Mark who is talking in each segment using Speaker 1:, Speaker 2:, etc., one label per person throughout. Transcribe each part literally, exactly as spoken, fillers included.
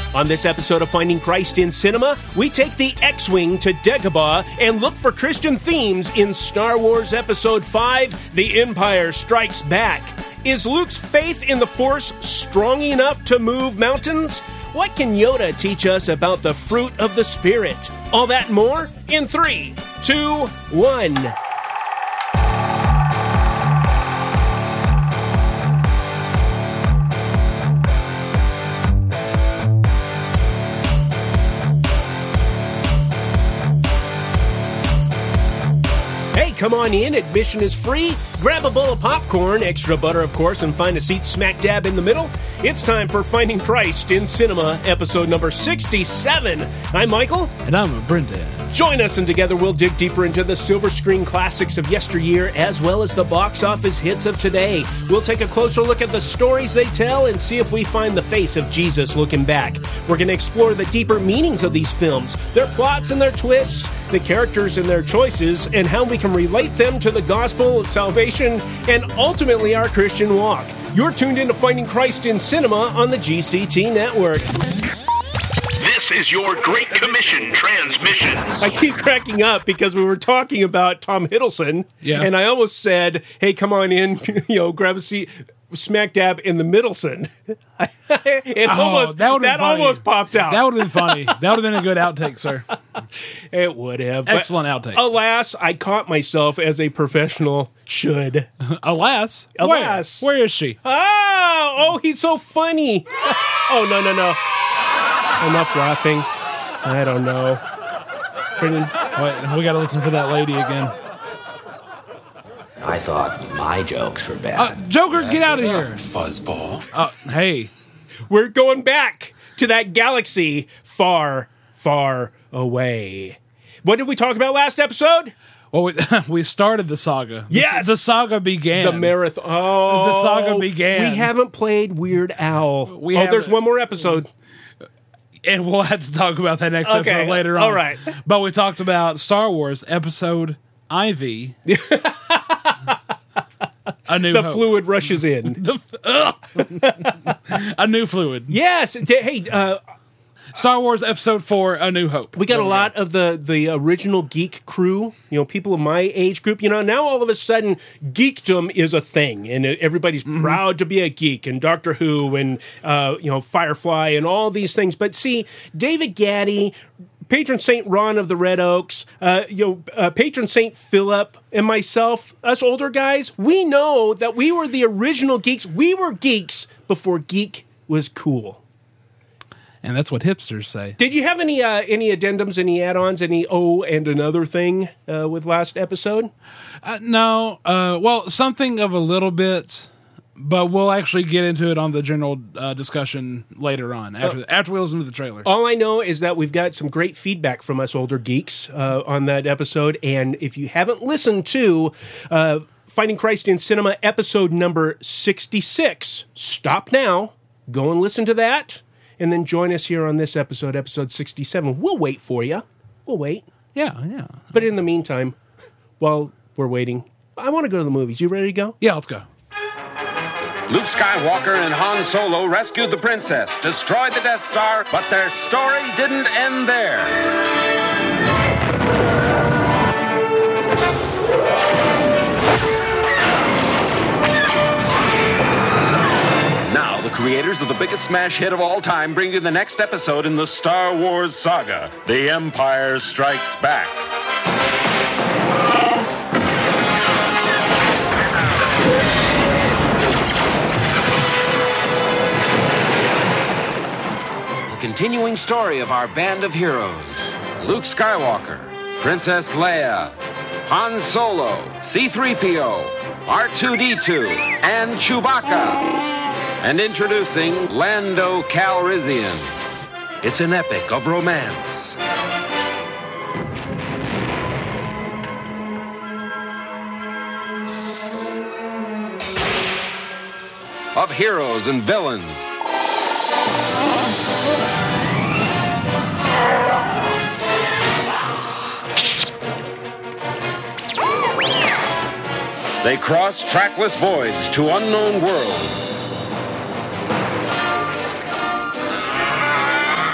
Speaker 1: On this episode of Finding Christ in Cinema, we take the X-Wing to Dagobah and look for Christian themes in Star Wars Episode five, The Empire Strikes Back. Is Luke's faith in the Force strong enough to move mountains? What can Yoda teach us about the fruit of the Spirit? All that and more in three, two, one. Come on in, admission is free. Grab a bowl of popcorn, extra butter of course, and find a seat smack dab in the middle. It's time for Finding Christ in Cinema, episode number sixty-seven. I'm Michael.
Speaker 2: And I'm Brendan.
Speaker 1: Join us and together we'll dig deeper into the silver screen classics of yesteryear as well as the box office hits of today. We'll take a closer look at the stories they tell and see if we find the face of Jesus looking back. We're going to explore the deeper meanings of these films, their plots and their twists, the characters and their choices, and how we can relate them to the gospel of salvation and ultimately our Christian walk. You're tuned into Finding Christ in Cinema on the G C T Network.
Speaker 3: This is your Great Commission transmission.
Speaker 1: I keep cracking up because we were talking about Tom Hiddleston,
Speaker 2: yeah.
Speaker 1: and I almost said, hey, come on in, you know, grab a seat, smack dab in the Middleson. it
Speaker 2: oh,
Speaker 1: almost, that that almost popped out.
Speaker 2: That would have been funny. That would have been a good outtake, sir.
Speaker 1: It would have.
Speaker 2: Excellent outtake.
Speaker 1: Alas, I caught myself as a professional should.
Speaker 2: Alas?
Speaker 1: Alas.
Speaker 2: Where, where is she?
Speaker 1: Oh, oh, he's so funny. oh, no, no, no. Enough laughing. I don't know. Brendan.
Speaker 2: Wait, we got to listen for that lady again.
Speaker 4: I thought my jokes were bad.
Speaker 2: Uh, Joker, get out of here.
Speaker 5: Fuzzball.
Speaker 2: Uh, hey.
Speaker 1: We're going back to that galaxy far, far away. What did we talk about last episode?
Speaker 2: Well, we, we started the saga.
Speaker 1: Yes!
Speaker 2: The, the saga began.
Speaker 1: The marathon. Oh.
Speaker 2: The saga began.
Speaker 1: We haven't played Weird Al.
Speaker 2: We
Speaker 1: oh,
Speaker 2: haven't.
Speaker 1: There's one more episode.
Speaker 2: And we'll have to talk about that next
Speaker 1: okay.
Speaker 2: episode later on.
Speaker 1: All right.
Speaker 2: But we talked about Star Wars episode I V. A New
Speaker 1: The
Speaker 2: Hope.
Speaker 1: fluid rushes in.
Speaker 2: The, A New Fluid.
Speaker 1: Yes. Hey, uh,
Speaker 2: Star Wars Episode four, A New Hope.
Speaker 1: we got a lot of the, the original geek crew, you know, people of my age group. You know, now all of a sudden, geekdom is a thing, and everybody's mm-hmm. proud to be a geek, and Doctor Who, and, uh, you know, Firefly, and all these things. But see, David Gaddy, Patron Saint Ron of the Red Oaks, uh, you know, uh, Patron Saint Philip, and myself, us older guys, we know that we were the original geeks. We were geeks before geek was cool.
Speaker 2: And that's what hipsters say.
Speaker 1: Did you have any uh, any addendums, any add-ons, any oh and another thing uh, with last episode?
Speaker 2: Uh, no. Uh, well, something of a little bit, but we'll actually get into it on the general uh, discussion later on, after,
Speaker 1: oh.
Speaker 2: after we listen to the trailer.
Speaker 1: All I know is that we've got some great feedback from us older geeks uh, on that episode, and if you haven't listened to uh, Finding Christ in Cinema episode number sixty-six, stop now, go and listen to that, and then join us here on this episode, episode sixty-seven. We'll wait for you. We'll wait.
Speaker 2: Yeah, yeah.
Speaker 1: But in the meantime, while we're waiting, I want to go to the movies. You ready to go?
Speaker 2: Yeah, let's go.
Speaker 6: Luke Skywalker and Han Solo rescued the princess, destroyed the Death Star, but their story didn't end there. Now, the creators of the biggest smash hit of all time bring you the next episode in the Star Wars saga, The Empire Strikes Back. Continuing story of our band of heroes. Luke Skywalker, Princess Leia, Han Solo, C three P O, R two D two, and Chewbacca. And introducing Lando Calrissian. It's an epic of romance. Of heroes and villains. They cross trackless voids to unknown worlds.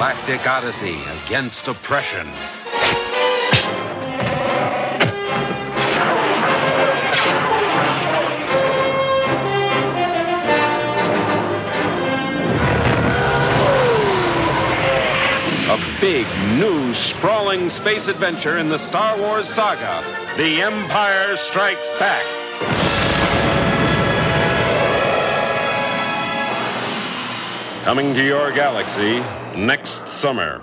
Speaker 6: galactic odyssey against oppression. A big, new, sprawling space adventure in the Star Wars saga, The Empire Strikes Back. Coming to your galaxy next summer.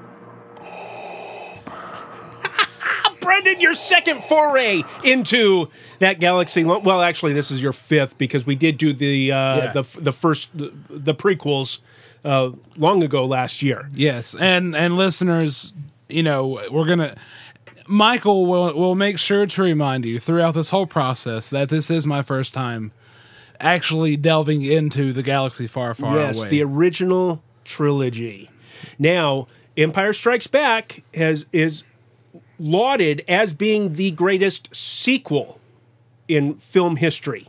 Speaker 1: Brendan, your second foray into that galaxy. Well, actually, this is your fifth because we did do the uh,
Speaker 2: Yeah.
Speaker 1: the the first the, the prequels uh, long ago last year.
Speaker 2: Yes, and and listeners, you know, we're gonna. Michael will will make sure to remind you throughout this whole process that this is my first time actually delving into the galaxy far, far
Speaker 1: yes,
Speaker 2: away.
Speaker 1: the original trilogy. Now, Empire Strikes Back has is lauded as being the greatest sequel in film history,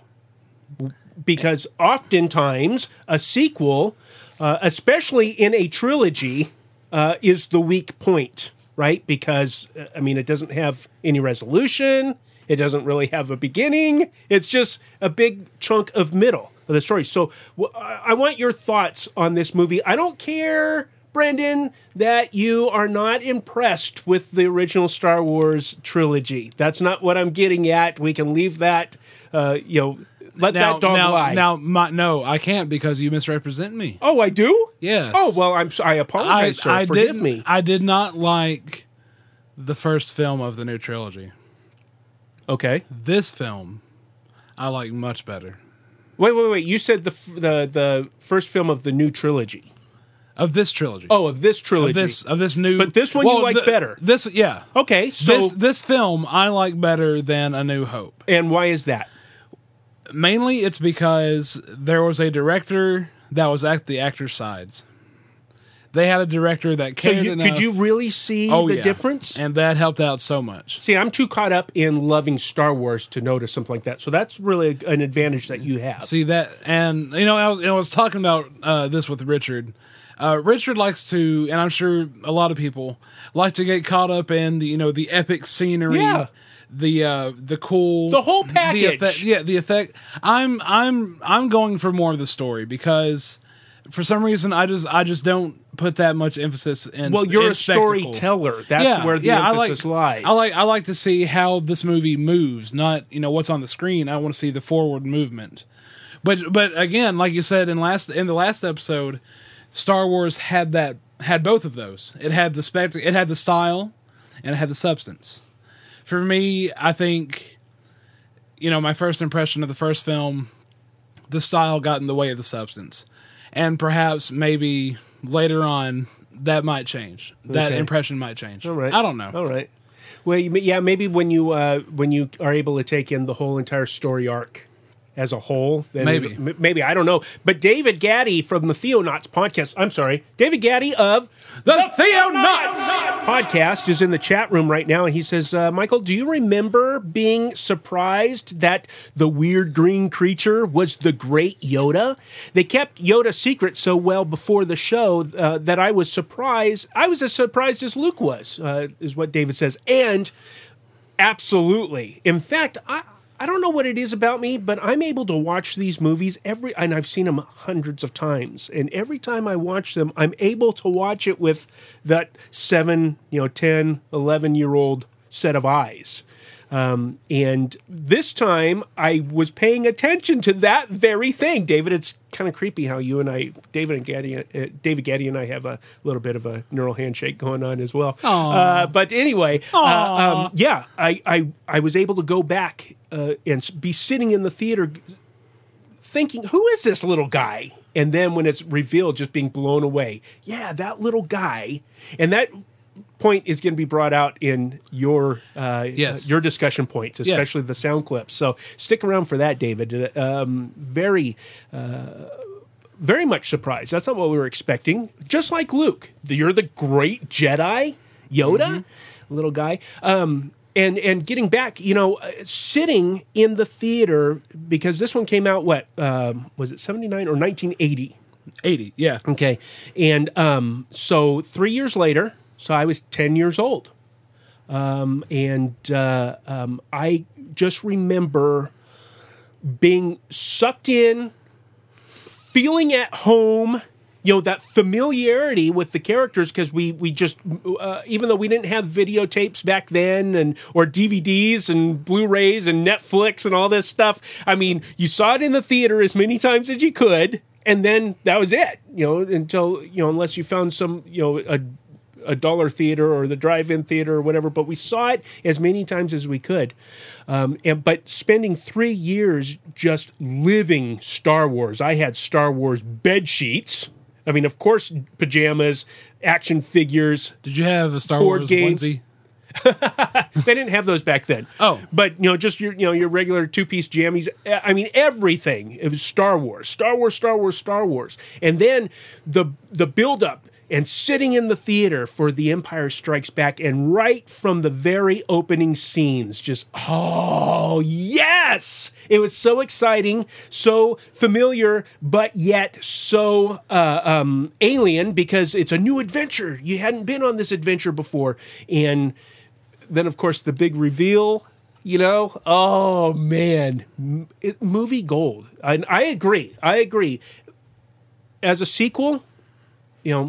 Speaker 1: because oftentimes a sequel, uh, especially in a trilogy, uh, is the weak point, right? Because, uh, I mean, it doesn't have any resolution. It doesn't really have a beginning. It's just a big chunk of middle of the story. So w- I want your thoughts on this movie. I don't care, Brendan, that you are not impressed with the original Star Wars trilogy. That's not what I'm getting at. We can leave that, uh, you know, let
Speaker 2: now,
Speaker 1: that dog
Speaker 2: now,
Speaker 1: lie.
Speaker 2: Now, my, no, I can't because you misrepresent me.
Speaker 1: Oh, I do?
Speaker 2: Yes.
Speaker 1: Oh, well, I'm. so- I apologize, sir. Forgive
Speaker 2: didn't,
Speaker 1: me.
Speaker 2: I did not like the first film of the new trilogy.
Speaker 1: Okay.
Speaker 2: This film, I like much better.
Speaker 1: Wait, wait, wait. You said the f- the the first film of the new trilogy.
Speaker 2: Of this trilogy.
Speaker 1: Oh, of this trilogy.
Speaker 2: Of this of this new.
Speaker 1: But this one you like better.
Speaker 2: This yeah.
Speaker 1: Okay, so
Speaker 2: this this film I like better than A New Hope.
Speaker 1: and why is that?
Speaker 2: Mainly, it's because there was a director that was at the actors' sides. They had a director that
Speaker 1: So
Speaker 2: cared
Speaker 1: you,
Speaker 2: enough.
Speaker 1: could you really see
Speaker 2: oh,
Speaker 1: the
Speaker 2: yeah.
Speaker 1: difference?
Speaker 2: And that helped out so much.
Speaker 1: See, I'm too caught up in loving Star Wars to notice something like that. So that's really an advantage that you have.
Speaker 2: See that, and you know, I was, I was talking about uh, this with Richard. Uh, Richard likes to, and I'm sure a lot of people like to get caught up in the, you know, the epic scenery,
Speaker 1: Yeah.
Speaker 2: the uh, the cool,
Speaker 1: The whole
Speaker 2: the
Speaker 1: package.
Speaker 2: effect, yeah, the effect. I'm I'm I'm going for more of the story because for some reason I just I just don't put that much emphasis in.
Speaker 1: well, you're
Speaker 2: in
Speaker 1: a
Speaker 2: spectacle.
Speaker 1: storyteller. That's where the
Speaker 2: I
Speaker 1: emphasis
Speaker 2: like,
Speaker 1: lies.
Speaker 2: I like I like to see how this movie moves, not you know what's on the screen. I want to see the forward movement. But but again, like you said in last in the last episode, Star Wars had that had both of those. It had the spect, it had the style, and it had the substance. For me, I think, you know, my first impression of the first film, the style got in the way of the substance, and perhaps maybe later on that might change. That
Speaker 1: Okay.
Speaker 2: impression might change.
Speaker 1: All right.
Speaker 2: I don't know.
Speaker 1: All right. Well, you, yeah, maybe when you uh, when you are able to take in the whole entire story arc as a whole, then
Speaker 2: Maybe.
Speaker 1: m- maybe I don't know. But David Gaddy from the Theonauts podcast, I'm sorry, David Gaddy of
Speaker 2: The Theonauts!
Speaker 1: podcast is in the chat room right now, and he says, uh, Michael, do you remember being surprised that the weird green creature was the great Yoda? They kept Yoda secret so well before the show uh, that I was surprised. I was as surprised as Luke was, uh, is what David says. And absolutely. In fact, I... I don't know what it is about me, but I'm able to watch these movies every, and I've seen them hundreds of times. And every time I watch them, I'm able to watch it with that seven, you know, ten, eleven year old set of eyes. Um, and this time I was paying attention to that very thing. David, it's kind of creepy how you and I, David and Gaddy, uh, David Gaddy and I have a little bit of a neural handshake going on as well. Uh, but anyway, uh, um, yeah, I, I, I was able to go back uh, and s- be sitting in the theater thinking, who is this little guy? And then when it's revealed, just being blown away. Yeah, that little guy. And that point is going to be brought out in your uh,
Speaker 2: Yes.
Speaker 1: your discussion points, especially the sound clips. So stick around for that, David. Um, very, uh, very much surprised. That's not what we were expecting. Just like Luke, you're the great Jedi, Yoda, little guy. Um, and and getting back, you know, uh, sitting in the theater because this one came out what um, was it seventy-nine or nineteen eighty?
Speaker 2: eighty, yeah.
Speaker 1: Okay. And um, so three years later, so I was ten years old. Um, and uh, um, I just remember being sucked in, feeling at home, you know, that familiarity with the characters, because we, we just, uh, even though we didn't have videotapes back then and or D V Ds and Blu-rays and Netflix and all this stuff, I mean, you saw it in the theater as many times as you could, and then that was it, you know, until, you know, unless you found some, you know, a a dollar theater or the drive-in theater or whatever, but we saw it as many times as we could. Um, and but spending three years just living Star Wars, I had Star Wars bed sheets. I mean, of course, pajamas, action figures.
Speaker 2: Did you have a Star
Speaker 1: board
Speaker 2: Wars
Speaker 1: games.
Speaker 2: onesie?
Speaker 1: They didn't have those back then.
Speaker 2: Oh.
Speaker 1: But, you know, just your, you know, your regular two-piece jammies. I mean, everything. It was Star Wars, Star Wars, Star Wars, Star Wars. And then the the build-up and sitting in the theater for The Empire Strikes Back, and right from the very opening scenes, just, oh, yes! It was so exciting, so familiar, but yet so uh, um, alien, because it's a new adventure. You hadn't been on this adventure before. And then, of course, the big reveal, you know, oh, man. M- it, movie gold. I, I agree. I agree. As a sequel, you know,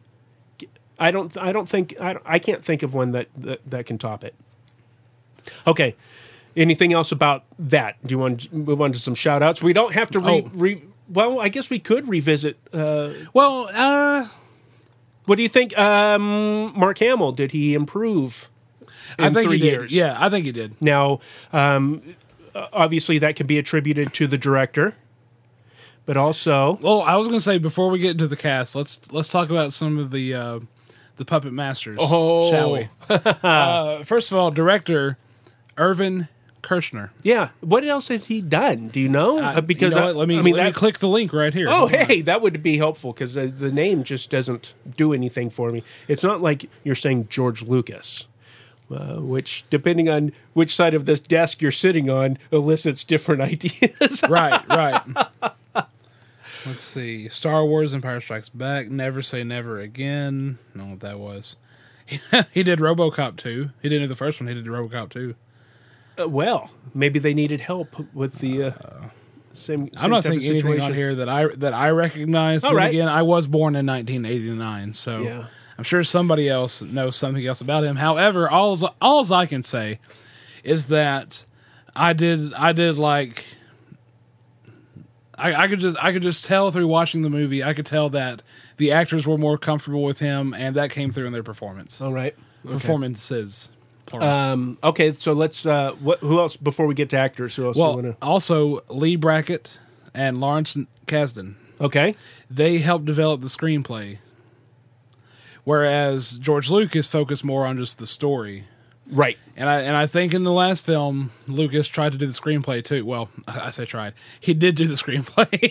Speaker 1: I don't. I don't think. I, don't, I can't think of one that, that that can top it. Okay. Anything else about that? Do you want to move on to some shout outs? We don't have to re.
Speaker 2: Oh.
Speaker 1: re well, I guess we could revisit. Uh,
Speaker 2: Well, uh,
Speaker 1: what do you think, um, Mark Hamill? Did he improve in
Speaker 2: I think
Speaker 1: three
Speaker 2: he did.
Speaker 1: years?
Speaker 2: Yeah, I think he did.
Speaker 1: Now, um, obviously, that can be attributed to the director, but also,
Speaker 2: Well, I was going to say before we get into the cast, let's let's talk about some of the uh, the puppet masters,
Speaker 1: Oh.
Speaker 2: shall we? uh, first of all, director Irvin Kershner.
Speaker 1: yeah. What else has he done? Do you know?
Speaker 2: Uh,
Speaker 1: Uh, because
Speaker 2: you know
Speaker 1: I,
Speaker 2: what? let me
Speaker 1: I mean,
Speaker 2: let me
Speaker 1: that,
Speaker 2: click the link right here.
Speaker 1: Oh,
Speaker 2: Hold on.
Speaker 1: hey, that would be helpful, because uh, the name just doesn't do anything for me. It's not like you're saying George Lucas, uh, which, depending on which side of this desk you're sitting on, elicits different ideas.
Speaker 2: right, right. Let's see. Star Wars Empire Strikes Back, Never Say Never Again. I don't know what that was. He did RoboCop two. He didn't do the first one. He did RoboCop two.
Speaker 1: Uh, well, maybe they needed help with the uh, same, same.
Speaker 2: I'm not
Speaker 1: type
Speaker 2: seeing
Speaker 1: of
Speaker 2: anything
Speaker 1: situation.
Speaker 2: on here that I that I recognize.
Speaker 1: All
Speaker 2: Then
Speaker 1: right.
Speaker 2: again, I was born in nineteen eighty-nine, so
Speaker 1: Yeah.
Speaker 2: I'm sure somebody else knows something else about him. However, all all I can say is that I did I did like I, I could just I could just tell through watching the movie. I could tell that the actors were more comfortable with him, and that came through in their performance.
Speaker 1: All right.
Speaker 2: Performances.
Speaker 1: Um, okay, so let's. Uh, what? Who else before we get to actors? Who else?
Speaker 2: Well,
Speaker 1: you wanna...
Speaker 2: also Lee Brackett and Lawrence Kasdan.
Speaker 1: Okay.
Speaker 2: They helped develop the screenplay, whereas George Lucas focused more on just the story.
Speaker 1: Right.
Speaker 2: And I and I think in the last film, Lucas tried to do the screenplay too. Well, I say tried. He did do the screenplay.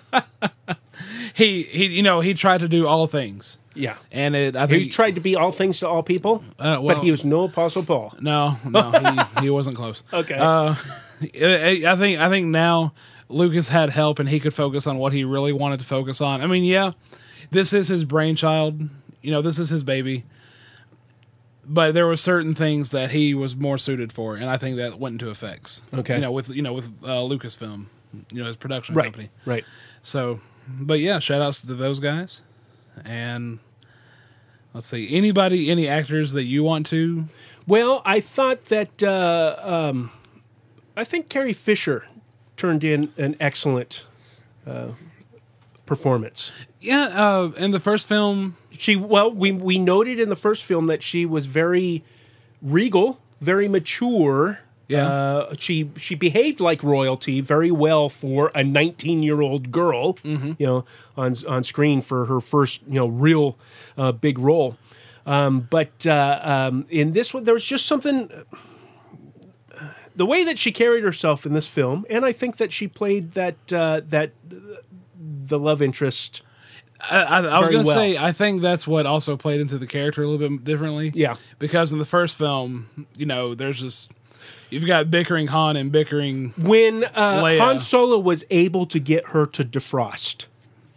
Speaker 2: he he you know he tried to do all things.
Speaker 1: Yeah.
Speaker 2: And it I think
Speaker 1: He tried to be all things to all people,
Speaker 2: Uh, well-
Speaker 1: but he was no Apostle Paul.
Speaker 2: no no he, he wasn't close.
Speaker 1: Okay.
Speaker 2: Uh, I I think I think now Lucas had help and he could focus on what he really wanted to focus on. I mean, yeah, this is his brainchild. You know, this is his baby. But there were certain things that he was more suited for, and I think that went into effects.
Speaker 1: Okay.
Speaker 2: You know, with you know with uh, Lucasfilm, you know, his production
Speaker 1: Right.
Speaker 2: company.
Speaker 1: Right.
Speaker 2: So, but yeah, shout outs to those guys. And let's see, anybody, any actors that you want to?
Speaker 1: Well, I thought that uh, um, I think Carrie Fisher turned in an excellent uh, performance.
Speaker 2: Yeah, uh, in the first film,
Speaker 1: She well, we we noted in the first film that she was very regal, very mature.
Speaker 2: Yeah.
Speaker 1: Uh, she she behaved like royalty very well for a nineteen-year-old girl.
Speaker 2: Mm-hmm.
Speaker 1: You know, on on screen for her first you know real uh, big role. Um, but uh, um, in this one, there was just something. The way that she carried herself in this film, and I think that she played that uh, that uh, the love interest.
Speaker 2: I, I, I was
Speaker 1: Very
Speaker 2: going to
Speaker 1: well.
Speaker 2: say, I think that's what also played into the character a little bit differently.
Speaker 1: Yeah.
Speaker 2: Because in the first film, you know, there's just, you've got bickering Han and bickering.
Speaker 1: When uh,
Speaker 2: Leia.
Speaker 1: Han Solo was able to get her to defrost,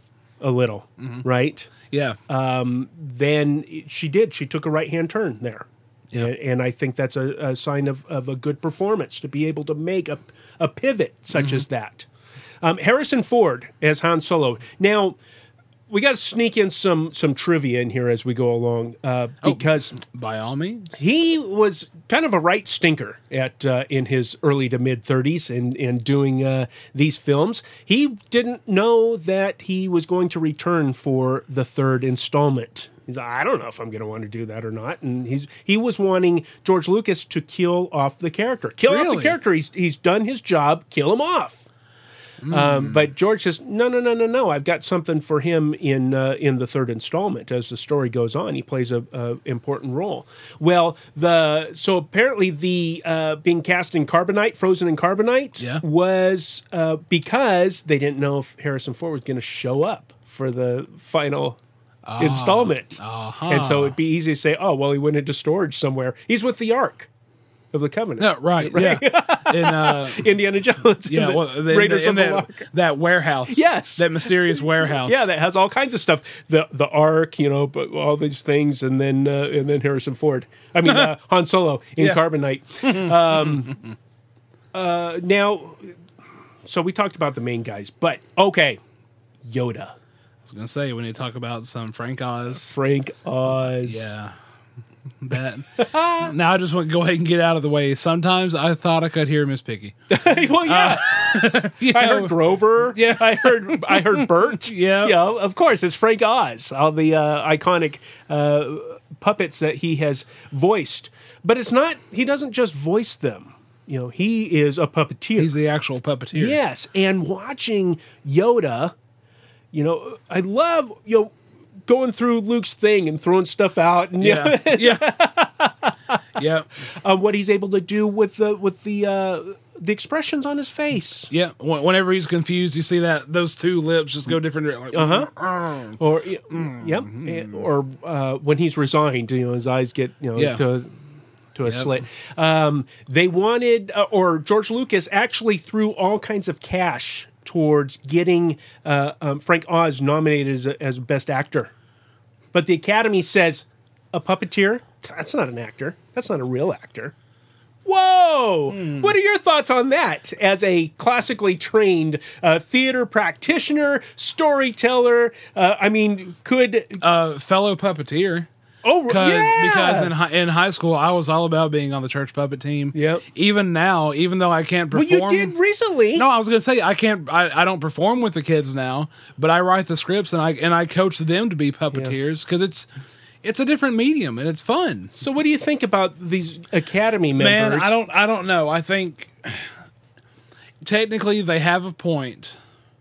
Speaker 1: a little, right?
Speaker 2: Yeah.
Speaker 1: Um, then she did. She took a right hand turn there.
Speaker 2: Yeah.
Speaker 1: And, and I think that's a, a sign of, of a good performance to be able to make a, a pivot such
Speaker 2: Mm-hmm.
Speaker 1: as that. Um, Harrison Ford as Han Solo. Now, we got to sneak in some some trivia in here as we go along uh, because
Speaker 2: By all means.
Speaker 1: he was kind of a right stinker at uh, in his early to mid thirties in in doing uh, these films. He didn't know that he was going to return for the third installment. He's like, I don't know if I'm going to want to do that or not. And he's he was wanting George Lucas to kill off the character, kill off
Speaker 2: Really?
Speaker 1: the character. He's he's done his job, kill him off. Um, but George says, no, no, no, no, no. I've got something for him in uh, in the third installment. As the story goes on, he plays a, a important role. Well, the so apparently the uh, being cast in carbonite, frozen in carbonite,
Speaker 2: Yeah.
Speaker 1: was uh, because they didn't know if Harrison Ford was going to show up for the final installment,
Speaker 2: uh-huh.
Speaker 1: and so it'd be easy to say, oh, well, he went into storage somewhere. He's with the Ark of the Covenant.
Speaker 2: Yeah, right. Yeah. In, uh,
Speaker 1: Indiana Jones.
Speaker 2: yeah,
Speaker 1: the
Speaker 2: well, the,
Speaker 1: Raiders
Speaker 2: in
Speaker 1: of the
Speaker 2: that,
Speaker 1: Ark.
Speaker 2: that warehouse.
Speaker 1: Yes.
Speaker 2: That mysterious warehouse.
Speaker 1: Yeah, that has all kinds of stuff. The the Ark, you know, but all these things, and then uh, and then Harrison Ford. I mean uh, Han Solo in
Speaker 2: Yeah.
Speaker 1: carbonite. Um, uh, now, so we talked about the main guys, but okay, Yoda,
Speaker 2: I was going to say, when you talk about some Frank Oz.
Speaker 1: Frank Oz.
Speaker 2: Yeah. That. Now I just want to go ahead and get out of the way. Sometimes I thought I could hear Miss Piggy.
Speaker 1: well, yeah.
Speaker 2: You
Speaker 1: I
Speaker 2: know,
Speaker 1: heard Grover.
Speaker 2: Yeah.
Speaker 1: I heard I heard Bert.
Speaker 2: Yeah.
Speaker 1: You know, of course, it's Frank Oz, all the uh, iconic uh, puppets that he has voiced. But it's not. He doesn't just voice them. You know, he is a puppeteer.
Speaker 2: He's the actual puppeteer.
Speaker 1: Yes, and watching Yoda, you know, I love you know going through Luke's thing and throwing stuff out, and you know,
Speaker 2: Yeah. yeah. Yeah.
Speaker 1: um, what he's able to do with the with the uh, the expressions on his face.
Speaker 2: Yeah. Wh- Whenever he's confused, you see that those two lips just go different. Like,
Speaker 1: Uh huh. Or y- yep. And- Or uh, when he's resigned, you know, his eyes get you know
Speaker 2: Yeah.
Speaker 1: to to a slit. Um, they wanted, uh, or George Lucas actually threw all kinds of cash towards getting uh, um, Frank Oz nominated as, a, as best actor, but the Academy says a puppeteer. That's not an actor. That's not a real actor. Whoa! What are your thoughts on that? As a classically trained uh, theater practitioner, storyteller, uh, I mean, could
Speaker 2: uh, fellow puppeteer.
Speaker 1: oh
Speaker 2: Because
Speaker 1: yeah,
Speaker 2: because in hi- in high school I was all about being on the church puppet team.
Speaker 1: Yep.
Speaker 2: Even now, even though I can't
Speaker 1: well,
Speaker 2: perform.
Speaker 1: you did recently.
Speaker 2: No, I was going to say I can't. I, I don't perform with the kids now, but I write the scripts and I and I coach them to be puppeteers because it's it's a different medium and it's fun.
Speaker 1: So, what do you think about these Academy members?
Speaker 2: Man, I don't I don't know. I think technically they have a point,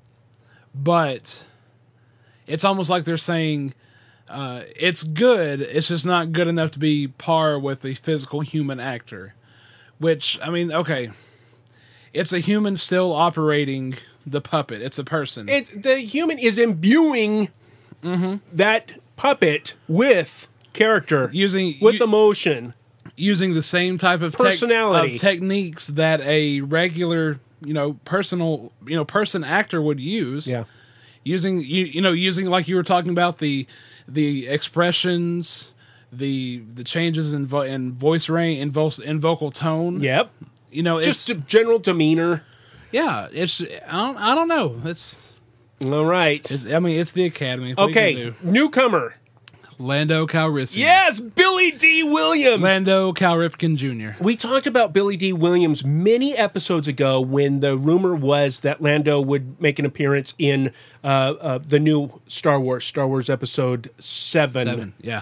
Speaker 2: but it's almost like they're saying. Uh, it's good. It's just not good enough to be par with a physical human actor. Which I mean, okay, it's a human still operating the puppet. It's a person.
Speaker 1: It, the human is imbuing that puppet with character,
Speaker 2: Using-
Speaker 1: with
Speaker 2: you-
Speaker 1: emotion.
Speaker 2: Using the same type of tech-
Speaker 1: Personality.
Speaker 2: of techniques that a regular, you know, personal, you know, person actor would use. Using you, you know, using like you were talking about the the expressions, the the changes in vo- in voice range, in, vo- in vocal tone.
Speaker 1: Yep.
Speaker 2: You know,
Speaker 1: Just
Speaker 2: it's
Speaker 1: a general demeanor.
Speaker 2: yeah, it's I don't, I don't know. It's,
Speaker 1: All right.
Speaker 2: it's I mean, it's the Academy. What you
Speaker 1: Okay.
Speaker 2: can do?
Speaker 1: Newcomer.
Speaker 2: Lando Calrissian.
Speaker 1: Yes, Billy D. Williams.
Speaker 2: Lando Calrissian Junior
Speaker 1: We talked about Billy D. Williams many episodes ago when the rumor was that Lando would make an appearance in uh, uh, the new Star Wars, Star Wars Episode seven.
Speaker 2: Seven. Yeah.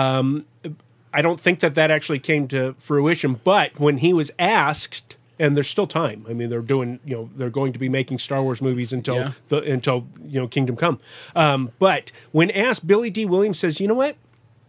Speaker 1: I don't think that that actually came to fruition, but when he was asked, and there's still time. I mean, they're doing, you know, they're going to be making Star Wars movies until
Speaker 2: Yeah.
Speaker 1: the until you know Kingdom Come. Um, but when asked, Billy D. Williams says, "You know what?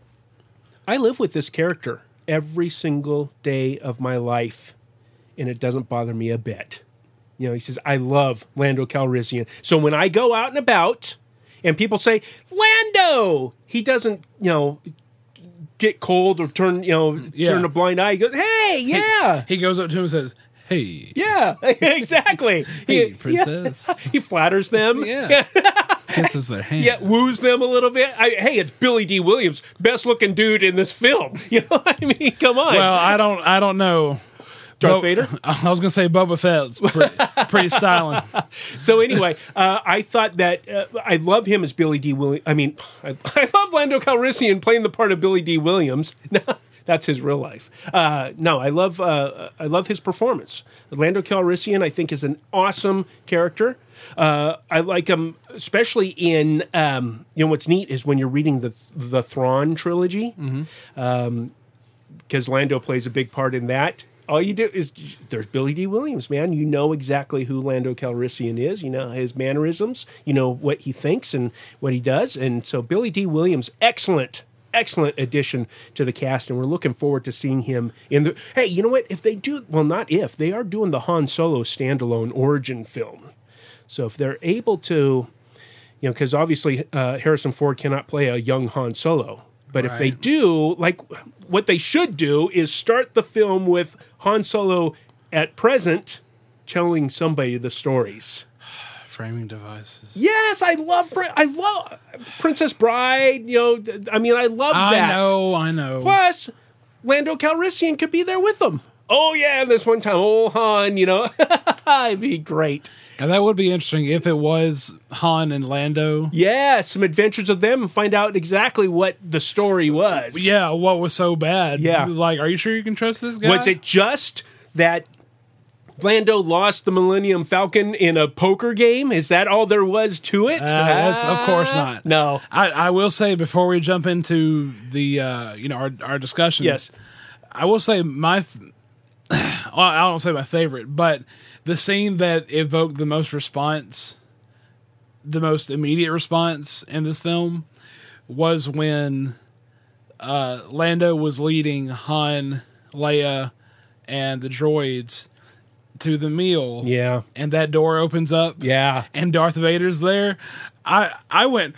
Speaker 1: I live with this character every single day of my life, and it doesn't bother me a bit." You know, he says, "I love Lando Calrissian, so when I go out and about, and people say Lando," he doesn't, you know, get cold or turn, you know,
Speaker 2: Yeah.
Speaker 1: turn a blind eye. He goes, "Hey, yeah."
Speaker 2: He goes up to him and says, "Hey,
Speaker 1: Yeah, exactly.
Speaker 2: Hey,
Speaker 1: He-
Speaker 2: princess."
Speaker 1: yes. He flatters them.
Speaker 2: Yeah. kisses their hand.
Speaker 1: Yeah, woos them a little bit. I, hey, it's Billy D. Williams, best looking dude in this film. You know what I mean? Come on.
Speaker 2: Well, I don't, I don't know.
Speaker 1: Darth
Speaker 2: Bo-
Speaker 1: Vader?
Speaker 2: I was gonna say Boba Fett's pretty, pretty styling.
Speaker 1: So anyway, uh, I thought that uh, I love him as Billy D. Williams. I mean, I, I love Lando Calrissian playing the part of Billy D. Williams. That's his real life. Uh, no, I love uh, I love his performance. Lando Calrissian, I think, is an awesome character. Uh, I like him, especially in um, you know what's neat is when you're reading the the Thrawn trilogy, because
Speaker 2: Mm-hmm.
Speaker 1: um, Lando plays a big part in that. All you do is there's Billy D. Williams, man. You know exactly who Lando Calrissian is. You know his mannerisms. You know what he thinks and what he does. And so Billy D. Williams, excellent, excellent addition to the cast. And we're looking forward to seeing him in the. Hey, you know what? If they do, well, not if they are doing the Han Solo standalone origin film. So if they're able to, you know, because obviously uh, Harrison Ford cannot play a young Han Solo. But if they
Speaker 2: Right.
Speaker 1: do, like, what they should do is start the film with Han Solo at present telling somebody the stories.
Speaker 2: Framing devices.
Speaker 1: Yes, I love Fr- I love Princess Bride. You know, th- I mean, I love
Speaker 2: I
Speaker 1: that.
Speaker 2: know, I know.
Speaker 1: Plus, Lando Calrissian could be there with them. Oh yeah, this one time, old Han. You know, it'd be great.
Speaker 2: And that would be interesting if it was Han and Lando.
Speaker 1: Yeah, some adventures of them and find out exactly what the story was.
Speaker 2: Yeah, what was so bad?
Speaker 1: Yeah.
Speaker 2: Like, are you sure you can trust this guy?
Speaker 1: Was it just that Lando lost the Millennium Falcon in a poker game? Is that all there was to it?
Speaker 2: Uh, that's of course not.
Speaker 1: No.
Speaker 2: I, I will say before we jump into the uh, you know our our discussion.
Speaker 1: Yes.
Speaker 2: I will say my. f- well, I don't say my favorite, but the scene that evoked the most response, the most immediate response in this film, was when uh, Lando was leading Han, Leia, and the droids to the meal.
Speaker 1: Yeah.
Speaker 2: And that door opens up.
Speaker 1: Yeah.
Speaker 2: And Darth Vader's there. I I went,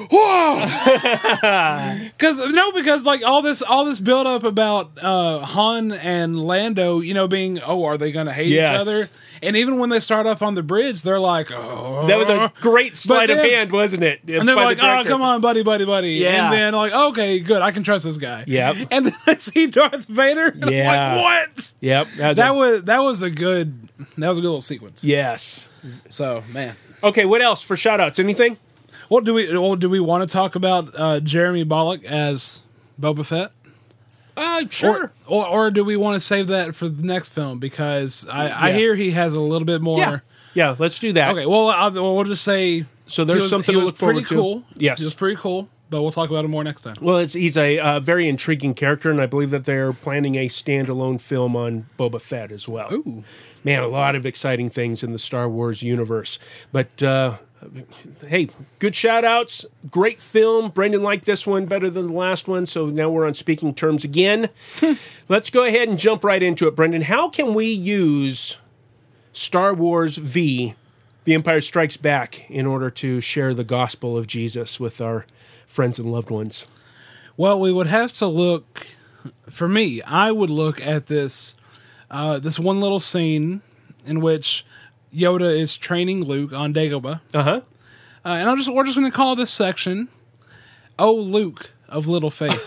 Speaker 2: whoa, because no, because like all this all this build up about uh, Han and Lando, you know, being oh, are they going to hate
Speaker 1: Yes.
Speaker 2: each other? And even when they start off on the bridge, they're like, oh,
Speaker 1: That was a great sleight of
Speaker 2: then-
Speaker 1: hand, wasn't it?
Speaker 2: and they're
Speaker 1: By the
Speaker 2: like, oh,
Speaker 1: director.
Speaker 2: come on, buddy, buddy, buddy.
Speaker 1: Yeah.
Speaker 2: And then like, okay, good, I can trust this guy.
Speaker 1: Yep.
Speaker 2: And then I see Darth Vader. And
Speaker 1: Yeah.
Speaker 2: I'm like, what?
Speaker 1: Yep. That was,
Speaker 2: That
Speaker 1: a-
Speaker 2: was that was a good that was a good little sequence.
Speaker 1: yes.
Speaker 2: So man.
Speaker 1: Okay, what else for shout outs? Anything?
Speaker 2: Well, do we well, do we want to talk about uh, Jeremy Bulloch as Boba Fett?
Speaker 1: Uh, sure.
Speaker 2: Or, or or do we want to save that for the next film? Because I, I
Speaker 1: Yeah.
Speaker 2: hear he has a little bit more.
Speaker 1: yeah. Yeah, let's do that.
Speaker 2: Okay, well, I'll, well, we'll just say.
Speaker 1: So there's
Speaker 2: he was,
Speaker 1: something
Speaker 2: he
Speaker 1: to
Speaker 2: was
Speaker 1: look forward
Speaker 2: pretty
Speaker 1: to.
Speaker 2: cool.
Speaker 1: Yes.
Speaker 2: He was pretty cool, but we'll talk about it more next time.
Speaker 1: Well, it's, he's a uh, very intriguing character, and I believe that they're planning a standalone film on Boba Fett as well.
Speaker 2: Ooh.
Speaker 1: Man, a lot of exciting things in the Star Wars universe. But, uh, hey, good shout-outs. Great film. Brendan liked this one better than the last one, so now we're on speaking terms again. Let's go ahead and jump right into it, Brendan. How can we use Star Wars V, The Empire Strikes Back, in order to share the gospel of Jesus with our friends and loved ones?
Speaker 2: Well, we would have to look. For me, I would look at this uh, this one little scene in which Yoda is training Luke on Dagobah.
Speaker 1: Uh-huh.
Speaker 2: Uh, and I'm just we're just going to call this section "Oh Luke of Little Faith,"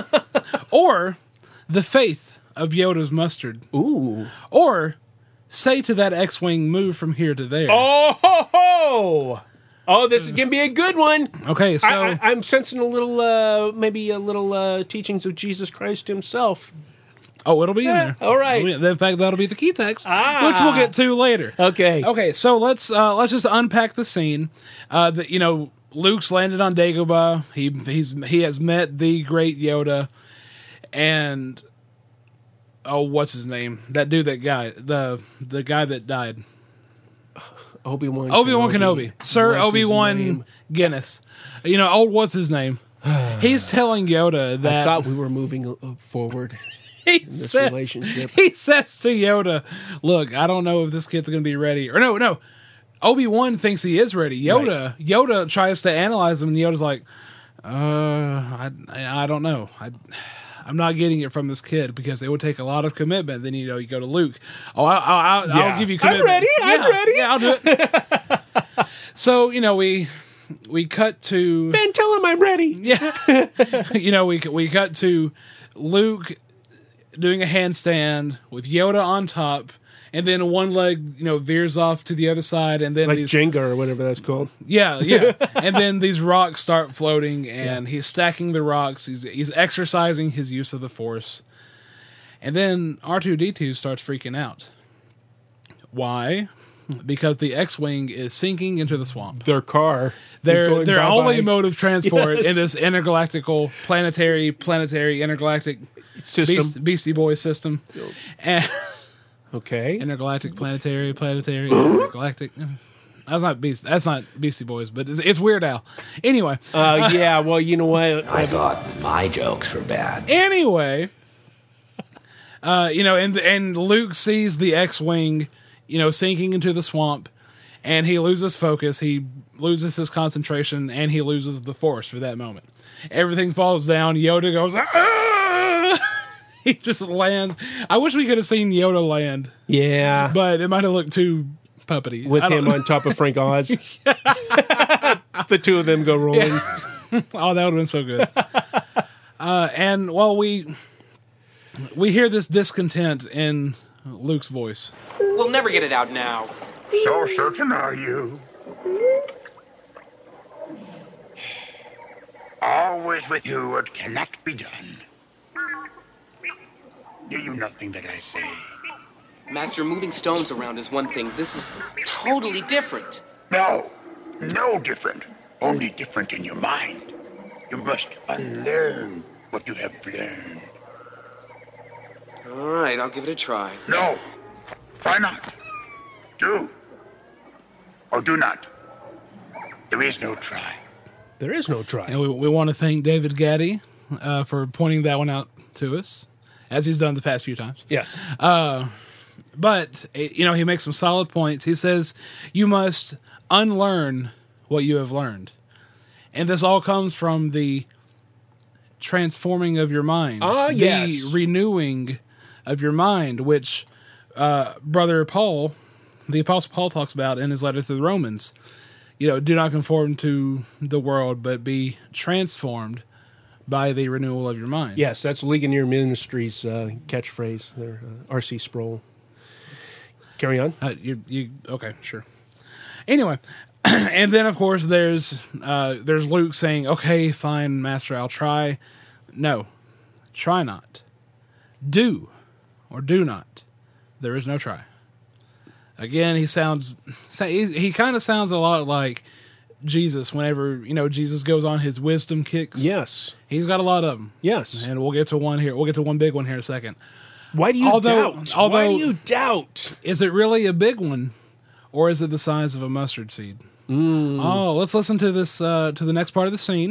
Speaker 2: or "The Faith of Yoda's Mustard,"
Speaker 1: Ooh.
Speaker 2: or "Say to that X-wing, move from here to there."
Speaker 1: Oh, ho, ho! Oh, this is going to be a good one.
Speaker 2: Okay, so
Speaker 1: I, I, I'm sensing a little, uh, maybe a little uh, teachings of Jesus Christ himself.
Speaker 2: oh, it'll be in
Speaker 1: Yeah,
Speaker 2: there.
Speaker 1: all right.
Speaker 2: It'll be- in fact, that'll be the key text,
Speaker 1: Ah.
Speaker 2: which we'll get to later.
Speaker 1: Okay.
Speaker 2: Okay, so let's uh, let's just unpack the scene. Uh, that you know, Luke's landed on Dagobah. He he's he has met the great Yoda, and oh, what's his name? That dude, that guy, the the guy that died,
Speaker 1: Obi-Wan
Speaker 2: Obi-Wan Kenobi, Sir
Speaker 1: What's his
Speaker 2: Obi-Wan
Speaker 1: name?
Speaker 2: Guinness. You know, old what's his name? He's telling Yoda
Speaker 1: I
Speaker 2: that
Speaker 1: thought we were moving uh, forward.
Speaker 2: he
Speaker 1: this
Speaker 2: says,
Speaker 1: relationship.
Speaker 2: He says to Yoda, "Look, I don't know if this kid's going to be ready." Or no, no. Obi-Wan thinks he is ready. Yoda, Yoda tries to analyze him, and Yoda's like, "Uh, I, I don't know. I, I'm not getting it from this kid because it would take a lot of commitment." Then you know, you go to Luke. Oh, I, I, I'll,
Speaker 1: Yeah.
Speaker 2: I'll give you commitment.
Speaker 1: I'm ready. I'm
Speaker 2: Yeah,
Speaker 1: ready.
Speaker 2: Yeah, I'll do it. So you know, we we cut to
Speaker 1: Ben, tell him I'm ready.
Speaker 2: yeah, you know we we cut to Luke doing a handstand with Yoda on top, and then one leg you know veers off to the other side, and then
Speaker 1: Like
Speaker 2: these
Speaker 1: Jenga or whatever that's called.
Speaker 2: yeah yeah, and then these rocks start floating, and yeah. he's stacking the rocks. He's he's exercising his use of the Force, and then R two D two starts freaking out. Why? Because the X-Wing is sinking into the swamp.
Speaker 1: Their car.
Speaker 2: Their their
Speaker 1: bye-bye.
Speaker 2: only mode of transport
Speaker 1: Yes.
Speaker 2: in this intergalactical, planetary, planetary, intergalactic
Speaker 1: System.
Speaker 2: Beast, Beastie Boys system. And
Speaker 1: Okay.
Speaker 2: intergalactic, planetary, planetary, intergalactic. That's not Beast. That's not Beastie Boys, but it's, it's Weird Al. Anyway,
Speaker 1: Uh, yeah, well, you know what?
Speaker 4: I thought my jokes were bad.
Speaker 2: anyway, uh, you know, and and Luke sees the X-wing, you know, sinking into the swamp, and he loses focus. He loses his concentration, and he loses the Force for that moment. Everything falls down. Yoda goes, ah! He just lands. I wish we could have seen Yoda land,
Speaker 1: Yeah.
Speaker 2: but it might have looked too puppety.
Speaker 1: With
Speaker 2: I don't
Speaker 1: him
Speaker 2: know.
Speaker 1: on top of Frank Oz. The two of them go rolling.
Speaker 2: Oh, that would have been so good. uh, and well, we we hear this discontent in Luke's voice.
Speaker 5: We'll never get it out now.
Speaker 7: So certain are you? Always with you what cannot be done. Do you nothing that I say?
Speaker 5: Master, moving stones around is one thing. This is totally different.
Speaker 7: No, no different. Only different in your mind. You must unlearn what you have learned.
Speaker 5: All right, I'll give it a try.
Speaker 7: No, try not. Do. Or do not. There is no try.
Speaker 1: There is no try.
Speaker 2: And we, we want to thank David Gaddy uh, for pointing that one out to us, as he's done the past few times.
Speaker 1: Yes.
Speaker 2: But, eh, you know, he makes some solid points. He says, you must unlearn what you have learned. And this all comes from the transforming of your mind.
Speaker 1: Ah,
Speaker 2: the
Speaker 1: yes.
Speaker 2: renewing of your mind, which uh, Brother Paul, the Apostle Paul, talks about in his letter to the Romans. You know, do not conform to the world, but be transformed by the renewal of your mind.
Speaker 1: Yes, that's Legionnaire Ministries' uh, catchphrase. There, uh, R C Sproul. Carry on.
Speaker 2: Uh, you, you okay? Sure. Anyway, and then of course there's uh, there's Luke saying, "Okay, fine, Master, I'll try." No, try not. Do or do not. There is no try. Again, he sounds. He, he kind of sounds a lot like Jesus. Whenever you know Jesus goes on his wisdom kicks.
Speaker 1: Yes.
Speaker 2: He's got a lot of them.
Speaker 1: Yes.
Speaker 2: And we'll get to one here. We'll get to one big one here in a second.
Speaker 1: Why do you
Speaker 2: Although-
Speaker 1: doubt?
Speaker 2: although-
Speaker 1: Why do you doubt?
Speaker 2: Is it really a big one, or is it the size of a mustard seed? Mm. Oh, let's listen to this. Uh, to the next part of the scene.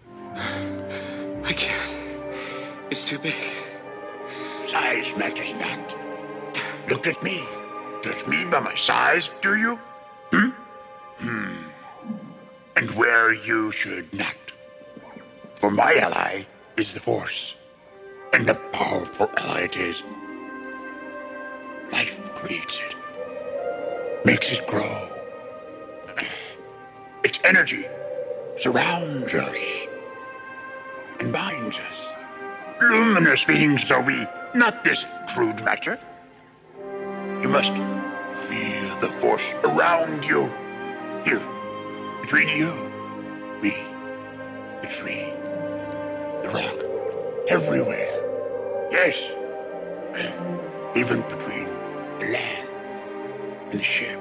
Speaker 5: I can't. It's too big.
Speaker 7: Size matters not. Look at me. Judge me by my size, do you? Hmm? Hmm. And where you should not. For my ally is the Force. And a powerful ally it is. Life creates it. Makes it grow. Its energy surrounds us. And binds us. Luminous beings are we, not this crude matter. You must feel the Force around you. Here, between you, me, the tree, the rock, everywhere. Yes, and even between the land and the ship.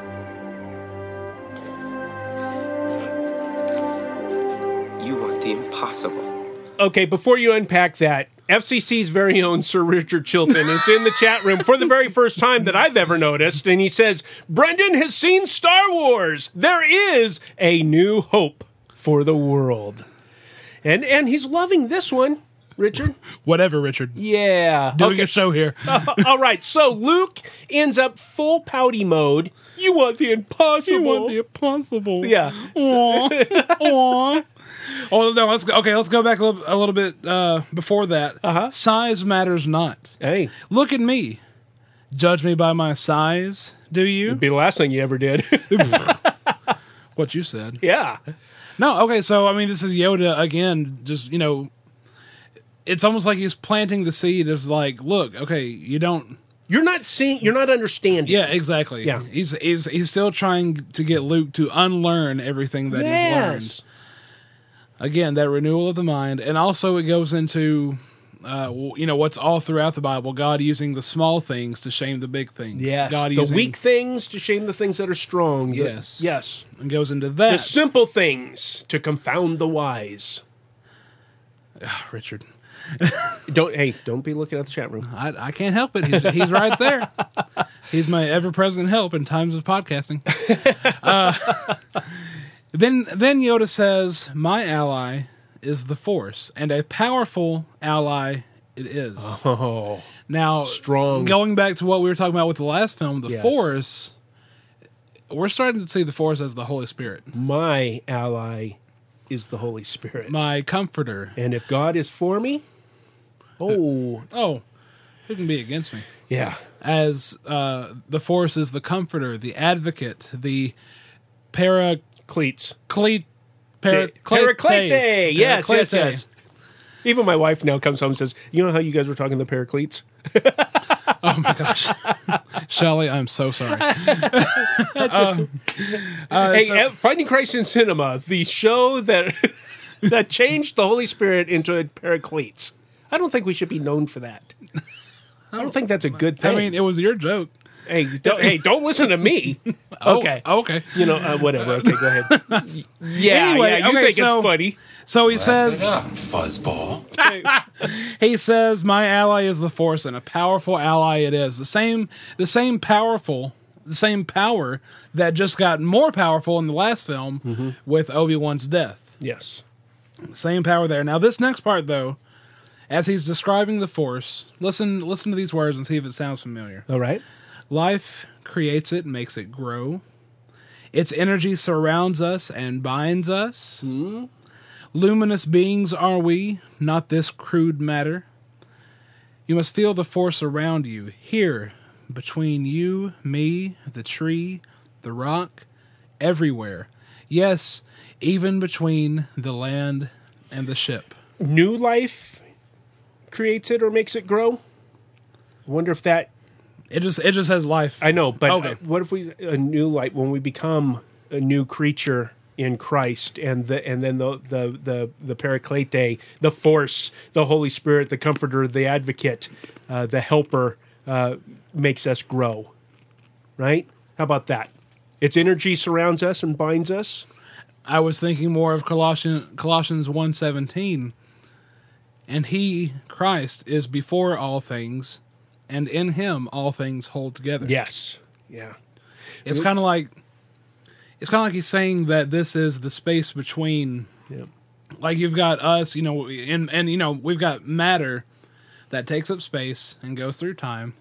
Speaker 5: You want the impossible.
Speaker 1: Okay, before you unpack that, F C C's very own Sir Richard Chilton is in the chat room for the very first time that I've ever noticed, and he says, Brendan has seen Star Wars. There is a new hope for the world. And and he's loving this one, Richard.
Speaker 2: Whatever, Richard.
Speaker 1: Yeah.
Speaker 2: Doing
Speaker 1: Okay.
Speaker 2: a show here.
Speaker 1: All right, so Luke ends up full pouty mode. You want the impossible.
Speaker 2: You want the impossible.
Speaker 1: Yeah.
Speaker 2: Aw. Aw. Oh no! Let's go. Okay, let's go back a little, a little bit uh, before that.
Speaker 1: Uh-huh.
Speaker 2: Size matters not.
Speaker 1: Hey,
Speaker 2: Look at me. Judge me by my size. Do you?
Speaker 1: it'd be the last thing you ever did.
Speaker 2: what you said.
Speaker 1: Yeah.
Speaker 2: No, okay, so I mean, this is Yoda again. Just you know, it's almost like he's planting the seed of like, look, okay, you don't.
Speaker 1: You're not seeing. You're not understanding.
Speaker 2: Yeah, exactly.
Speaker 1: Yeah.
Speaker 2: he's he's he's still trying to get Luke to unlearn everything that
Speaker 1: Yes.
Speaker 2: he's learned. Again, that renewal of the mind, and also it goes into, uh, w- you know, what's all throughout the Bible: God using the small things to shame the big things.
Speaker 1: Yes.
Speaker 2: God
Speaker 1: the
Speaker 2: using,
Speaker 1: weak things to shame the things that are strong. The-
Speaker 2: Yes.
Speaker 1: yes.
Speaker 2: and goes into
Speaker 1: The
Speaker 2: that.
Speaker 1: simple things to confound the wise.
Speaker 2: Richard,
Speaker 1: Don't hey, don't be looking at the chat room.
Speaker 2: I, I can't help it. He's, he's right there. He's my ever-present help in times of podcasting. Uh, then, then Yoda says, "My ally is the Force, and a powerful ally it is."
Speaker 1: Oh,
Speaker 2: Now,
Speaker 1: strong.
Speaker 2: Going back to what we were talking about with the last film, the
Speaker 1: Yes.
Speaker 2: Force. We're starting to see the Force as the Holy Spirit,
Speaker 1: my ally is the Holy Spirit.
Speaker 2: my comforter.
Speaker 1: and if God is for me, oh
Speaker 2: Oh, who can be against me?
Speaker 1: yeah,
Speaker 2: As uh, the Force is the comforter, the advocate, the paraclete,
Speaker 1: cleats.
Speaker 2: paraclete,
Speaker 1: Paraclete. Yes, yes,
Speaker 2: Paraclete.
Speaker 1: yes. Even my wife now comes home and says, "You know how you guys were talking the Paracletes?"
Speaker 2: Oh my gosh, Shelley, I'm so sorry. Um, uh,
Speaker 1: Hey,
Speaker 2: so-
Speaker 1: uh, Finding Christ in Cinema, the show that that changed the Holy Spirit into a Paracletes. I don't think we should be known for that. I don't think that's a good
Speaker 2: I
Speaker 1: thing.
Speaker 2: mean, it was your joke.
Speaker 1: hey, don't, hey, don't listen to me. Okay,
Speaker 2: Oh, okay.
Speaker 1: you know, uh, whatever. Okay, go ahead. Yeah,
Speaker 2: Anyway,
Speaker 1: yeah, you
Speaker 2: okay,
Speaker 1: think
Speaker 2: so-
Speaker 1: it's funny?
Speaker 2: So he says,
Speaker 7: up, fuzzball.
Speaker 2: he says, "My ally is the Force, and a powerful ally it is." The same, the same powerful, the same power that just got more powerful in the last film
Speaker 1: Mm-hmm.
Speaker 2: with Obi-Wan's death.
Speaker 1: Yes.
Speaker 2: Same power there. Now, this next part, though, as he's describing the Force, listen, listen to these words and see if it sounds familiar.
Speaker 1: All right.
Speaker 2: Life creates it, makes it grow. Its energy surrounds us and binds us.
Speaker 1: Hmm?
Speaker 2: Luminous beings are we, not this crude matter. You must feel the Force around you, here, between you, me, the tree, the rock, everywhere. Yes, even between the land and the ship.
Speaker 1: New life creates it or makes it grow. I wonder if that.
Speaker 2: It just it just has life.
Speaker 1: I know, but
Speaker 2: Okay.
Speaker 1: uh, what if we a new life when we become a new creature in Christ, and the and then the the the the Paraclete, the Force, the Holy Spirit, the Comforter, the Advocate, uh, the Helper, uh, makes us grow. Right? How about that? Its energy surrounds us and binds us.
Speaker 2: I was thinking more of Colossians Colossians one seventeen. And he, Christ, is before all things, and in him all things hold together.
Speaker 1: Yes. Yeah.
Speaker 2: It's kind of like it's kind of like he's saying that this is the space between,
Speaker 1: Yeah.
Speaker 2: like you've got us, you know, and and you know we've got matter that takes up space and goes through time,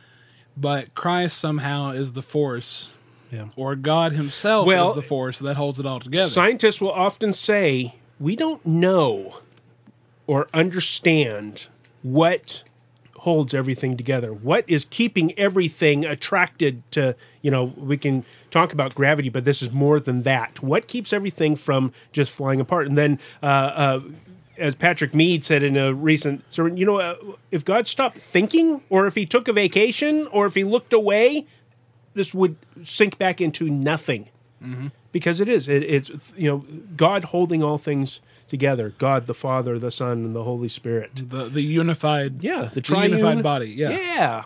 Speaker 2: but Christ somehow is the force,
Speaker 1: Yeah.
Speaker 2: or God Himself
Speaker 1: Well,
Speaker 2: is the force that holds it all together.
Speaker 1: Scientists will often say, we don't know or understand what holds everything together. What is keeping everything attracted to, you know, we can talk about gravity, but this is more than that. What keeps everything from just flying apart? And then, uh, uh, as Patrick Mead said in a recent, so, you know, uh, if God stopped thinking, or if he took a vacation, or if he looked away, this would sink back into nothing.
Speaker 2: Mm-hmm.
Speaker 1: Because it is. It, it's, you know, God holding all things together. God, the Father, the Son, and the Holy Spirit.
Speaker 2: the the unified,
Speaker 1: Yeah, the
Speaker 2: the
Speaker 1: triune
Speaker 2: unified body. Yeah.
Speaker 1: Yeah.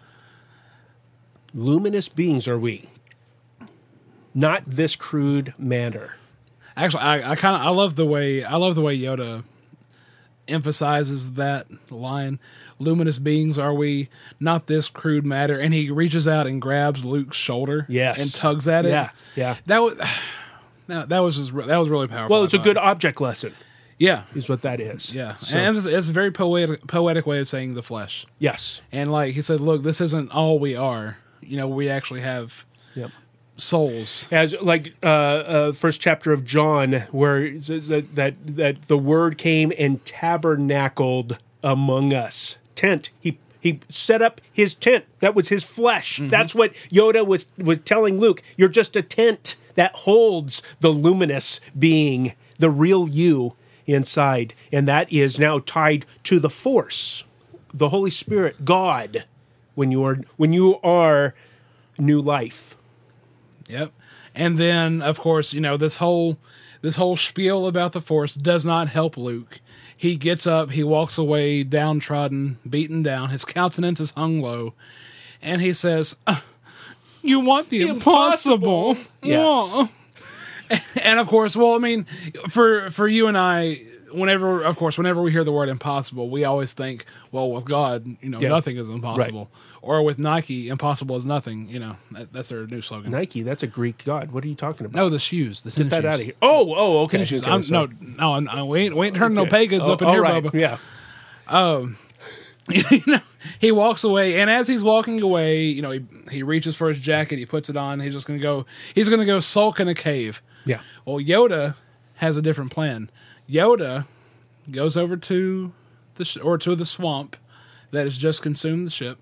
Speaker 1: Luminous beings are we. Not this crude matter.
Speaker 2: Actually, I, I kind of I love the way I love the way Yoda emphasizes that line. Luminous beings are we, not this crude matter. And he reaches out and grabs Luke's shoulder,
Speaker 1: Yes.
Speaker 2: and tugs at it.
Speaker 1: Yeah, yeah.
Speaker 2: That was that, that was just, re- that was really powerful.
Speaker 1: Well, it's
Speaker 2: I
Speaker 1: a good
Speaker 2: thought.
Speaker 1: object lesson,
Speaker 2: yeah,
Speaker 1: is what that is.
Speaker 2: yeah,
Speaker 1: So,
Speaker 2: and it's, it's a very poetic poetic way of saying the flesh.
Speaker 1: yes.
Speaker 2: And like he said, look, this isn't all we are. You know, we actually have
Speaker 1: Yep.
Speaker 2: souls.
Speaker 1: As like uh, uh, first chapter of John, where it says that, that that the Word came and tabernacled among us. Tent. He He set up his tent. That was his flesh. That's what Yoda was, was telling Luke. You're just a tent that holds the luminous being, the real you inside. And that is now tied to the Force, the Holy Spirit, God, when you are when you are new life.
Speaker 2: Yep. And then, of course, you know, this whole this whole spiel about the Force does not help Luke. He gets up, he walks away, downtrodden, beaten down. His countenance is hung low. And he says, uh, you want the,
Speaker 1: The
Speaker 2: impossible.
Speaker 1: impossible. Yes.
Speaker 2: Wah." And, of course, well, I mean, for for you and I, whenever, of course, whenever we hear the word impossible, we always think, well, with God, you know,
Speaker 1: Yeah.
Speaker 2: nothing is impossible. Or with Nike, impossible is nothing. You know, that, that's their new slogan.
Speaker 1: Nike, that's a Greek god. What are you talking about?
Speaker 2: No, the shoes. The
Speaker 1: Get
Speaker 2: tennis
Speaker 1: that
Speaker 2: shoes.
Speaker 1: out of here. Oh, oh, okay.
Speaker 2: Tennis shoes.
Speaker 1: Okay,
Speaker 2: I'm,
Speaker 1: so-
Speaker 2: no, no, I'm, I, we ain't, we ain't turning no
Speaker 1: okay.
Speaker 2: pagans
Speaker 1: Oh,
Speaker 2: up in
Speaker 1: all
Speaker 2: here,
Speaker 1: right.
Speaker 2: Bubba.
Speaker 1: Yeah.
Speaker 2: You know, he walks away, and as he's walking away, you know, he he reaches for his jacket, he puts it on. He's just gonna go. He's gonna go sulk in a cave.
Speaker 1: Yeah.
Speaker 2: Well, Yoda has a different plan. Yoda goes over to the sh- or to the swamp that has just consumed the ship,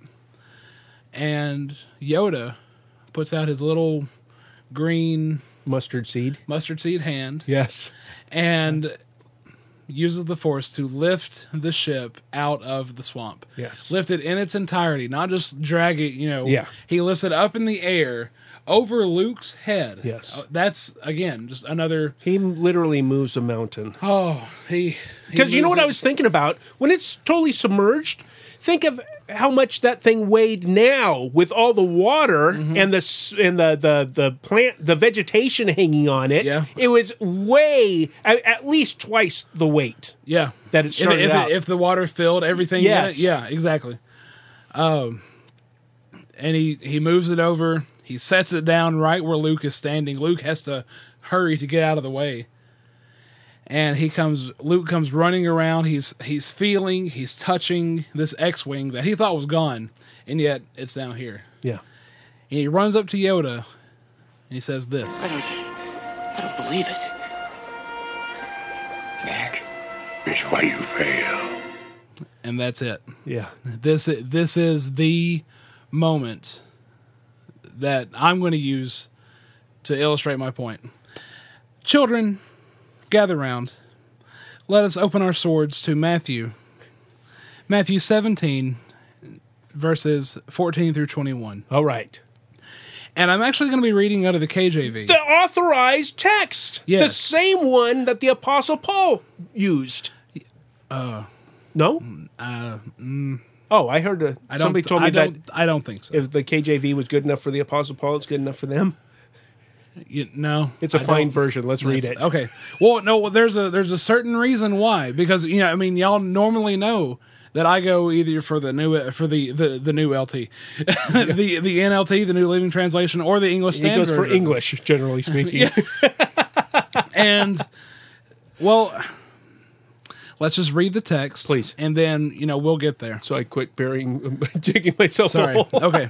Speaker 2: and Yoda puts out his little green
Speaker 1: Mustard seed.
Speaker 2: mustard seed hand
Speaker 1: Yes.
Speaker 2: and uses the Force to lift the ship out of the swamp.
Speaker 1: Yes.
Speaker 2: Lift it in its entirety, not just drag it, you know.
Speaker 1: Yeah.
Speaker 2: He lifts it up in the air over Luke's head.
Speaker 1: Yes.
Speaker 2: Uh, that's, again, just another...
Speaker 1: He literally moves a mountain.
Speaker 2: Oh, he...
Speaker 1: Because you know
Speaker 2: moves
Speaker 1: what I
Speaker 2: it-
Speaker 1: was thinking about? When it's totally submerged, think of how much that thing weighed now with all the water
Speaker 2: Mm-hmm.
Speaker 1: and the s- and the, the the plant, the vegetation hanging on it.
Speaker 2: Yeah.
Speaker 1: It was way at, at least twice the weight.
Speaker 2: Yeah.
Speaker 1: that it
Speaker 2: If,
Speaker 1: started
Speaker 2: if,
Speaker 1: out.
Speaker 2: if the water filled everything
Speaker 1: Yes.
Speaker 2: in it. Yeah, exactly. Um, and he, he moves it over. He sets it down right where Luke is standing. Luke has to hurry to get out of the way. And he comes. Luke comes running around. He's he's feeling. He's touching this X-wing that he thought was gone, and yet it's down here.
Speaker 1: Yeah.
Speaker 2: And he runs up to Yoda, and he says this.
Speaker 5: I don't, I don't believe it.
Speaker 7: That is why you fail.
Speaker 2: And that's it.
Speaker 1: Yeah.
Speaker 2: This this is the moment that I'm going to use to illustrate my point. Children, gather round. Let us open our swords to Matthew. Matthew seventeen, verses fourteen through twenty-one.
Speaker 1: All right.
Speaker 2: And I'm actually going to be reading out of the K J V.
Speaker 1: The authorized text.
Speaker 2: Yes.
Speaker 1: The same one that the Apostle Paul used. Uh, no?
Speaker 2: Uh, mm,
Speaker 1: Oh, I heard a,
Speaker 2: I don't,
Speaker 1: somebody told me
Speaker 2: I
Speaker 1: that
Speaker 2: don't, I don't think so.
Speaker 1: if the K J V was good enough for the Apostle Paul, it's good enough for them.
Speaker 2: You, no,
Speaker 1: It's a
Speaker 2: I
Speaker 1: fine
Speaker 2: don't-
Speaker 1: version. Let's read it.
Speaker 2: That's- Okay. Well, no, well, there's a there's a certain reason why, because you know, I mean, y'all normally know that I go either for the new for the the, the new L T, the the N L T, the New Living Translation, or the English
Speaker 1: He
Speaker 2: Standard
Speaker 1: goes for
Speaker 2: Version.
Speaker 1: English, generally speaking.
Speaker 2: And well, let's just read the text,
Speaker 1: Please.
Speaker 2: and then you know we'll get there.
Speaker 1: So I quit burying, digging myself
Speaker 2: Sorry.
Speaker 1: a hole.
Speaker 2: Okay.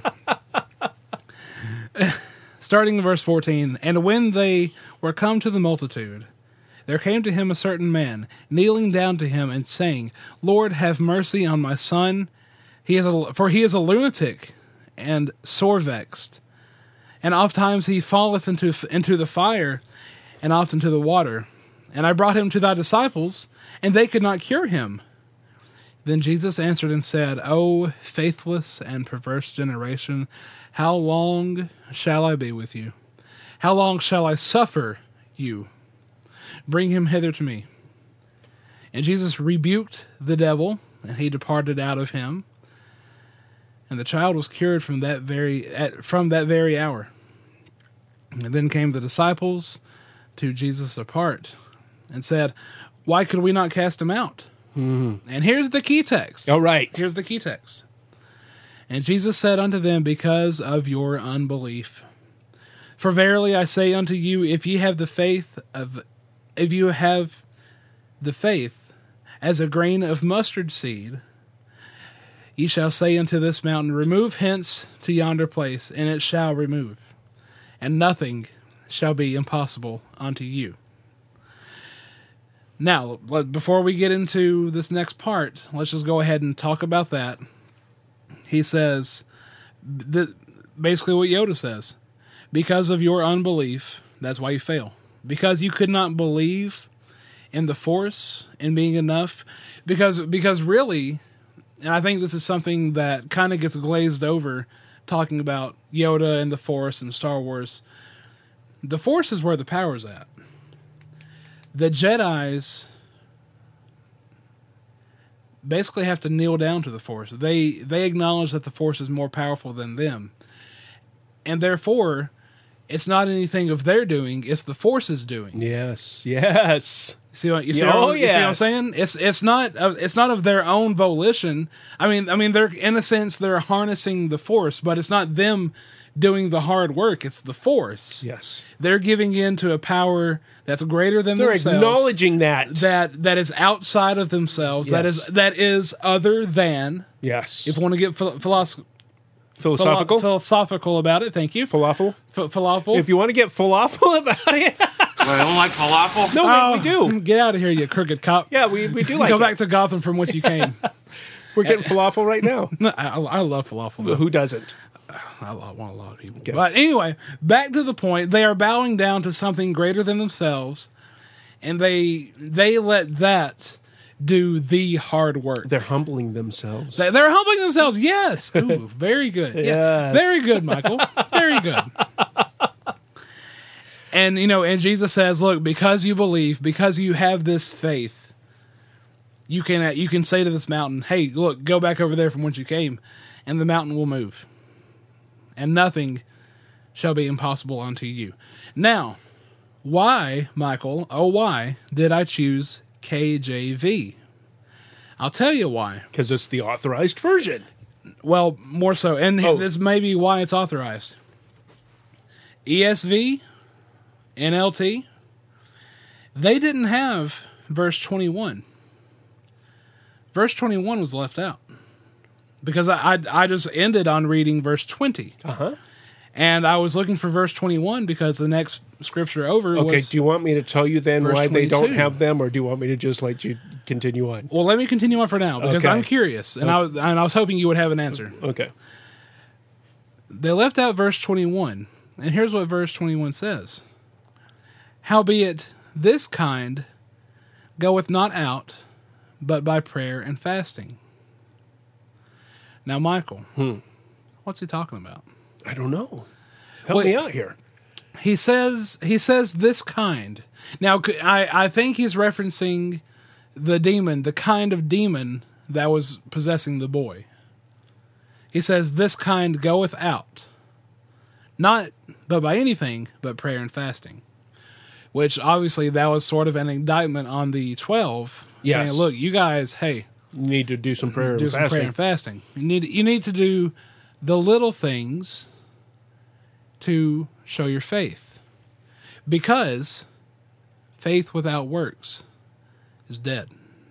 Speaker 2: Starting in verse fourteen, and when they were come to the multitude, there came to him a certain man, kneeling down to him and saying, Lord, have mercy on my son, he is a, for he is a lunatic and sore vexed. And ofttimes he falleth into into the fire, and oft into the water. And I brought him to thy disciples, and they could not cure him. Then Jesus answered and said, O faithless and perverse generation, how long shall I be with you? How long shall I suffer you? Bring him hither to me. And Jesus rebuked the devil, and he departed out of him. And the child was cured from that very at, from that very hour. And then came the disciples to Jesus apart, and said, Why could we not cast him out? Mm-hmm. And here's the key text.
Speaker 1: All right.
Speaker 2: Here's the key text. And Jesus said unto them, Because of your unbelief. For verily I say unto you, if ye have the faith of, if you have the faith as a grain of mustard seed, ye shall say unto this mountain, Remove hence to yonder place, and it shall remove, and nothing shall be impossible unto you. Now, let- before we get into this next part, let's just go ahead and talk about that. he says, th- basically what Yoda says, because of your unbelief, that's why you fail. Because you could not believe in the Force and being enough. Because, because really, and I think this is something that kind of gets glazed over talking about Yoda and the Force and Star Wars. The Force is where the power's at. The Jedis basically have to kneel down to the Force. They they acknowledge that the Force is more powerful than them. And therefore, it's not anything of their doing, it's the Force's doing.
Speaker 1: Yes, yes.
Speaker 2: See what you see?
Speaker 1: Oh,
Speaker 2: what, you see what I'm
Speaker 1: yes.
Speaker 2: saying? It's it's not of, it's not of their own volition. I mean, I mean, they're in a sense they're harnessing the Force, but it's not them doing the hard work. It's the Force.
Speaker 1: Yes,
Speaker 2: they're giving in to a power that's greater than
Speaker 1: they're
Speaker 2: themselves.
Speaker 1: acknowledging that
Speaker 2: that that is outside of themselves. That
Speaker 1: Yes.
Speaker 2: is that is other than.
Speaker 1: Yes,
Speaker 2: If you want to get philo- philosoph-
Speaker 1: philosophical,
Speaker 2: philo- philosophical about it, thank you.
Speaker 1: falafel.
Speaker 2: F- falafel.
Speaker 1: If you want to get falafel about it,
Speaker 3: I don't like falafel.
Speaker 1: no,
Speaker 2: Oh,
Speaker 1: we, we do.
Speaker 2: Get out of here, you crooked cop.
Speaker 1: Yeah, we, we do like
Speaker 2: Go
Speaker 1: it.
Speaker 2: back to Gotham from which you came.
Speaker 1: We're getting falafel right now.
Speaker 2: No, I, I love falafel. Though.
Speaker 1: Who doesn't?
Speaker 2: I love, want a lot of people. But anyway, back to the point. They are bowing down to something greater than themselves, and they they let that do the hard work.
Speaker 1: They're humbling themselves.
Speaker 2: They- They're humbling themselves. Yes. Ooh, very good. Yeah,
Speaker 1: Yes.
Speaker 2: very good, Michael. Very good. And you know, and Jesus says, "Look, because you believe, because you have this faith, you can you can say to this mountain, hey, look, go back over there from whence you came, and the mountain will move, and nothing shall be impossible unto you." Now, why, Michael? Oh, why did I choose K J V? I'll tell you why.
Speaker 1: Because it's the authorized version.
Speaker 2: Well, more so, and
Speaker 1: Oh.
Speaker 2: this may be why it's authorized. E S V, N L T, they didn't have verse twenty-one. Verse twenty-one was left out because I, I I just ended on reading verse twenty,
Speaker 1: Uh huh.
Speaker 2: and I was looking for verse twenty-one because the next scripture over
Speaker 1: Okay,
Speaker 2: was.
Speaker 1: do you want me to tell you then
Speaker 2: verse
Speaker 1: why they don't
Speaker 2: twenty-two.
Speaker 1: have them, or do you want me to just let you continue on?
Speaker 2: Well, let me continue on for now because
Speaker 1: Okay.
Speaker 2: I'm curious, and I was and I was hoping you would have an answer.
Speaker 1: Okay.
Speaker 2: They left out verse twenty-one, and here's what verse twenty-one says. Howbeit, this kind goeth not out, but by prayer and fasting. Now, Michael,
Speaker 1: Hmm.
Speaker 2: what's he talking about?
Speaker 1: I don't know. Help
Speaker 2: Wait.
Speaker 1: me out here.
Speaker 2: He says he says this kind. Now, c- I, I think he's referencing the demon, the kind of demon that was possessing the boy. He says this kind goeth out, not but by anything but prayer and fasting. Which obviously that was sort of an indictment on the twelve,
Speaker 1: Yes.
Speaker 2: saying, "Look, you guys, hey,
Speaker 1: You need to do some prayer
Speaker 2: do
Speaker 1: and
Speaker 2: some
Speaker 1: fasting.
Speaker 2: prayer and fasting. You need you need to do the little things to show your faith, because faith without works is dead."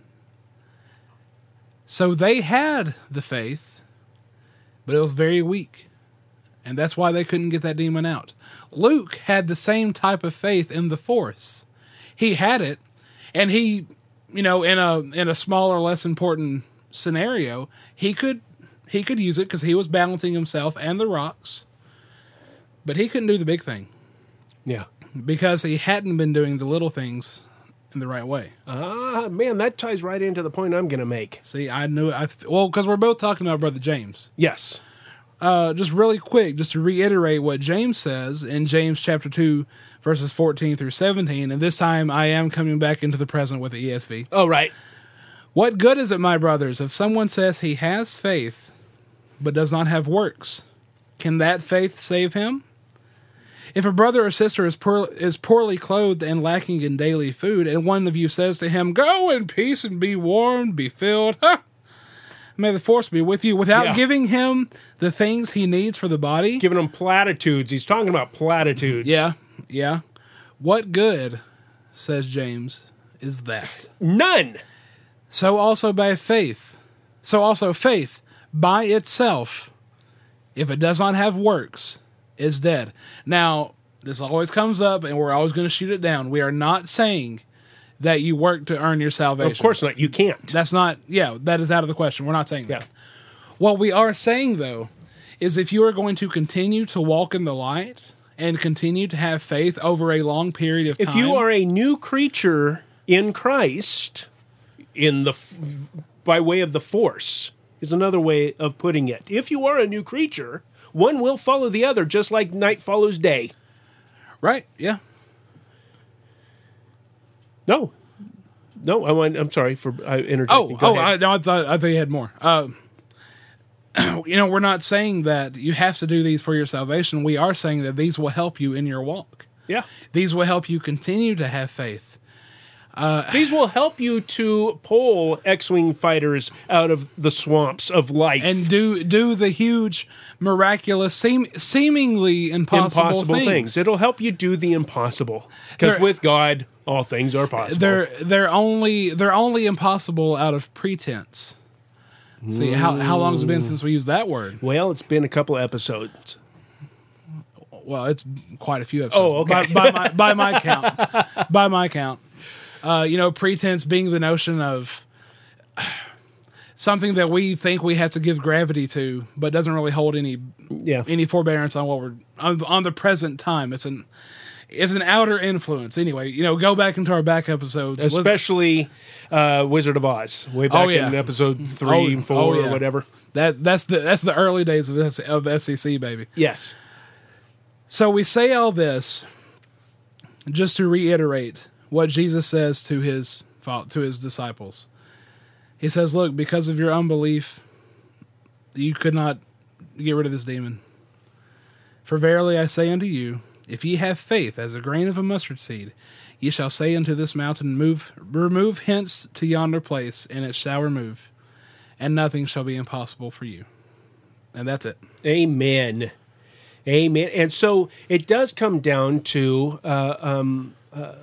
Speaker 2: So they had the faith, but it was very weak, and that's why they couldn't get that demon out. Luke had the same type of faith in the Force. He had it, and he, you know, in a in a smaller, less important scenario, he could he could use it because he was balancing himself and the rocks, but he couldn't do the big thing
Speaker 1: Yeah.
Speaker 2: because he hadn't been doing the little things in the right way.
Speaker 1: Ah, man, that ties right into the point I'm going to make.
Speaker 2: See, I knew I well because we're both talking about Brother James.
Speaker 1: Yes.
Speaker 2: Uh, just really quick, just to reiterate what James says in James chapter two, verses fourteen through seventeen, and this time I am coming back into the present with the E S V.
Speaker 1: Oh, right.
Speaker 2: What good is it, my brothers, if someone says he has faith, but does not have works? Can that faith save him? If a brother or sister is poor, is poorly clothed and lacking in daily food, and one of you says to him, "Go in peace and be warmed, be filled," ha! May the force be with you, without
Speaker 1: Yeah.
Speaker 2: giving him the things he needs for the body.
Speaker 1: Giving them platitudes. He's talking about platitudes.
Speaker 2: Yeah, yeah. What good, says James, is that?
Speaker 1: None.
Speaker 2: So also by faith. So also faith by itself, if it does not have works, is dead. Now, this always comes up, and we're always going to shoot it down. We are not saying that you work to earn your salvation.
Speaker 1: Of course not. You can't.
Speaker 2: That's not, yeah, that is out of the question. We're not saying that.
Speaker 1: Yeah.
Speaker 2: What we are saying, though, is if you are going to continue to walk in the light and continue to have faith over a long period of time.
Speaker 1: If you are a new creature in Christ, in the f- by way of the Force, is another way of putting it. If you are a new creature, one will follow the other, just like night follows day.
Speaker 2: Right, yeah.
Speaker 1: No. No, I want, I'm sorry for uh, interjecting.
Speaker 2: Oh,
Speaker 1: Go
Speaker 2: oh, I,
Speaker 1: ahead.
Speaker 2: no, I thought I thought you had more. Uh, you know, we're not saying that you have to do these for your salvation. We are saying that these will help you in your walk.
Speaker 1: Yeah.
Speaker 2: These will help you continue to have faith. Uh,
Speaker 1: These will help you to pull X-Wing fighters out of the swamps of life.
Speaker 2: and do do the huge, miraculous, seem, seemingly impossible,
Speaker 1: impossible
Speaker 2: things.
Speaker 1: things. It'll help you do the impossible. Because
Speaker 2: They're-
Speaker 1: with God, all things are possible.
Speaker 2: They're they're only they're only impossible out of pretense. See how how long has it been since we used that word?
Speaker 1: Well, it's been a couple of episodes.
Speaker 2: Well, it's quite a few episodes.
Speaker 1: Oh, okay.
Speaker 2: By, by my by my count, by my count, uh, you know, pretense being the notion of something that we think we have to give gravity to, but doesn't really hold any
Speaker 1: Yeah.
Speaker 2: any forbearance on what we're on, on the present time. It's an it's an outer influence. Anyway, you know, go back into our back episodes, Listen-
Speaker 1: Especially uh, Wizard of Oz, way back
Speaker 2: Oh, yeah.
Speaker 1: in episode three
Speaker 2: Oh,
Speaker 1: and four
Speaker 2: oh, yeah.
Speaker 1: or whatever.
Speaker 2: That that's the that's the early days of S- of S E C, baby.
Speaker 1: Yes.
Speaker 2: So we say all this just to reiterate what Jesus says to his fo- to his disciples. He says, "Look, because of your unbelief, you could not get rid of this demon. For verily I say unto you, if ye have faith as a grain of a mustard seed, ye shall say unto this mountain, Move, remove hence to yonder place, and it shall remove, and nothing shall be impossible for you." And that's it.
Speaker 1: Amen. Amen. And so it does come down to uh, um, uh,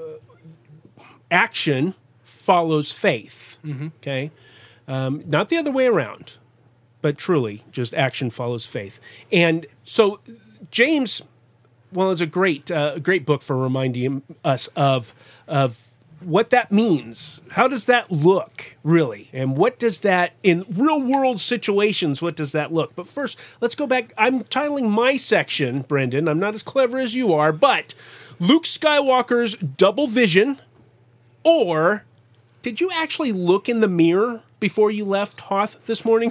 Speaker 1: action follows faith. Okay? Um, not the other way around, but truly just action follows faith. And so James, well, it's a great, uh, great book for reminding us of of what that means. How does that look, really? And what does that, in real-world situations, what does that look? But first, let's go back. I'm titling my section, Brendan. I'm not as clever as you are, but Luke Skywalker's double vision, or did you actually look in the mirror before you left Hoth this morning?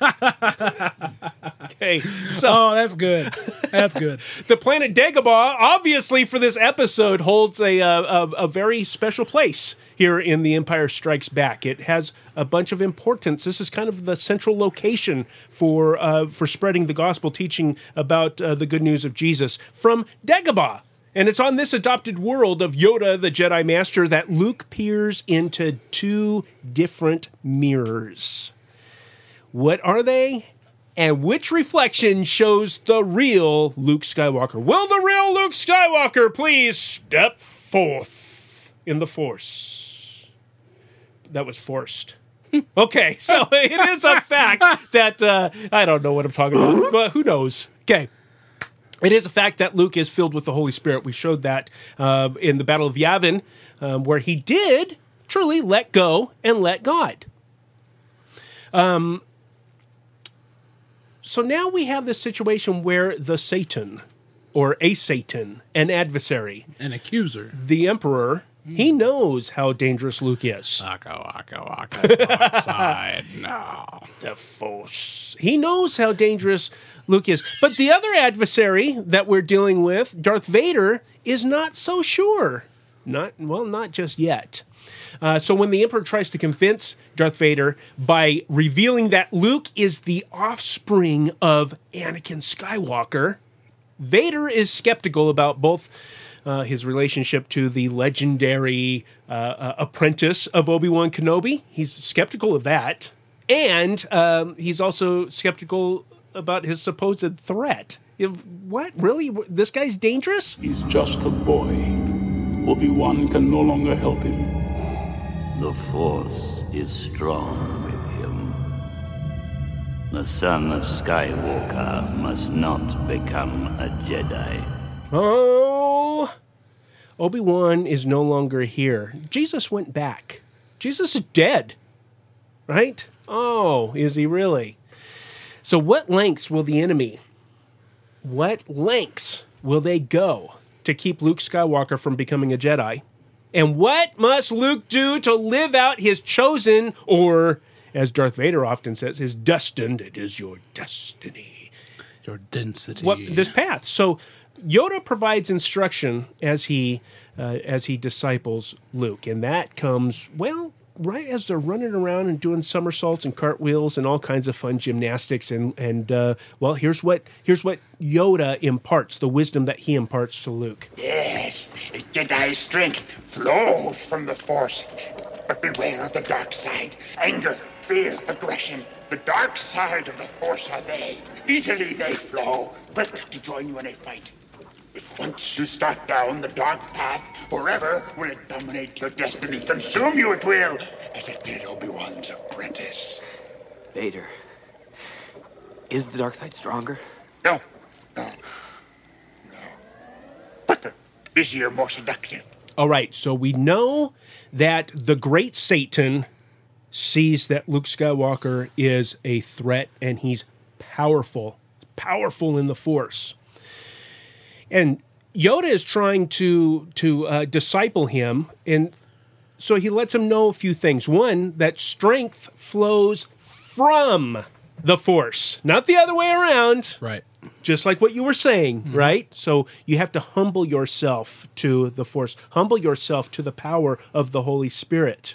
Speaker 1: Okay, so...
Speaker 2: Oh, that's good. That's good.
Speaker 1: The planet Dagobah, obviously for this episode, holds a, a, a, a very special place here in The Empire Strikes Back. It has a bunch of importance. This is kind of the central location for uh, for spreading the gospel, teaching about uh, the good news of Jesus from Dagobah. And it's on this adopted world of Yoda, the Jedi Master, that Luke peers into two different mirrors. What are they? And which reflection shows the real Luke Skywalker? Will the real Luke Skywalker please step forth in the Force? That was forced. Okay, so it is a fact that, uh, I don't know what I'm talking about, but who knows? Okay. It is a fact that Luke is filled with the Holy Spirit. We showed that uh, in the Battle of Yavin, um, where he did truly let go and let God. Um. So now we have this situation where the Satan, or a Satan, an adversary,
Speaker 2: An accuser.
Speaker 1: the Emperor, he knows how dangerous Luke is.
Speaker 2: Waka, waka, waka, go outside. No.
Speaker 1: The Force. He knows how dangerous Luke is. But the other adversary that we're dealing with, Darth Vader, is not so sure. Not well, not just yet. Uh, so when the Emperor tries to convince Darth Vader by revealing that Luke is the offspring of Anakin Skywalker, Vader is skeptical about both uh, his relationship to the legendary uh, uh, apprentice of Obi-Wan Kenobi. He's skeptical of that. And um, he's also skeptical about his supposed threat. What? Really? This guy's dangerous?
Speaker 8: He's just a boy. Obi-Wan can no longer help him.
Speaker 9: The Force is strong with him. The son of Skywalker must not become a Jedi.
Speaker 1: Oh, Obi-Wan is no longer here. Jesus went back. Jesus is dead, right? Oh, is he really? So what lengths will the enemy, what lengths will they go to keep Luke Skywalker from becoming a Jedi? And what must Luke do to live out his chosen, or as Darth Vader often says, his destined, it is your destiny.
Speaker 2: Your density.
Speaker 1: What, this path. So Yoda provides instruction as he uh, as he disciples Luke. And that comes, well, right as they're running around and doing somersaults and cartwheels and all kinds of fun gymnastics, and and uh, well, here's what here's what Yoda imparts, the wisdom that he imparts to Luke.
Speaker 7: Yes, Jedi strength flows from the Force, but beware of the dark side. Anger, fear, aggression. The dark side of the Force are they. Easily they flow, quick to join you in a fight. If once you start down the dark path, forever will it dominate your destiny. Consume you it will, as it did Obi-Wan's apprentice.
Speaker 5: Vader, is the dark side stronger?
Speaker 7: No, no, no. Quicker, busier, more seductive.
Speaker 1: All right, so we know that the great Satan sees that Luke Skywalker is a threat, and he's powerful, powerful in the Force. And Yoda is trying to to uh, disciple him, and so he lets him know a few things. One, that strength flows from the Force, not the other way around.
Speaker 2: Right.
Speaker 1: Just like what you were saying,
Speaker 2: Mm-hmm.
Speaker 1: right? So you have to humble yourself to the Force. Humble yourself to the power of the Holy Spirit.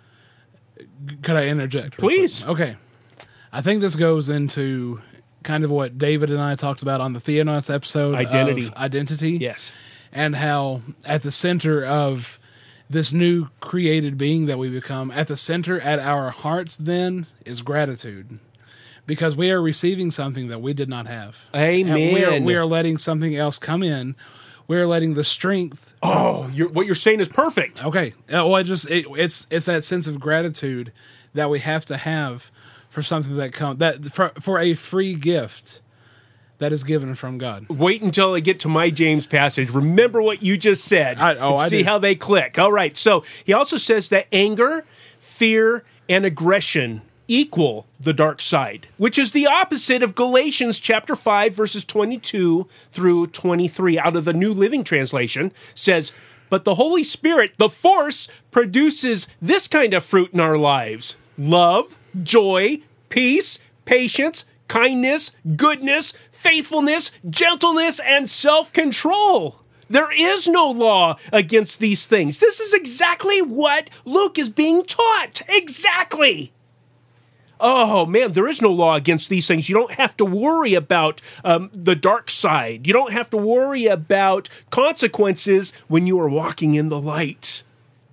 Speaker 2: Could I interject? real
Speaker 1: Please.
Speaker 2: quick? Okay. I think this goes into kind of what David and I talked about on the Theonauts episode.
Speaker 1: Identity.
Speaker 2: Of identity.
Speaker 1: Yes.
Speaker 2: And how at the center of this new created being that we become, at the center at our hearts then is gratitude. Because we are receiving something that we did not have.
Speaker 1: Amen.
Speaker 2: And we are, we are letting something else come in. We are letting the strength.
Speaker 1: Oh, you're, what you're saying is perfect.
Speaker 2: Okay. Uh, well, I just it, it's it's that sense of gratitude that we have to have for something that comes that for for a free gift that is given from God.
Speaker 1: Wait until I get to my James passage. Remember what you just said.
Speaker 2: I- oh,
Speaker 1: and
Speaker 2: I
Speaker 1: see
Speaker 2: did.
Speaker 1: how they click. All right. So he also says that anger, fear, and aggression equal the dark side, which is the opposite of Galatians chapter five, verses twenty-two through twenty-three out of the New Living Translation says, but the Holy Spirit, the Force, produces this kind of fruit in our lives: love, joy, peace, patience, kindness, goodness, faithfulness, gentleness, and self-control. There is no law against these things. This is exactly what Luke is being taught. Exactly. Oh, man, there is no law against these things. You don't have to worry about um, the dark side. You don't have to worry about consequences when you are walking in the light.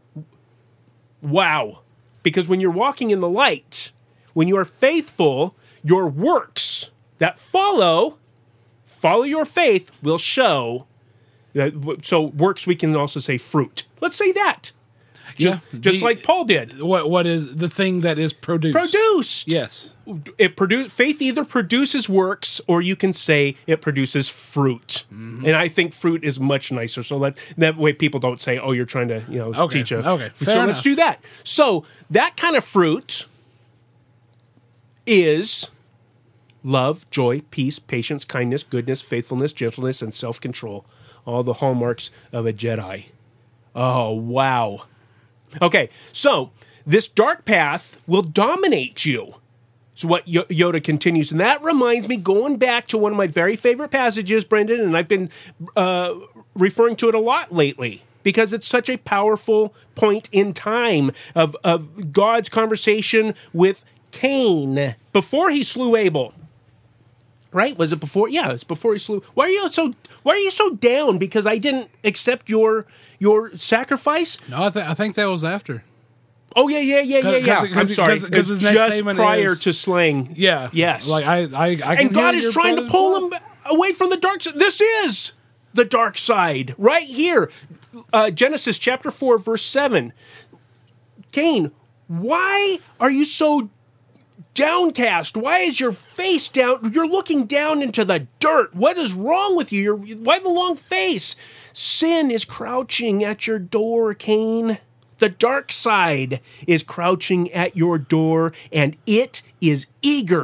Speaker 1: Wow. Because when you're walking in the light, when you are faithful, your works that follow, follow your faith, will show. That, so works, we can also say fruit. Let's say that.
Speaker 2: Yeah,
Speaker 1: Just
Speaker 2: the-
Speaker 1: like Paul did.
Speaker 2: What what is the thing that is produced?
Speaker 1: Produced.
Speaker 2: Yes.
Speaker 1: It produ- faith either produces works, or you can say it produces fruit.
Speaker 2: Mm-hmm.
Speaker 1: And I think fruit is much nicer. So that that way people don't say, "Oh, you're trying to, you know,
Speaker 2: Okay,
Speaker 1: teach a."
Speaker 2: okay,
Speaker 1: So
Speaker 2: fair
Speaker 1: let's
Speaker 2: enough.
Speaker 1: do that. So that kind of fruit is love, joy, peace, patience, kindness, goodness, faithfulness, gentleness, and self-control. All the hallmarks of a Jedi. Oh, wow. Okay, so this dark path will dominate you. It's what Yo- Yoda continues. And that reminds me, going back to one of my very favorite passages, Brendan, and I've been uh, referring to it a lot lately, because it's such a powerful point in time of, of God's conversation with Cain before he slew Abel. Right? Was it before? Yeah, it's before he slew. Why are you so? Why are you so down? Because I didn't accept your your sacrifice?
Speaker 2: No, I, th- I think that was after.
Speaker 1: Oh yeah, yeah, yeah, yeah, yeah.
Speaker 2: Cause-
Speaker 1: I'm
Speaker 2: cause-
Speaker 1: sorry.
Speaker 2: cause- cause his
Speaker 1: It's
Speaker 2: next
Speaker 1: just
Speaker 2: statement
Speaker 1: prior
Speaker 2: is-
Speaker 1: to slaying.
Speaker 2: Yeah.
Speaker 1: Yes.
Speaker 2: Like I, I, I can
Speaker 1: and God
Speaker 2: hear
Speaker 1: is
Speaker 2: your
Speaker 1: trying to
Speaker 2: brother's
Speaker 1: pull
Speaker 2: blood.
Speaker 1: him away from the dark side. This is the dark side right here. Uh, Genesis chapter four, verse seven. Cain, why are you so downcast? Why is your face down? You're looking down into the dirt. What is wrong with you? You're, why the long face? Sin is crouching at your door, Cain. The dark side is crouching at your door, and it is eager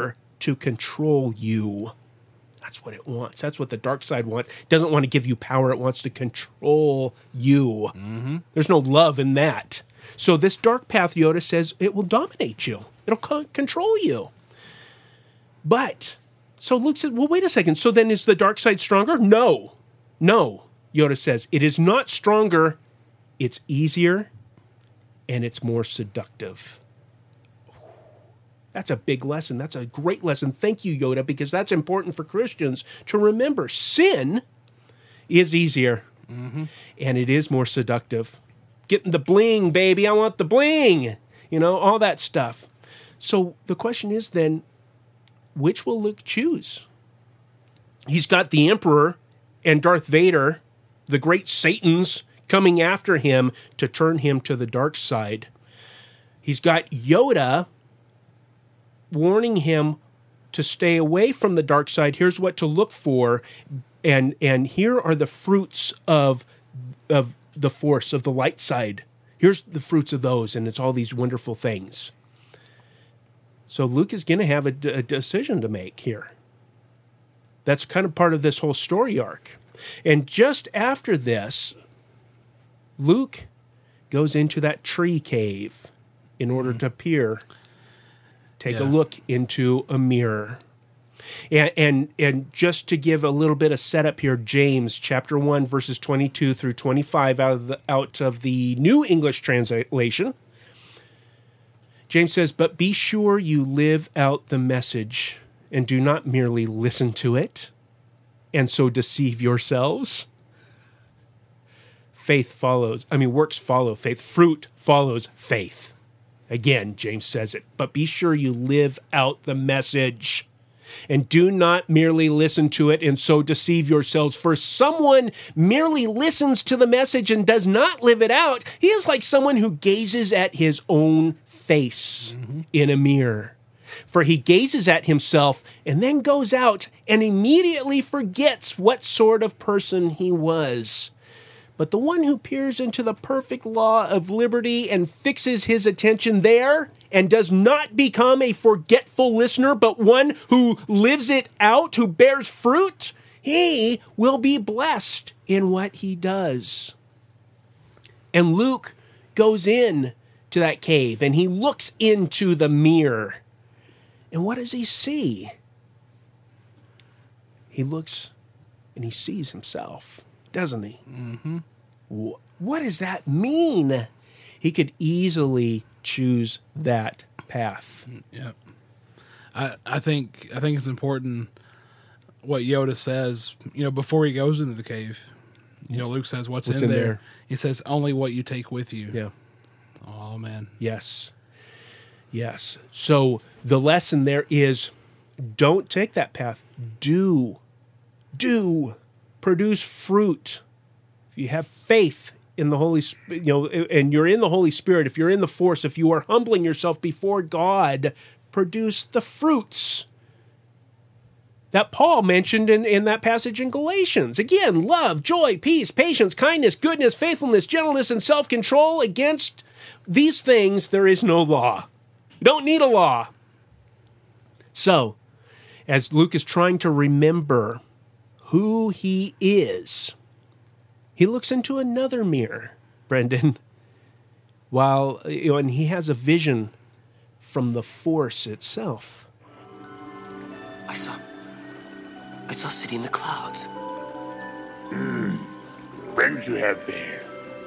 Speaker 1: to control you. That's what it wants. That's what the dark side wants. It doesn't want to give you power. It wants to control you. Mm-hmm. There's no love in that. So this dark path, Yoda says, it will dominate you. It'll co- control you. But, so Luke said, well, wait a second. So then is the dark side stronger? No. No, Yoda says. It is not stronger. It's easier, and it's more seductive. That's a big lesson. That's a great lesson. Thank you, Yoda, because that's important for Christians to remember. Sin is easier, mm-hmm. and it is more seductive. Getting the bling, baby. I want the bling. You know, all that stuff. So the question is then, which will Luke choose? He's got the Emperor and Darth Vader, the great Satans, coming after him to turn him to the dark side. He's got Yoda warning him to stay away from the dark side. Here's what to look for, and and here are the fruits of of the Force, of the light side. Here's the fruits of those, and it's all these wonderful things. So Luke is going to have a, d- a decision to make here. That's kind of part of this whole story arc. And just after this, Luke goes into that tree cave in order mm. to peer. Take yeah. a look into a mirror. And, and and just to give a little bit of setup here, James chapter one, verses twenty-two through twenty-five out of the, out of the New English Translation. James says, "But be sure you live out the message and do not merely listen to it and so deceive yourselves. Faith follows, I mean, works follow faith. Fruit follows faith." Again, James says it, but be sure you live out the message and do not merely listen to it and so deceive yourselves. For someone merely listens to the message and does not live it out, he is like someone who gazes at his own face mm-hmm. in a mirror. For he gazes at himself and then goes out and immediately forgets what sort of person he was. But the one who peers into the perfect law of liberty and fixes his attention there and does not become a forgetful listener, but one who lives it out, who bears fruit, he will be blessed in what he does. And Luke goes in to that cave and he looks into the mirror. And what does he see? He looks and he sees himself, doesn't he?
Speaker 2: Mm-hmm.
Speaker 1: What does that mean? He could easily choose that path.
Speaker 2: Yeah, I I think I think it's important what Yoda says. You know, before he goes into the cave, you know, Luke says, "What's, What's in, in there? there?" He says, "Only what you take with you."
Speaker 1: Yeah.
Speaker 2: Oh man.
Speaker 1: Yes. Yes. So the lesson there is, don't take that path. Do, do produce fruit. If you have faith in the Holy Spirit, you know, and you're in the Holy Spirit, if you're in the Force, if you are humbling yourself before God, produce the fruits that Paul mentioned in, in that passage in Galatians. Again, love, joy, peace, patience, kindness, goodness, faithfulness, gentleness, and self-control. Against these things there is no law. You don't need a law. So, as Luke is trying to remember who he is, he looks into another mirror, Brendan, while, you know, and he has a vision from the Force itself.
Speaker 5: I saw, I saw a city in the clouds.
Speaker 7: Hmm. When did you have there?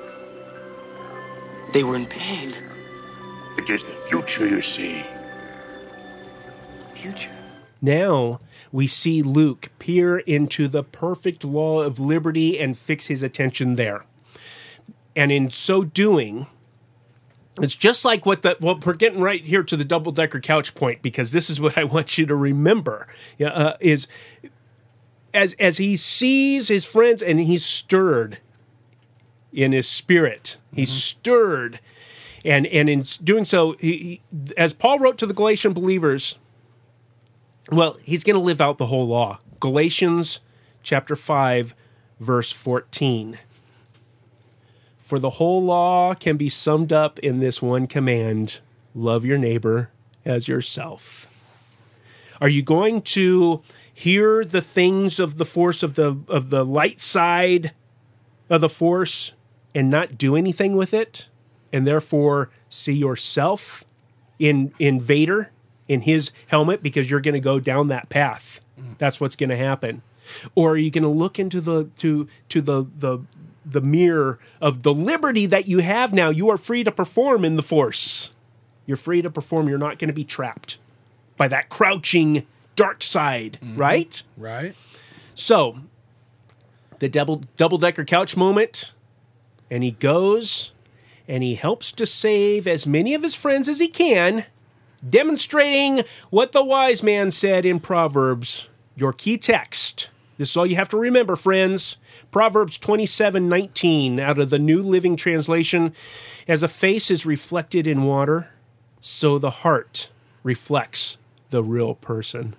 Speaker 5: They were in pain.
Speaker 7: It is the future, you see.
Speaker 5: Future?
Speaker 1: Now we see Luke peer into the perfect law of liberty and fix his attention there. And in so doing, it's just like what the, well, we're getting right here to the double-decker couch point, because this is what I want you to remember, uh, is as, as he sees his friends and he's stirred in his spirit, he's mm-hmm. stirred. And, and in doing so, he, he, as Paul wrote to the Galatian believers, well, he's going to live out the whole law. Galatians chapter five, verse fourteen. For the whole law can be summed up in this one command: love your neighbor as yourself. Are you going to hear the things of the Force, of the of the light side of the Force, and not do anything with it, and therefore see yourself in in Vader, in his helmet, because you're going to go down that path? Mm. That's what's going to happen. Or are you going to look into the to to the the the mirror of the liberty that you have now? You are free to perform in the Force. You're free to perform. You're not going to be trapped by that crouching dark side, mm-hmm. right?
Speaker 2: Right.
Speaker 1: So, the double double decker couch moment, and he goes and he helps to save as many of his friends as he can, demonstrating what the wise man said in Proverbs, your key text. This is all you have to remember, friends. Proverbs twenty-seven nineteen, out of the New Living Translation. As a face is reflected in water, so the heart reflects the real person.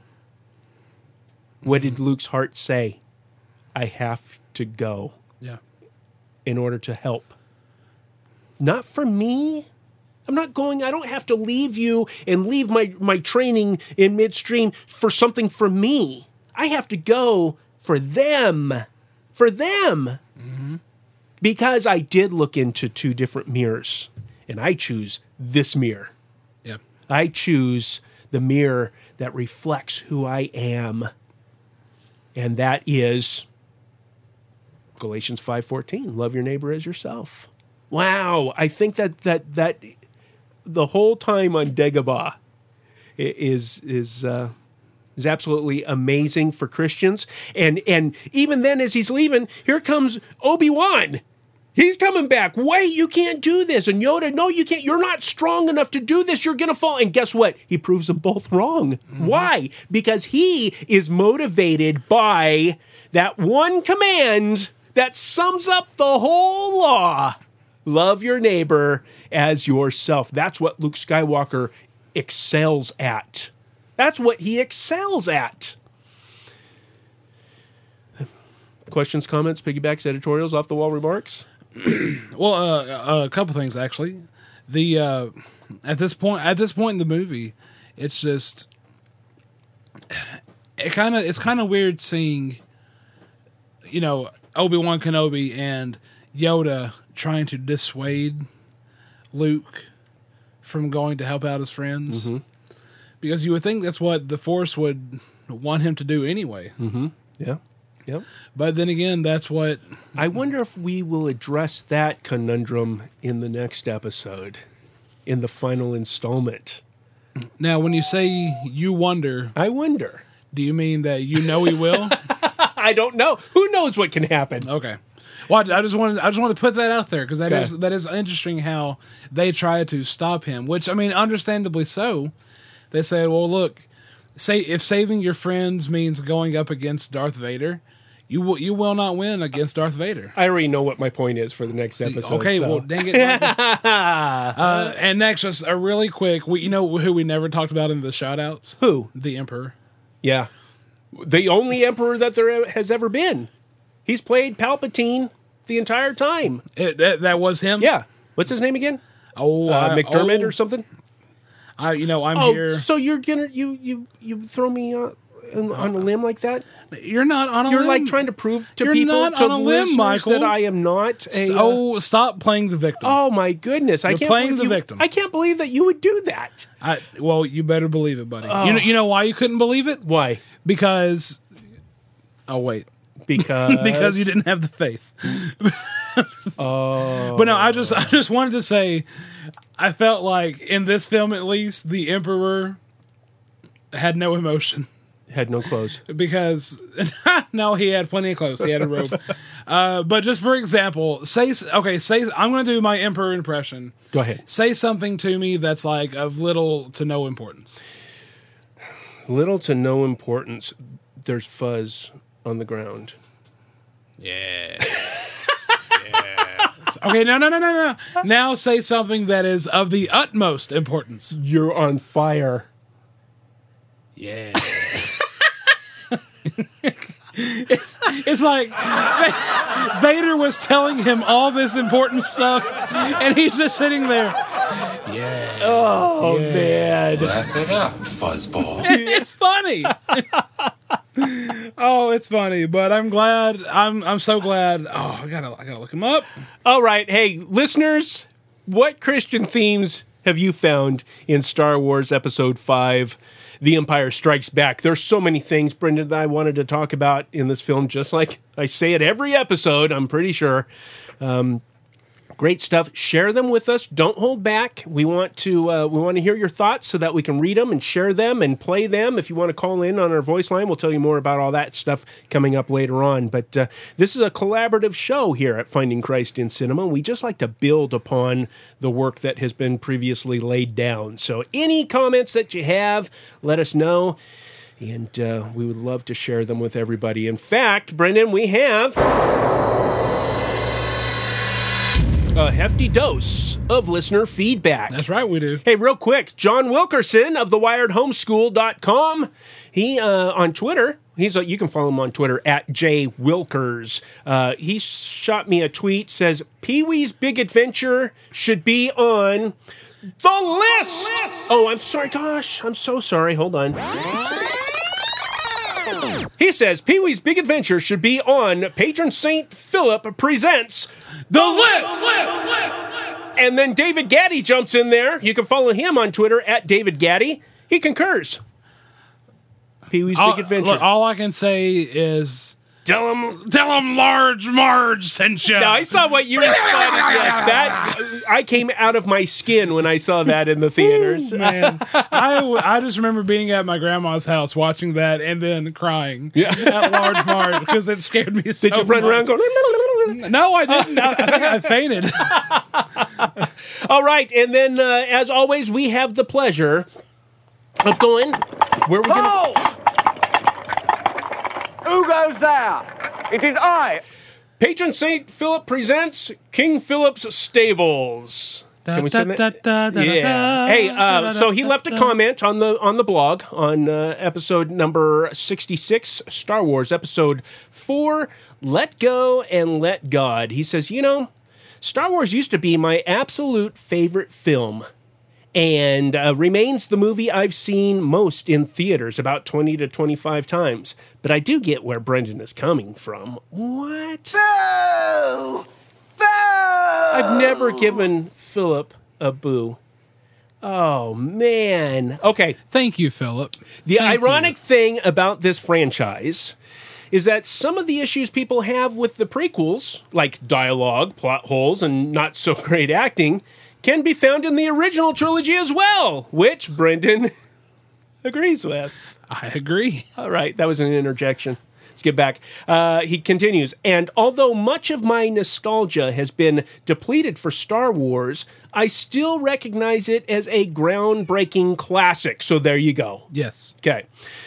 Speaker 1: What did Luke's heart say? I have to go.
Speaker 2: Yeah.
Speaker 1: In order to help. Not for me. I'm not going, I don't have to leave you and leave my, my training in midstream for something for me. I have to go for them. For them.
Speaker 2: Mm-hmm.
Speaker 1: Because I did look into two different mirrors, and I choose this mirror.
Speaker 2: Yeah.
Speaker 1: I choose the mirror that reflects who I am. And that is Galatians five fourteen. Love your neighbor as yourself. Wow. I think that that that the whole time on Dagobah is is uh, is absolutely amazing for Christians. And and even then, as he's leaving, here comes Obi-Wan. He's coming back. Wait, you can't do this. And Yoda, no, you can't. You're not strong enough to do this. You're going to fall. And guess what? He proves them both wrong. Mm-hmm. Why? Because he is motivated by that one command that sums up the whole law. Love your neighbor as yourself. That's what Luke Skywalker excels at. That's what he excels at. Questions, comments, piggybacks, editorials, off the wall remarks?
Speaker 2: Well, uh, a couple things actually. The uh, at this point, at this point in the movie, it's just it kind of it's kind of weird seeing, you know, Obi-Wan Kenobi and Yoda trying to dissuade Luke from going to help out his friends,
Speaker 1: mm-hmm.
Speaker 2: because you would think that's what the Force would want him to do anyway.
Speaker 1: Mm-hmm. Yeah. Yep.
Speaker 2: But then again, that's what...
Speaker 1: I wonder if we will address that conundrum in the next episode, in the final installment.
Speaker 2: Now, when you say you wonder...
Speaker 1: I wonder.
Speaker 2: Do you mean that you know he will?
Speaker 1: I don't know. Who knows what can happen?
Speaker 2: Okay. Well, I just wanted I just wanted to put that out there, because that
Speaker 1: okay.
Speaker 2: is that is interesting how they try to stop him, which, I mean, understandably so. They say, well, look, say if saving your friends means going up against Darth Vader... You will, you will not win against Darth Vader.
Speaker 1: I already know what my point is for the next
Speaker 2: See,
Speaker 1: episode.
Speaker 2: Okay,
Speaker 1: so.
Speaker 2: well, dang it. uh, and next, just a really quick, we, you know who we never talked about in the shout-outs?
Speaker 1: Who?
Speaker 2: The Emperor.
Speaker 1: Yeah. The only Emperor that there has ever been. He's played Palpatine the entire time.
Speaker 2: It, that, that was him?
Speaker 1: Yeah. What's his name again?
Speaker 2: Oh,
Speaker 1: uh,
Speaker 2: I,
Speaker 1: McDermott
Speaker 2: oh,
Speaker 1: or something?
Speaker 2: I, you know, I'm
Speaker 1: oh,
Speaker 2: here.
Speaker 1: So you're gonna, you, you, you throw me uh, on, on a limb like that?
Speaker 2: You're not on a
Speaker 1: You're
Speaker 2: limb.
Speaker 1: like trying to prove to
Speaker 2: You're
Speaker 1: people,
Speaker 2: not
Speaker 1: to
Speaker 2: on a limb, Michael,
Speaker 1: that I am not a...
Speaker 2: St- oh, stop playing the victim.
Speaker 1: Oh, my goodness.
Speaker 2: You're
Speaker 1: I can't
Speaker 2: playing
Speaker 1: believe
Speaker 2: the
Speaker 1: you,
Speaker 2: victim.
Speaker 1: I can't believe that you would do that.
Speaker 2: I, well, you better believe it, buddy.
Speaker 1: Oh.
Speaker 2: You know, you know why you couldn't believe it?
Speaker 1: Why?
Speaker 2: Because... Oh, wait.
Speaker 1: Because...
Speaker 2: because you didn't have the faith.
Speaker 1: Oh.
Speaker 2: But no, I just I just wanted to say, I felt like, in this film at least, the Emperor had no emotion.
Speaker 1: Had no clothes.
Speaker 2: Because, no, he had plenty of clothes. He had a robe. uh, but just for example, say, okay, say, I'm going to do my Emperor impression.
Speaker 1: Go ahead.
Speaker 2: Say something to me that's like of little to no importance.
Speaker 1: Little to no importance. There's fuzz on the ground.
Speaker 2: Yeah. yeah. Okay, no, no, no, no, no. Now say something that is of the utmost importance.
Speaker 1: You're on fire.
Speaker 2: Yeah. It's like Vader was telling him all this important stuff, and he's just sitting there. Yeah.
Speaker 1: Oh, man.
Speaker 10: Laugh it up, fuzzball.
Speaker 2: It's funny. Oh, it's funny, but I'm glad. I'm I'm so glad. Oh, I gotta I gotta look him up.
Speaker 1: All right. Hey, listeners, what Christian themes have you found in Star Wars Episode five, The Empire Strikes Back? There's so many things, Brendan, that I wanted to talk about in this film, just like I say it every episode, I'm pretty sure. Um, great stuff. Share them with us. Don't hold back. We want to uh, we want to hear your thoughts so that we can read them and share them and play them. If you want to call in on our voice line, we'll tell you more about all that stuff coming up later on. But uh, this is a collaborative show here at Finding Christ in Cinema. We just like to build upon the work that has been previously laid down. So any comments that you have, let us know. And uh, we would love to share them with everybody. In fact, Brendan, we have a hefty dose of listener feedback.
Speaker 2: That's right, we do.
Speaker 1: Hey, real quick, John Wilkerson of the wired homeschool dot com. He, uh, on Twitter, he's uh, you can follow him on Twitter, at J Wilkers. Uh, he shot me a tweet, says, Pee-wee's Big Adventure should be on the list! Oh, I'm sorry, gosh, I'm so sorry. Hold on. He says, Pee-wee's Big Adventure should be on Patron Saint Philip Presents The List! And then David Gaddy jumps in there. You can follow him on Twitter, at David Gaddy. He concurs. Pee-wee's
Speaker 2: all,
Speaker 1: Big Adventure.
Speaker 2: Look, all I can say is...
Speaker 1: Tell him,
Speaker 2: tell him Large Marge sent you.
Speaker 1: Now, I saw what you responded. Yes, that I came out of my skin when I saw that in the theaters.
Speaker 2: Ooh, man, I, I just remember being at my grandma's house watching that and then crying
Speaker 1: yeah.
Speaker 2: at Large Marge because it scared me so much.
Speaker 1: Did you run around going?
Speaker 2: No, I didn't. I, I think I
Speaker 1: fainted. All right, and then uh, as always, we have the pleasure of going. Where are we going?
Speaker 11: Oh! Who goes there? It is I.
Speaker 1: Patron Saint Philip presents King Philip's Stables. Can we send that? Yeah. Hey, uh, so he left a comment on the on the blog on uh, episode number sixty-six, Star Wars Episode four, Let Go and Let God. He says, you know, Star Wars used to be my absolute favorite film. And uh, remains the movie I've seen most in theaters, about twenty to twenty-five times. But I do get where Brendan is coming from. What?
Speaker 7: Boo! Boo!
Speaker 1: I've never given Philip a boo. Oh, man. Okay.
Speaker 2: Thank you, Philip.
Speaker 1: The
Speaker 2: Thank
Speaker 1: ironic
Speaker 2: you.
Speaker 1: thing about this franchise is that some of the issues people have with the prequels, like dialogue, plot holes, and not so great acting, can be found in the original trilogy as well, which Brendan agrees with.
Speaker 2: I agree.
Speaker 1: All right, that was an interjection. Let's get back. Uh, he continues, and although much of my nostalgia has been depleted for Star Wars, I still recognize it as a groundbreaking classic. So there you go.
Speaker 2: Yes.
Speaker 1: Okay.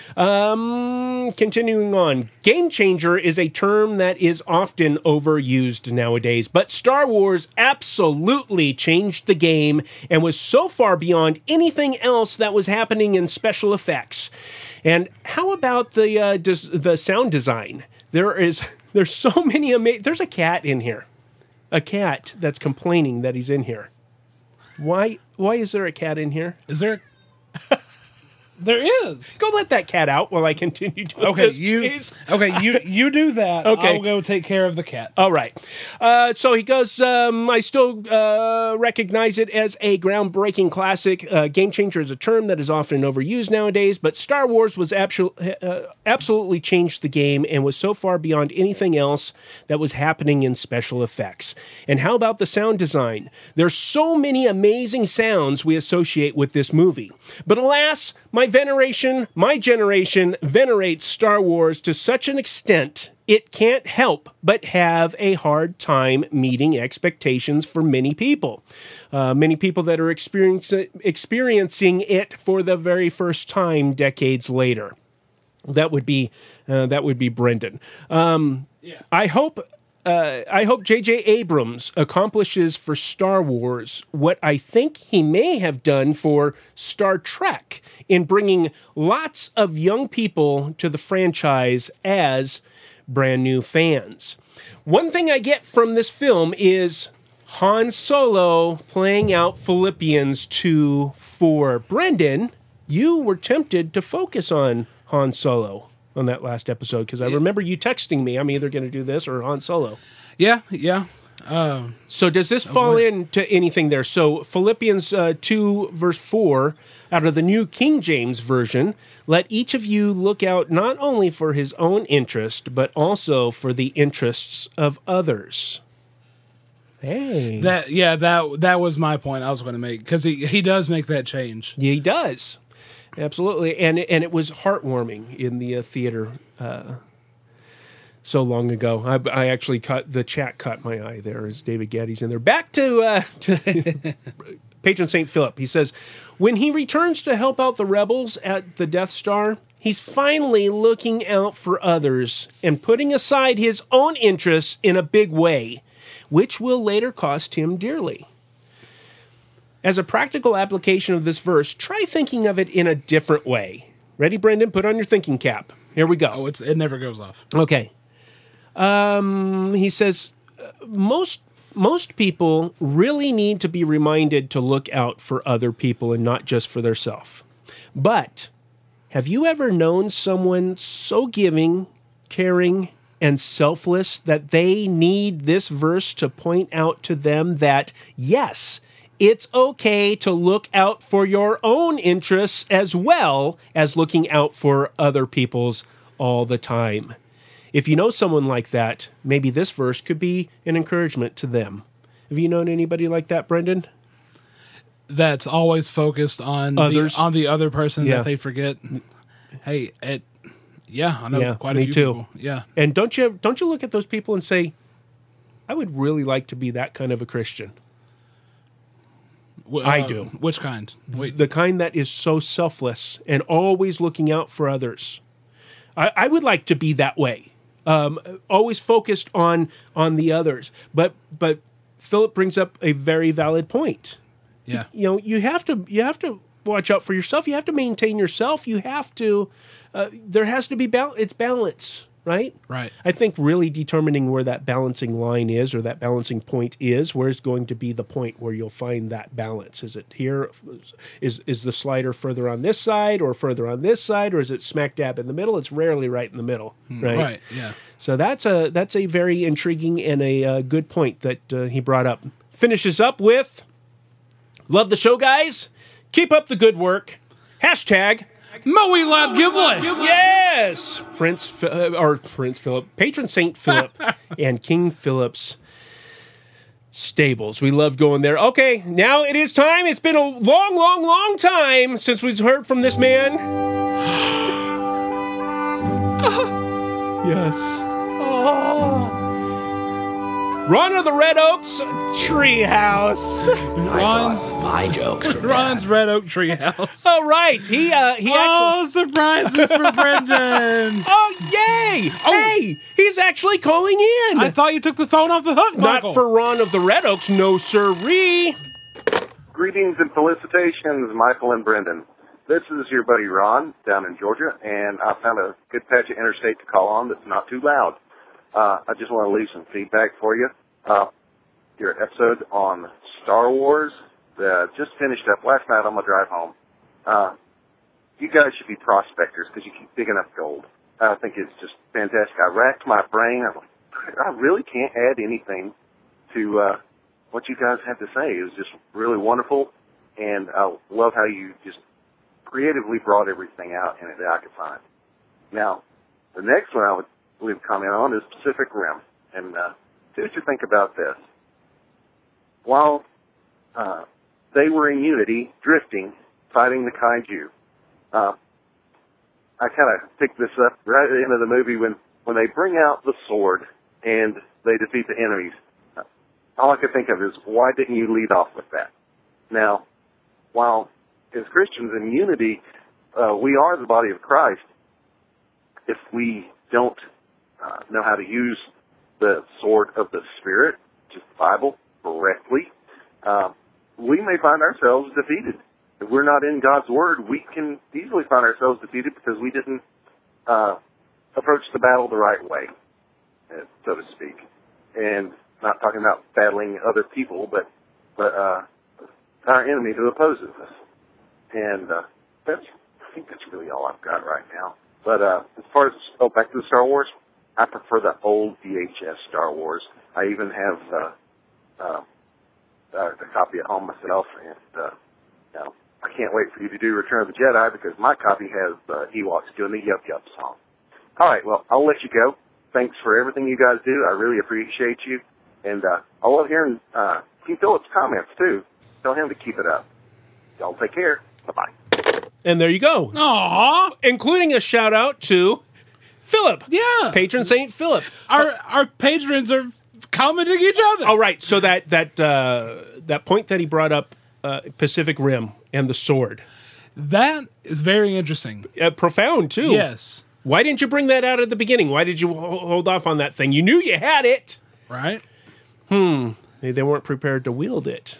Speaker 1: Um, continuing on. Game changer is a term that is often overused nowadays, but Star Wars absolutely changed the game and was so far beyond anything else that was happening in special effects. And how about the uh, des- the sound design? There is there's so many amazing. There's a cat in here, a cat that's complaining that he's in here. Why? Why is there a cat in here?
Speaker 2: Is there? There is.
Speaker 1: Go let that cat out while I continue doing
Speaker 2: okay,
Speaker 1: this,
Speaker 2: you,
Speaker 1: please.
Speaker 2: Okay, you you do that.
Speaker 1: Okay.
Speaker 2: I'll go take care of the cat.
Speaker 1: All right. Uh, so he goes, um, I still uh, recognize it as a groundbreaking classic. Uh, game changer is a term that is often overused nowadays, but Star Wars was abso- uh, absolutely changed the game and was so far beyond anything else that was happening in special effects. And how about the sound design? There's so many amazing sounds we associate with this movie. But alas, my veneration, my generation venerates Star Wars to such an extent it can't help but have a hard time meeting expectations for many people. Uh, many people that are experience, experiencing it for the very first time decades later. That would be uh, that would be Brendan. Um, yeah. I hope. Uh, I hope J J Abrams accomplishes for Star Wars what I think he may have done for Star Trek in bringing lots of young people to the franchise as brand new fans. One thing I get from this film is Han Solo playing out Philippians two four. Brendan, you were tempted to focus on Han Solo on that last episode because I remember you texting me, I'm either going to do this or Han Solo.
Speaker 2: Yeah, yeah. Um,
Speaker 1: so does this fall into anything there? So Philippians uh, two verse four, out of the New King James Version, let each of you look out not only for his own interest, but also for the interests of others. Hey.
Speaker 2: That yeah, that that was my point I was going to make, because he, he does make that change.
Speaker 1: Yeah, he does. Absolutely. And, and it was heartwarming in the uh, theater uh so long ago. I, I actually caught the chat caught my eye there as David Gaddy's in there. Back to, uh, to Patron Saint Philip. He says, when he returns to help out the rebels at the Death Star, he's finally looking out for others and putting aside his own interests in a big way, which will later cost him dearly. As a practical application of this verse, try thinking of it in a different way. Ready, Brendan? Put on your thinking cap. Here we go.
Speaker 2: Oh, it's it never goes off.
Speaker 1: Okay. Um, he says, most most people really need to be reminded to look out for other people and not just for themselves. But have you ever known someone so giving, caring, and selfless that they need this verse to point out to them that, yes, it's okay to look out for your own interests as well as looking out for other people's all the time? If you know someone like that, maybe this verse could be an encouragement to them. Have you known anybody like that, Brendan?
Speaker 2: That's always focused on
Speaker 1: others,
Speaker 2: the, on the other person
Speaker 1: yeah.
Speaker 2: that they forget. Hey, it, yeah, I know
Speaker 1: yeah,
Speaker 2: quite a
Speaker 1: me
Speaker 2: few
Speaker 1: too.
Speaker 2: people. Yeah,
Speaker 1: and don't you don't you look at those people and say, I would really like to be that kind of a Christian.
Speaker 2: Uh,
Speaker 1: I do.
Speaker 2: Which kind?
Speaker 1: Wait. The kind that is so selfless and always looking out for others. I, I would like to be that way. Um, always focused on on the others. But but Philip brings up a very valid point.
Speaker 2: Yeah.
Speaker 1: You, you know, you have to you have to watch out for yourself. You have to maintain yourself. You have to uh, there has to be balance. It's balance, right?
Speaker 2: Right.
Speaker 1: I think really determining where that balancing line is or that balancing point is, where's going to be the point where you'll find that balance? Is it here? Is is the slider further on this side or further on this side, or is it smack dab in the middle? It's rarely right in the middle, right?
Speaker 2: Right, yeah.
Speaker 1: So that's a that's a very intriguing and a uh, good point that uh, he brought up. Finishes up with, love the show, guys. Keep up the good work. Hashtag
Speaker 2: Moe Lad Gimli.
Speaker 1: Yes, Prince uh, or Prince Philip, Patron Saint Philip, and King Philip's stables. We love going there. Okay, now it is time. It's been a long, long, long time since we've heard from this man. Yes. Oh. Ron of the Red Oaks Treehouse.
Speaker 2: Ron's
Speaker 4: my jokes. Were
Speaker 2: Ron's
Speaker 4: bad.
Speaker 2: Red Oak Treehouse.
Speaker 1: Oh right, he uh, he
Speaker 2: oh,
Speaker 1: actually
Speaker 2: surprises for Brendan.
Speaker 1: Oh yay! Oh. Hey, he's actually calling in.
Speaker 2: I thought you took the phone off the hook, Michael.
Speaker 1: Not for Ron of the Red Oaks, no sirree.
Speaker 12: Greetings and felicitations, Michael and Brendan. This is your buddy Ron down in Georgia, and I found a good patch of interstate to call on that's not too loud. Uh, I just want to leave some feedback for you. Uh, your episode on Star Wars uh, just finished up last night on my drive home. Uh, you guys should be prospectors because you keep digging up gold. I think it's just fantastic. I racked my brain. I'm like, I really can't add anything to uh, what you guys had to say. It was just really wonderful, and I love how you just creatively brought everything out in it that I could find. Now, the next one I would leave a comment on is Pacific Rim, and uh, see what you think about this. While uh, they were in unity, drifting, fighting the kaiju, uh, I kind of picked this up right at the end of the movie when, when they bring out the sword and they defeat the enemies. Uh, all I could think of is, why didn't you lead off with that? Now, while as Christians in unity, uh, we are the body of Christ, if we don't uh, know how to use the sword of the Spirit, which is the Bible, correctly, uh, we may find ourselves defeated. If we're not in God's Word, we can easily find ourselves defeated because we didn't uh, approach the battle the right way, so to speak. And not talking about battling other people, but but uh, our enemy who opposes us. And uh, that's I think that's really all I've got right now. But uh, as far as oh, back to the Star Wars, I prefer the old V H S Star Wars. I even have uh, uh, uh, a copy at home myself, and uh, you know, I can't wait for you to do Return of the Jedi because my copy has uh, Ewoks doing the Yup Yup song. All right, well, I'll let you go. Thanks for everything you guys do. I really appreciate you. And uh, I love hearing uh, King Philip's comments, too. Tell him to keep it up. Y'all take care. Bye-bye.
Speaker 1: And there you go.
Speaker 2: Aww.
Speaker 1: Including a shout-out to Philip.
Speaker 2: Yeah.
Speaker 1: Patron Saint Philip.
Speaker 2: Our our patrons are commenting each other.
Speaker 1: All right, so that, that, uh, that point that he brought up, uh, Pacific Rim and the sword.
Speaker 2: That is very interesting.
Speaker 1: Uh, profound, too.
Speaker 2: Yes.
Speaker 1: Why didn't you bring that out at the beginning? Why did you ho- hold off on that thing? You knew you had it.
Speaker 2: Right.
Speaker 1: Hmm. Maybe they weren't prepared to wield it.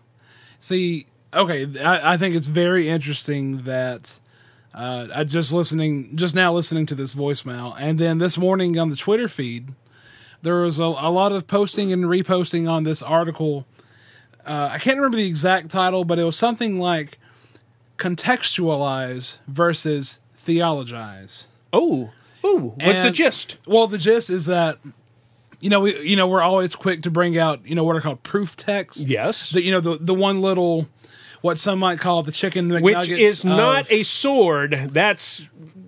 Speaker 2: See, okay, I, I think it's very interesting that uh, I just listening, just now listening to this voicemail, and then this morning on the Twitter feed, there was a, a lot of posting and reposting on this article. Uh, I can't remember the exact title, but it was something like "Contextualize versus Theologize."
Speaker 1: Oh, ooh, what's the
Speaker 2: And-
Speaker 1: gist?
Speaker 2: Well, the gist is that you know we you know we're always quick to bring out you know what are called proof texts.
Speaker 1: Yes,
Speaker 2: the, you know the the one little what some might call the chicken McNuggets,
Speaker 1: which is
Speaker 2: of-
Speaker 1: not a sword. That's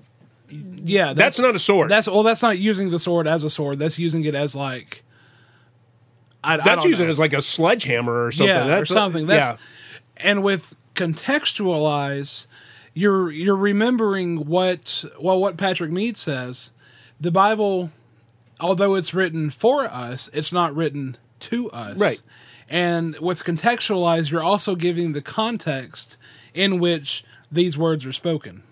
Speaker 2: yeah,
Speaker 1: that's, not a sword.
Speaker 2: That's well, that's not using the sword as a sword. That's using it as like I, I
Speaker 1: that's
Speaker 2: don't
Speaker 1: using
Speaker 2: know.
Speaker 1: it as like a sledgehammer or something.
Speaker 2: Yeah,
Speaker 1: that's
Speaker 2: or something.
Speaker 1: A,
Speaker 2: That's,
Speaker 1: yeah.
Speaker 2: And with contextualize, you're you're remembering what well what Patrick Mead says. The Bible, although it's written for us, it's not written to us.
Speaker 1: Right.
Speaker 2: And with contextualize, you're also giving the context in which these words are spoken.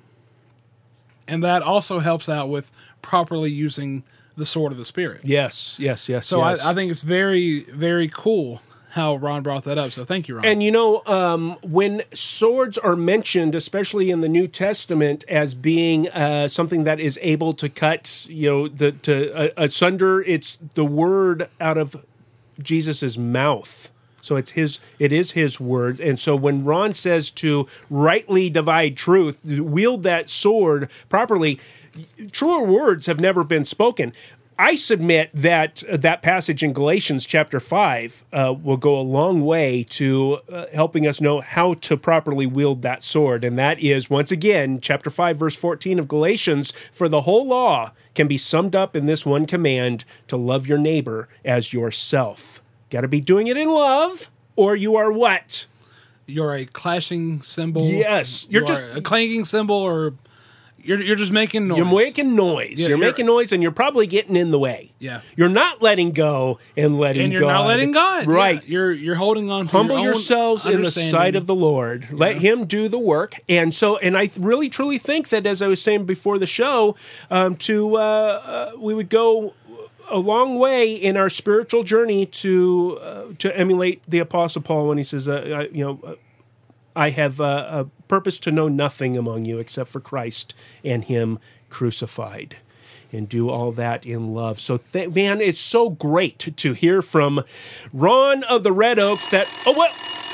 Speaker 2: And that also helps out with properly using the sword of the Spirit.
Speaker 1: Yes, yes, yes.
Speaker 2: So
Speaker 1: yes.
Speaker 2: I, I think it's very, very cool how Ron brought that up. So thank you, Ron.
Speaker 1: And you know, um, when swords are mentioned, especially in the New Testament, as being uh, something that is able to cut, you know, the to uh, asunder, it's the word out of Jesus's mouth. So it's his, it is his word. And so when Ron says to rightly divide truth, wield that sword properly, truer words have never been spoken. I submit that uh, that passage in Galatians chapter five uh, will go a long way to uh, helping us know how to properly wield that sword. And that is, once again, chapter five, verse fourteen of Galatians, for the whole law can be summed up in this one command, to love your neighbor as yourself. Got to be doing it in love, or you are what?
Speaker 2: You're a clashing cymbal.
Speaker 1: Yes.
Speaker 2: You're
Speaker 1: You're
Speaker 2: just
Speaker 1: just-
Speaker 2: a clanging cymbal, or you're you're just making noise.
Speaker 1: You're making noise.
Speaker 2: Yeah,
Speaker 1: you're,
Speaker 2: you're-
Speaker 1: making noise, and you're probably getting in the way.
Speaker 2: Yeah.
Speaker 1: You're not letting go and letting
Speaker 2: and you're
Speaker 1: God.
Speaker 2: not letting God.
Speaker 1: Right.
Speaker 2: Yeah. You're you're holding on to
Speaker 1: Humble
Speaker 2: your own
Speaker 1: yourselves in the
Speaker 2: understanding.
Speaker 1: sight of the Lord. Let Him do the work. And so, and I th- really truly think that, as I was saying before the show, um, to uh, uh, we would go a long way in our spiritual journey to uh, to emulate the Apostle Paul when he says, uh, I, you know, uh, I have uh, a purpose to know nothing among you except for Christ and Him crucified. And do all that in love. So, th- man, it's so great to, to hear from Ron of the Red Oaks that, oh, well,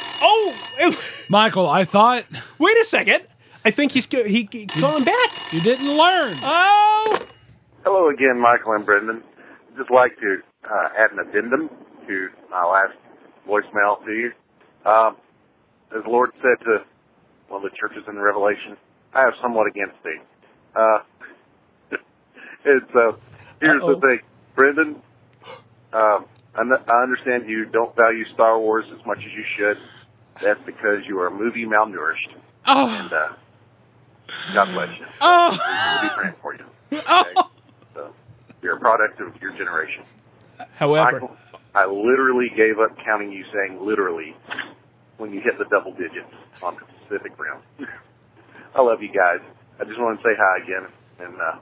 Speaker 1: oh,
Speaker 2: Michael, I thought.
Speaker 1: Wait a second. I think he's go- he, he calling back.
Speaker 2: You didn't learn.
Speaker 1: Oh.
Speaker 12: Hello again, Michael and Brendan. I'd just like to uh, add an addendum to my last voicemail to you. Um, as the Lord said to one of the churches in Revelation, I have somewhat against thee. Uh, it's, uh, here's
Speaker 1: Uh-oh.
Speaker 12: the thing, Brendan. Um, I, n- I understand you don't value Star Wars as much as you should. That's because you are movie malnourished.
Speaker 2: Oh.
Speaker 12: And uh, God bless you.
Speaker 2: Oh.
Speaker 12: We'll be praying for you.
Speaker 2: Oh.
Speaker 12: So, you're a product of your generation.
Speaker 1: However,
Speaker 12: Michael, I literally gave up counting you saying literally when you hit the double digits on the Pacific Rim. I love you guys. I just want to say hi again and uh,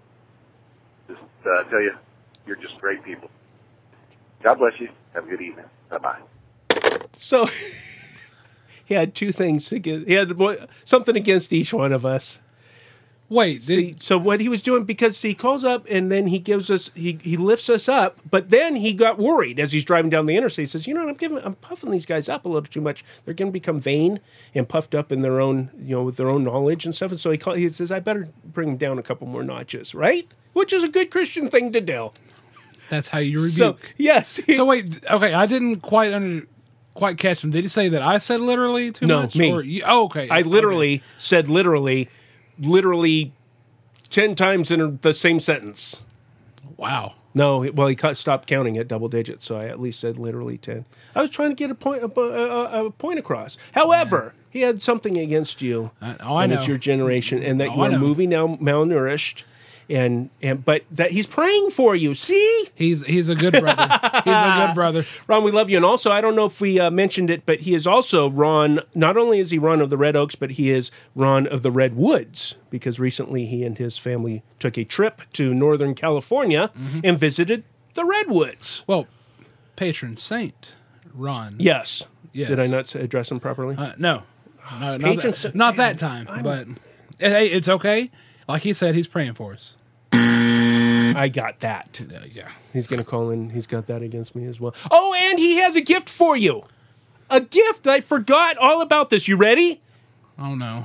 Speaker 12: just uh, tell you you're just great people. God bless you. Have a good evening. Bye-bye.
Speaker 1: So he had two things against. He had one- something against each one of us.
Speaker 2: Wait,
Speaker 1: see, so what he was doing, because he calls up and then he gives us, he, he lifts us up, but then he got worried as he's driving down the interstate. He says, you know what, I'm giving, I'm puffing these guys up a little too much. They're going to become vain and puffed up in their own, you know, with their own knowledge and stuff. And so he call, he says, I better bring them down a couple more notches, right? Which is a good Christian thing to do.
Speaker 2: That's how you rebuke.
Speaker 1: So, yes.
Speaker 2: So wait, okay, I didn't quite under, quite catch him. Did he say that I said literally too
Speaker 1: no,
Speaker 2: much?
Speaker 1: me.
Speaker 2: Or you, oh, okay.
Speaker 1: I literally
Speaker 2: okay.
Speaker 1: said literally, literally ten times in the same sentence.
Speaker 2: Wow.
Speaker 1: No, well, he cut, stopped counting at double digits, so I at least said literally ten. I was trying to get a point, a, a, a point across. However, yeah. he had something against you,
Speaker 2: uh, oh, I
Speaker 1: and
Speaker 2: know.
Speaker 1: it's your generation, and that
Speaker 2: oh,
Speaker 1: you are moving now malnourished. And and but that he's praying for you. See,
Speaker 2: he's he's a good brother. He's a good brother.
Speaker 1: Ron, we love you. And also, I don't know if we uh, mentioned it, but he is also Ron. Not only is he Ron of the Red Oaks, but he is Ron of the Red Woods, because recently he and his family took a trip to Northern California mm-hmm. and visited the Redwoods.
Speaker 2: Well, patron saint Ron.
Speaker 1: Yes.
Speaker 2: Yes.
Speaker 1: Did I not address him properly?
Speaker 2: Uh, no, no, not
Speaker 1: patron
Speaker 2: that,
Speaker 1: sa-
Speaker 2: not
Speaker 1: man,
Speaker 2: that time.
Speaker 1: I'm,
Speaker 2: but hey, it's okay. Like he said, he's praying for us.
Speaker 1: I got that.
Speaker 2: Uh, yeah.
Speaker 1: He's going to call in. He's got that against me as well. Oh, and he has a gift for you. A gift. I forgot all about this. You ready?
Speaker 2: Oh, no.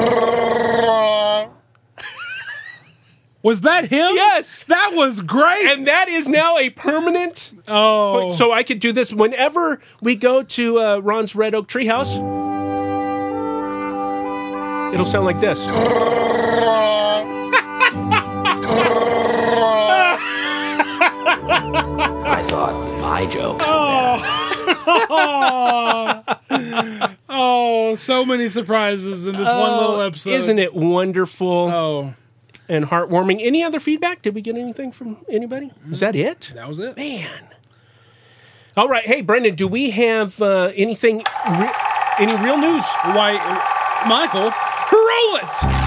Speaker 2: Was that him?
Speaker 1: Yes.
Speaker 2: That was great.
Speaker 1: And that is now a permanent.
Speaker 2: Oh.
Speaker 1: So I could do this whenever we go to uh, Ron's Red Oak Treehouse. It'll sound like this.
Speaker 4: I thought my jokes
Speaker 2: oh. were bad. Oh, so many surprises in this oh, one little episode.
Speaker 1: Isn't it wonderful?
Speaker 2: Oh.
Speaker 1: And heartwarming. Any other feedback? Did we get anything from anybody? Is that it?
Speaker 2: That was it.
Speaker 1: Man. All right. Hey, Brendan, do we have uh, anything, re- any real news?
Speaker 2: Why, Michael, roll it!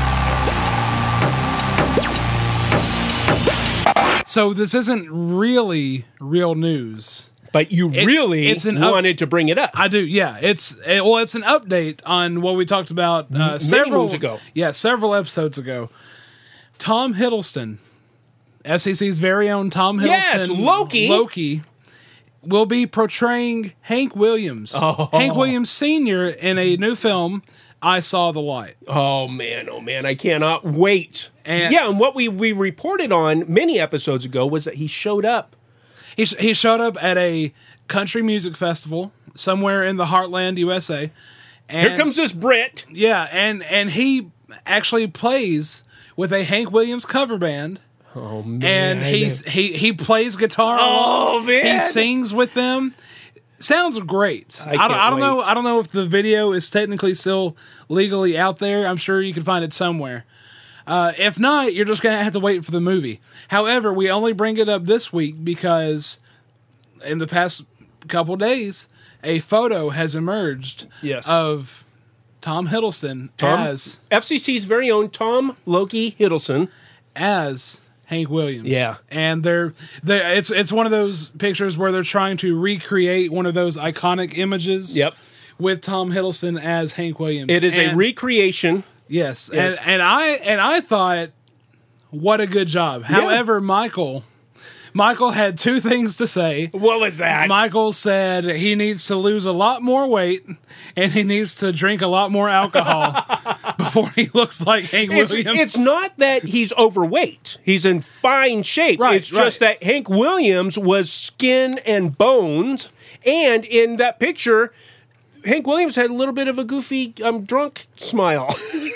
Speaker 2: So this isn't really real news.
Speaker 1: But you
Speaker 2: it,
Speaker 1: really
Speaker 2: it's an
Speaker 1: wanted
Speaker 2: up-
Speaker 1: to bring it up.
Speaker 2: I do, yeah. It's it, Well, it's an update on what we talked about uh, several
Speaker 1: moons ago.
Speaker 2: Yeah, several episodes ago. Tom Hiddleston, F C C's very own Tom Hiddleston.
Speaker 1: Yes, Loki.
Speaker 2: Loki will be portraying Hank Williams.
Speaker 1: Oh.
Speaker 2: Hank Williams Senior in a new film, I Saw the Light.
Speaker 1: Oh, man. Oh, man. I cannot wait.
Speaker 2: And
Speaker 1: yeah, and what we, we reported on many episodes ago was that he showed up.
Speaker 2: He, he showed up at a country music festival somewhere in the Heartland, U S A. And,
Speaker 1: Here comes this Brit.
Speaker 2: Yeah, and, and he actually plays with a Hank Williams cover band.
Speaker 1: Oh, man.
Speaker 2: And he's he he plays guitar.
Speaker 1: Oh, man.
Speaker 2: He sings with them. Sounds great.
Speaker 1: I,
Speaker 2: I,
Speaker 1: can't
Speaker 2: don't, I don't
Speaker 1: wait.
Speaker 2: know. I don't know if the video is technically still legally out there. I'm sure you can find it somewhere. Uh, if not, you're just gonna have to wait for the movie. However, we only bring it up this week because in the past couple days, a photo has emerged
Speaker 1: yes.
Speaker 2: of Tom Hiddleston
Speaker 1: Tom,
Speaker 2: as
Speaker 1: F C C's very own Tom Loki Hiddleston
Speaker 2: as Hank Williams.
Speaker 1: Yeah.
Speaker 2: And they're, they're it's it's one of those pictures where they're trying to recreate one of those iconic images.
Speaker 1: Yep.
Speaker 2: With Tom Hiddleston as Hank Williams.
Speaker 1: It is
Speaker 2: and,
Speaker 1: a recreation.
Speaker 2: Yes.
Speaker 1: yes.
Speaker 2: And and I and I thought, what a good job.
Speaker 1: Yeah.
Speaker 2: However, Michael Michael had two things to say.
Speaker 1: What was that?
Speaker 2: Michael said he needs to lose a lot more weight and he needs to drink a lot more alcohol before he looks like Hank
Speaker 1: It's,
Speaker 2: Williams.
Speaker 1: it's not that he's overweight. He's in fine shape.
Speaker 2: Right,
Speaker 1: it's just
Speaker 2: right.
Speaker 1: that Hank Williams was skin and bones. And in that picture, Hank Williams had a little bit of a goofy, um, drunk smile.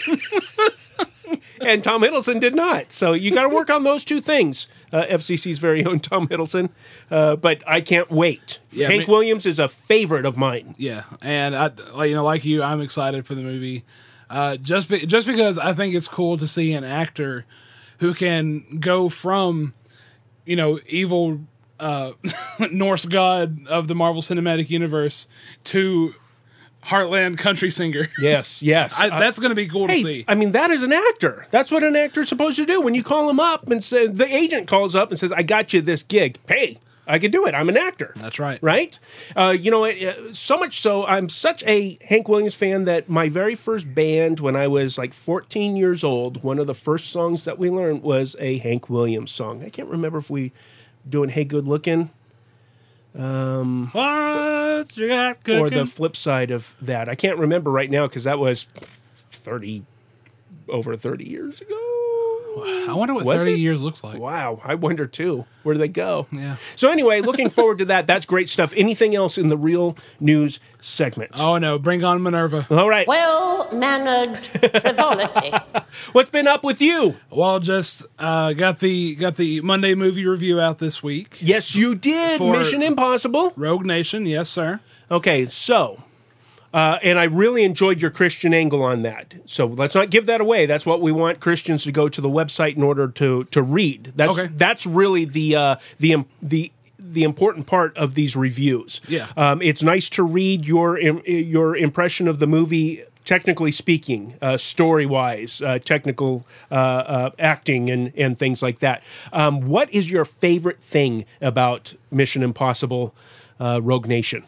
Speaker 1: And Tom Hiddleston did not. So you got to work on those two things. Uh, F C C's very own Tom Hiddleston. Uh, but I can't wait.
Speaker 2: Yeah,
Speaker 1: Hank
Speaker 2: me-
Speaker 1: Williams is a favorite of mine.
Speaker 2: Yeah, and I, like you know, like you, I'm excited for the movie. Uh, just be, just because I think it's cool to see an actor who can go from, you know, evil uh, Norse god of the Marvel Cinematic Universe to Heartland country singer.
Speaker 1: Yes, yes.
Speaker 2: I, that's going to be cool
Speaker 1: hey,
Speaker 2: to see.
Speaker 1: I mean, that is an actor. That's what an actor's supposed to do. When you call him up and say, the agent calls up and says, I got you this gig. Hey, I could do it. I'm an actor.
Speaker 2: That's right.
Speaker 1: Right? Uh, you know, uh, so much so, I'm such a Hank Williams fan that my very first band, when I was like fourteen years old, one of the first songs that we learned was a Hank Williams song. I can't remember if we doing Hey Good Looking. Um,
Speaker 2: what you got
Speaker 1: or the flip side of that. I can't remember right now because that was thirty, over thirty years ago.
Speaker 2: I wonder what
Speaker 1: Was
Speaker 2: thirty
Speaker 1: it?
Speaker 2: years looks like.
Speaker 1: Wow, I wonder too. Where do they go?
Speaker 2: Yeah.
Speaker 1: So anyway, looking forward to that. That's great stuff. Anything else in the real news segment?
Speaker 2: Oh no, bring on Minerva.
Speaker 1: All right.
Speaker 13: Well-mannered frivolity.
Speaker 1: What's been up with you?
Speaker 2: Well, just uh, got the got the Monday movie review out this week.
Speaker 1: Yes, you did.
Speaker 2: For
Speaker 1: Mission Impossible.
Speaker 2: Rogue Nation, yes, sir.
Speaker 1: Okay, so, uh, and I really enjoyed your Christian angle on that. So let's not give that away. That's what we want Christians to go to the website in order to to read. That's
Speaker 2: Okay.
Speaker 1: that's really the uh, the the the important part of these reviews.
Speaker 2: Yeah.
Speaker 1: Um, it's nice to read your im- your impression of the movie. Technically speaking, uh, story-wise, uh, technical uh, uh, acting, and, and things like that. Um, what is your favorite thing about Mission Impossible uh, Rogue Nation?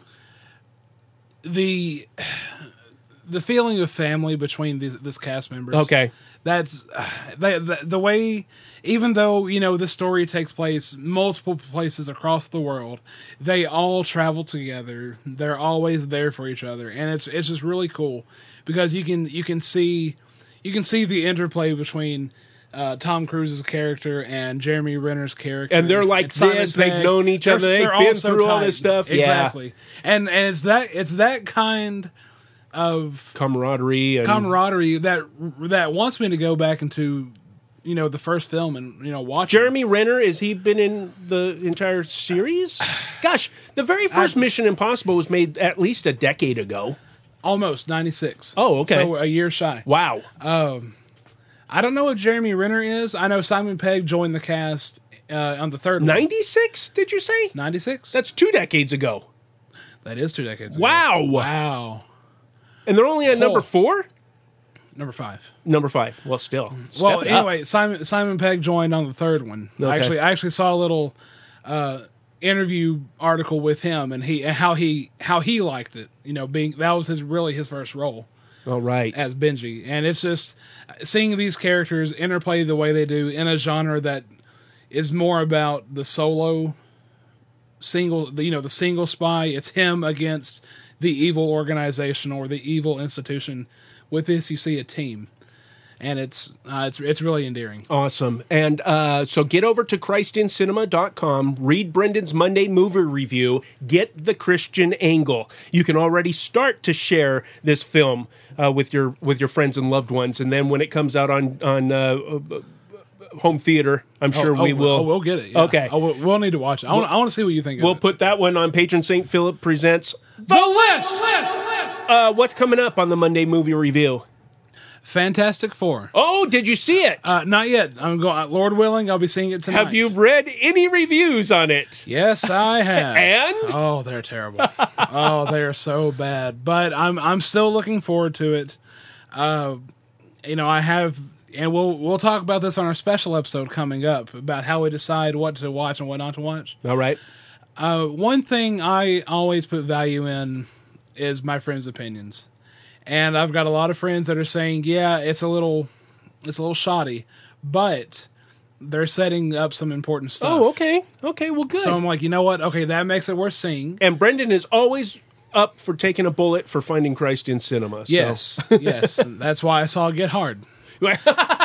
Speaker 2: The the feeling of family between these this cast members.
Speaker 1: Okay.
Speaker 2: That's uh, the, the the way. Even though you know the story takes place multiple places across the world, they all travel together. They're always there for each other, and it's it's just really cool because you can you can see you can see the interplay between uh, Tom Cruise's character and Jeremy Renner's character,
Speaker 1: And they're like
Speaker 2: Simon
Speaker 1: this, they've
Speaker 2: Pegg.
Speaker 1: known each
Speaker 2: They're-
Speaker 1: other, they've
Speaker 2: they're
Speaker 1: been
Speaker 2: all so
Speaker 1: through all
Speaker 2: tight.
Speaker 1: this stuff. Yeah.
Speaker 2: Exactly, and and it's that it's that kind of
Speaker 1: camaraderie and
Speaker 2: camaraderie that that wants me to go back into you know the first film and you know watch
Speaker 1: Jeremy
Speaker 2: it.
Speaker 1: Renner, has he been in the entire series? Gosh, the very first
Speaker 2: I-
Speaker 1: Mission Impossible was made at least a decade ago.
Speaker 2: Almost ninety-six.
Speaker 1: Oh, okay.
Speaker 2: So a year shy.
Speaker 1: Wow.
Speaker 2: Um, I don't know what Jeremy Renner is. I know Simon Pegg joined the cast uh, on the third one.
Speaker 1: ninety-six, did you say?
Speaker 2: ninety-six.
Speaker 1: That's two decades ago.
Speaker 2: That is two decades
Speaker 1: Wow.
Speaker 2: ago. Wow.
Speaker 1: And they're only at number
Speaker 2: Oh.
Speaker 1: four?
Speaker 2: Number five.
Speaker 1: Number five. Well, still.
Speaker 2: Well,
Speaker 1: Step it up.
Speaker 2: anyway, Simon Simon Pegg joined on the third one.
Speaker 1: Okay.
Speaker 2: I actually I actually saw a little uh, interview article with him and he and how he how he liked it. You know, being that was his really his first role.
Speaker 1: All right.
Speaker 2: As Benji, and it's just seeing these characters interplay the way they do in a genre that is more about the solo single, you know, the single spy. It's him against the evil organization or the evil institution. With this, you see a team, and it's uh, it's it's really endearing.
Speaker 1: Awesome. And uh, so get over to Christ In Cinema dot com, read Brendan's Monday movie review, get the Christian angle. You can already start to share this film uh, with your with your friends and loved ones, and then when it comes out on on uh, home theater, I'm sure
Speaker 2: oh,
Speaker 1: we
Speaker 2: oh,
Speaker 1: will.
Speaker 2: Oh, we'll get it. Yeah.
Speaker 1: Okay.
Speaker 2: Oh, we'll, we'll need to watch it. I want I want to see what you think.
Speaker 1: We'll
Speaker 2: of it.
Speaker 1: put that one on Patron Saint Philip Presents
Speaker 2: The List.
Speaker 1: Uh, what's coming up on the Monday movie review?
Speaker 2: Fantastic Four.
Speaker 1: Oh, did you see it?
Speaker 2: Uh, not yet. I'm going. Lord willing, I'll be seeing it tonight.
Speaker 1: Have you read any reviews on it?
Speaker 2: Yes, I have.
Speaker 1: And
Speaker 2: oh, they're terrible. oh, they're so bad. But I'm I'm still looking forward to it. Uh, you know, I have, and we'll we'll talk about this on our special episode coming up about how we decide what to watch and what not to watch.
Speaker 1: All right.
Speaker 2: Uh, one thing I always put value in is my friends' opinions. And I've got a lot of friends that are saying, yeah, it's a little it's a little shoddy, but they're setting up some important stuff.
Speaker 1: Oh, okay. Okay, well, good.
Speaker 2: So I'm like, you know what? Okay, that makes it worth seeing.
Speaker 1: And Brendan is always up for taking a bullet for Finding Christ in Cinema. So.
Speaker 2: Yes, yes. That's why I saw Get Hard.
Speaker 1: Hey,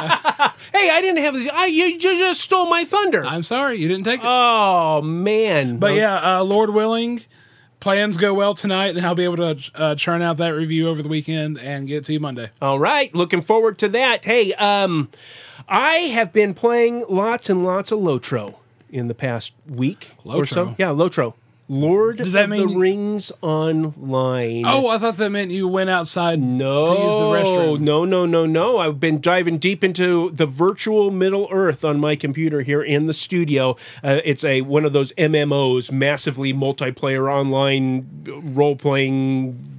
Speaker 1: I didn't have this. I, you, you just stole my thunder.
Speaker 2: I'm sorry, you didn't take it.
Speaker 1: Oh, man.
Speaker 2: But yeah, uh, Lord willing, plans go well tonight, and I'll be able to uh, churn out that review over the weekend and get it to you Monday.
Speaker 1: All right, looking forward to that. Hey, um, I have been playing lots and lots of Lotro in the past week or so.
Speaker 2: Lotro?
Speaker 1: Yeah, Lotro. Lord
Speaker 2: Does that
Speaker 1: of
Speaker 2: mean
Speaker 1: the Rings Online.
Speaker 2: Oh, I thought that meant you went outside
Speaker 1: no,
Speaker 2: to use the restroom.
Speaker 1: No, no, no, no. I've been diving deep into the virtual Middle Earth on my computer here in the studio. Uh, it's a one of those M M Os, massively multiplayer online role-playing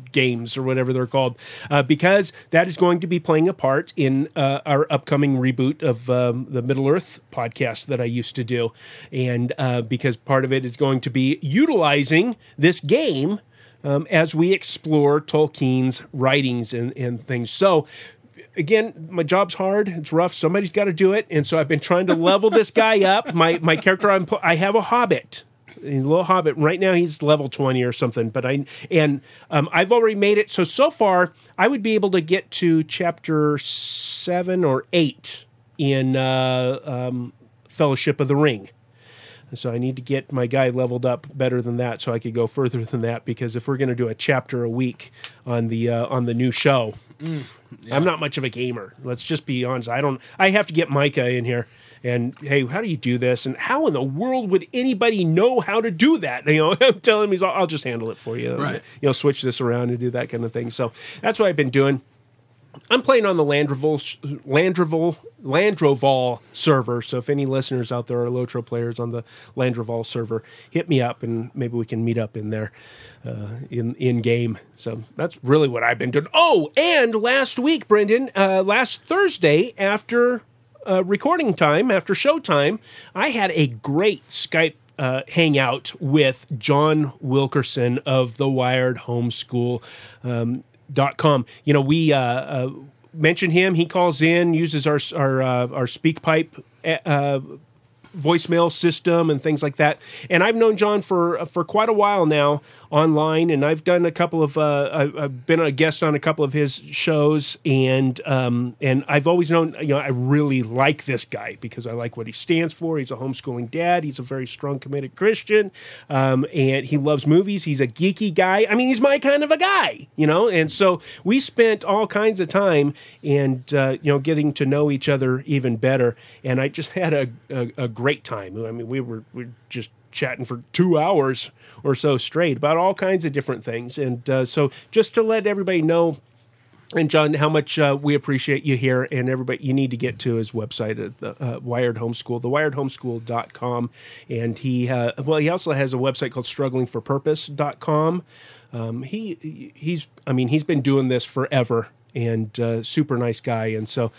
Speaker 1: games or whatever they're called, uh, because that is going to be playing a part in uh, our upcoming reboot of um, the Middle Earth podcast that I used to do. And uh, because part of it is going to be utilizing this game um, as we explore Tolkien's writings and, and things. So, again, my job's hard. It's rough. Somebody's got to do it. And so I've been trying to level this guy up. My my character, I'm, I have a hobbit. A little hobbit. Right now he's level twenty or something. But I and um, I've already made it. So, so far, I would be able to get to chapter seven or eight in uh, um, Fellowship of the Ring. So I need to get my guy leveled up better than that so I could go further than that, because if we're going to do a chapter a week on the uh, on the new show, mm, yeah. I'm not much of a gamer. Let's just be honest. I don't. I have to get Micah in here. And hey, how do you do this? And how in the world would anybody know how to do that? You know, I'm telling him, he's, I'll just handle it for you.
Speaker 2: Right.
Speaker 1: You know, switch this around and do that kind of thing. So that's what I've been doing. I'm playing on the Landroval, Landroval, Landroval server. So if any listeners out there are Lotro players on the Landroval server, hit me up and maybe we can meet up in there uh, in in game. So that's really what I've been doing. Oh, and last week, Brendan, uh, last Thursday after uh, recording time, after show time, I had a great Skype Uh, hangout with John Wilkerson of the Wired Homeschool um, dot com. You know, we uh, uh, mention him. He calls in, uses our our uh, our SpeakPipe uh, voicemail system and things like that. And I've known John for for quite a while now online, and I've done a couple of uh, I've been a guest on a couple of his shows, and um, and I've always known, you know, I really like this guy because I like what he stands for. He's a homeschooling dad. He's a very strong, committed Christian, um, and he loves movies. He's a geeky guy. I mean, he's my kind of a guy, you know. And so we spent all kinds of time and uh, you know, getting to know each other even better. And I just had a a, a great time. I mean, we were we were just chatting for two hours or so straight about all kinds of different things. And uh, so just to let everybody know, and John, how much uh, we appreciate you here, and everybody, you need to get to his website at the uh, Wired Homeschool, the wired homeschool dot com. And he, uh, well, he also has a website called struggling for purpose dot com. Um, he, he's, I mean, he's been doing this forever, and uh, super nice guy. And so,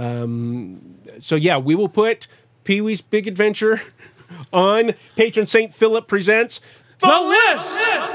Speaker 1: um, so yeah, we will put Pee-wee's Big Adventure on Patron Saint Philip Presents The, the List! list!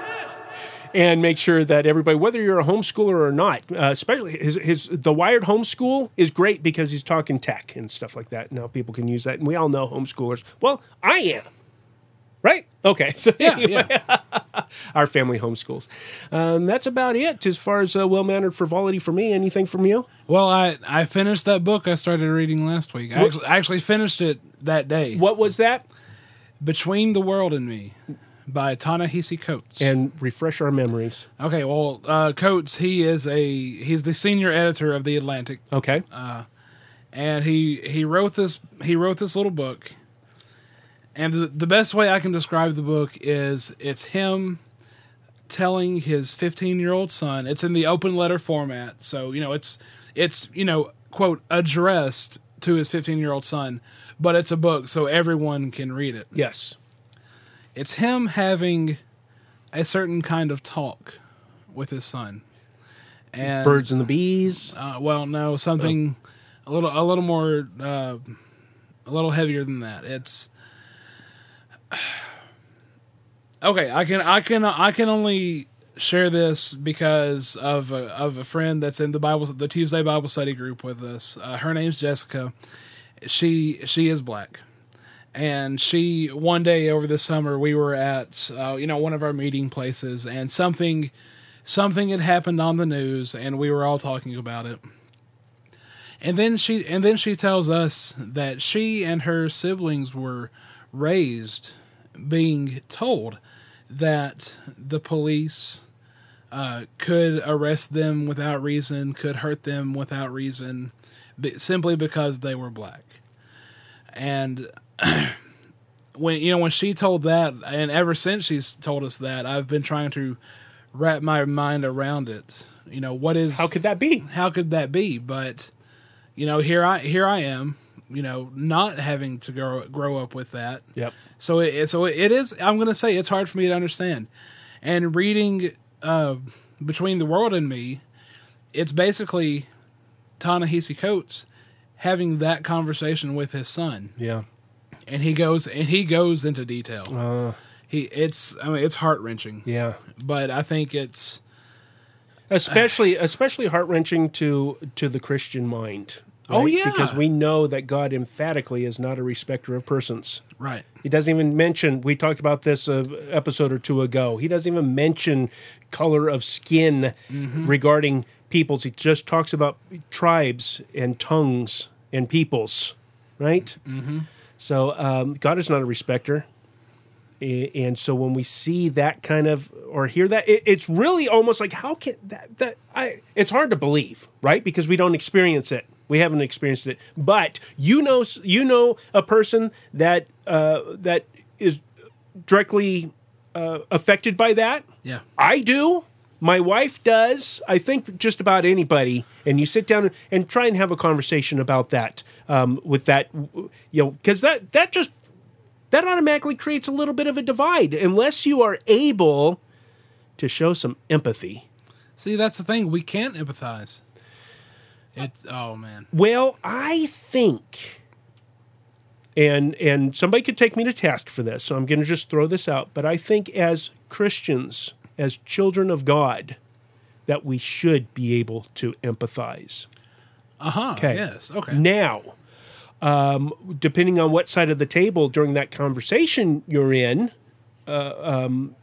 Speaker 1: And make sure that everybody, whether you're a homeschooler or not, uh, especially his, his the Wired Homeschool is great because he's talking tech and stuff like that. Now people can use that, and we all know homeschoolers. Well, I am. Right? Okay. So
Speaker 2: yeah,
Speaker 1: anyway,
Speaker 2: yeah.
Speaker 1: Our family homeschools. Um, that's about it as far as uh, well-mannered frivolity for me. Anything from you?
Speaker 2: Well, I, I finished that book I started reading last week. I actually, I actually finished it that day.
Speaker 1: What was that?
Speaker 2: Between the World and Me by Ta-Nehisi Coates.
Speaker 1: And refresh our memories.
Speaker 2: Okay, well, uh, Coates, he is a he's the senior editor of The Atlantic.
Speaker 1: Okay.
Speaker 2: Uh, and he he wrote this he wrote this little book. And the, the best way I can describe the book is it's him telling his fifteen-year-old son. It's in the open letter format, so you know it's it's you know quote addressed to his fifteen-year-old son, but it's a book, so everyone can read it.
Speaker 1: Yes,
Speaker 2: it's him having a certain kind of talk with his son. And
Speaker 1: birds and the bees.
Speaker 2: Uh, well, no, something oh. a little a little more uh, a little heavier than that. It's okay, I can I can I can only share this because of a, of a friend that's in the Bible the Tuesday Bible study group with us. Uh, her name's Jessica. She she is black, and she one day over the summer we were at uh, you know one of our meeting places, and something something had happened on the news, and we were all talking about it. And then she and then she tells us that she and her siblings were raised being told that the police uh, could arrest them without reason, could hurt them without reason, b- simply because they were black. And when you know when she told that, and ever since she's told us that, I've been trying to wrap my mind around it. You know, what is
Speaker 1: how could that be?
Speaker 2: How could that be? But you know, here I here I am. You know, not having to grow grow up with that.
Speaker 1: Yep.
Speaker 2: So it so it is. I'm going to say it's hard for me to understand. And reading, uh, Between the World and Me, it's basically Ta-Nehisi Coates having that conversation with his son.
Speaker 1: Yeah.
Speaker 2: And he goes and he goes into detail.
Speaker 1: Uh,
Speaker 2: he it's I mean it's heart-wrenching.
Speaker 1: Yeah.
Speaker 2: But I think it's
Speaker 1: especially uh, especially heart-wrenching to to the Christian mind. Right?
Speaker 2: Oh yeah.
Speaker 1: Because we know that God emphatically is not a respecter of persons.
Speaker 2: Right.
Speaker 1: He doesn't even mention, we talked about this an episode or two ago, he doesn't even mention color of skin
Speaker 2: mm-hmm.
Speaker 1: regarding peoples. He just talks about tribes and tongues and peoples, right?
Speaker 2: Mm-hmm.
Speaker 1: So um, God is not a respecter. And so when we see that kind of, or hear that, it, it's really almost like, how can that, that I, it's hard to believe, right? Because we don't experience it. We haven't experienced it. But you know, you know a person that, uh, that is directly uh, affected by that.
Speaker 2: Yeah.
Speaker 1: I do. My wife does. I think just about anybody. And you sit down and try and have a conversation about that um, with that, you know, because that, that just, that automatically creates a little bit of a divide unless you are able to show some empathy.
Speaker 2: See, that's the thing. We can't empathize. It's, oh, man.
Speaker 1: Well, I think, and and somebody could take me to task for this, so I'm going to just throw this out, but I think as Christians, as children of God, that we should be able to empathize.
Speaker 2: Uh-huh,
Speaker 1: okay.
Speaker 2: Yes, okay.
Speaker 1: Now, um, depending on what side of the table during that conversation you're in, uh, um,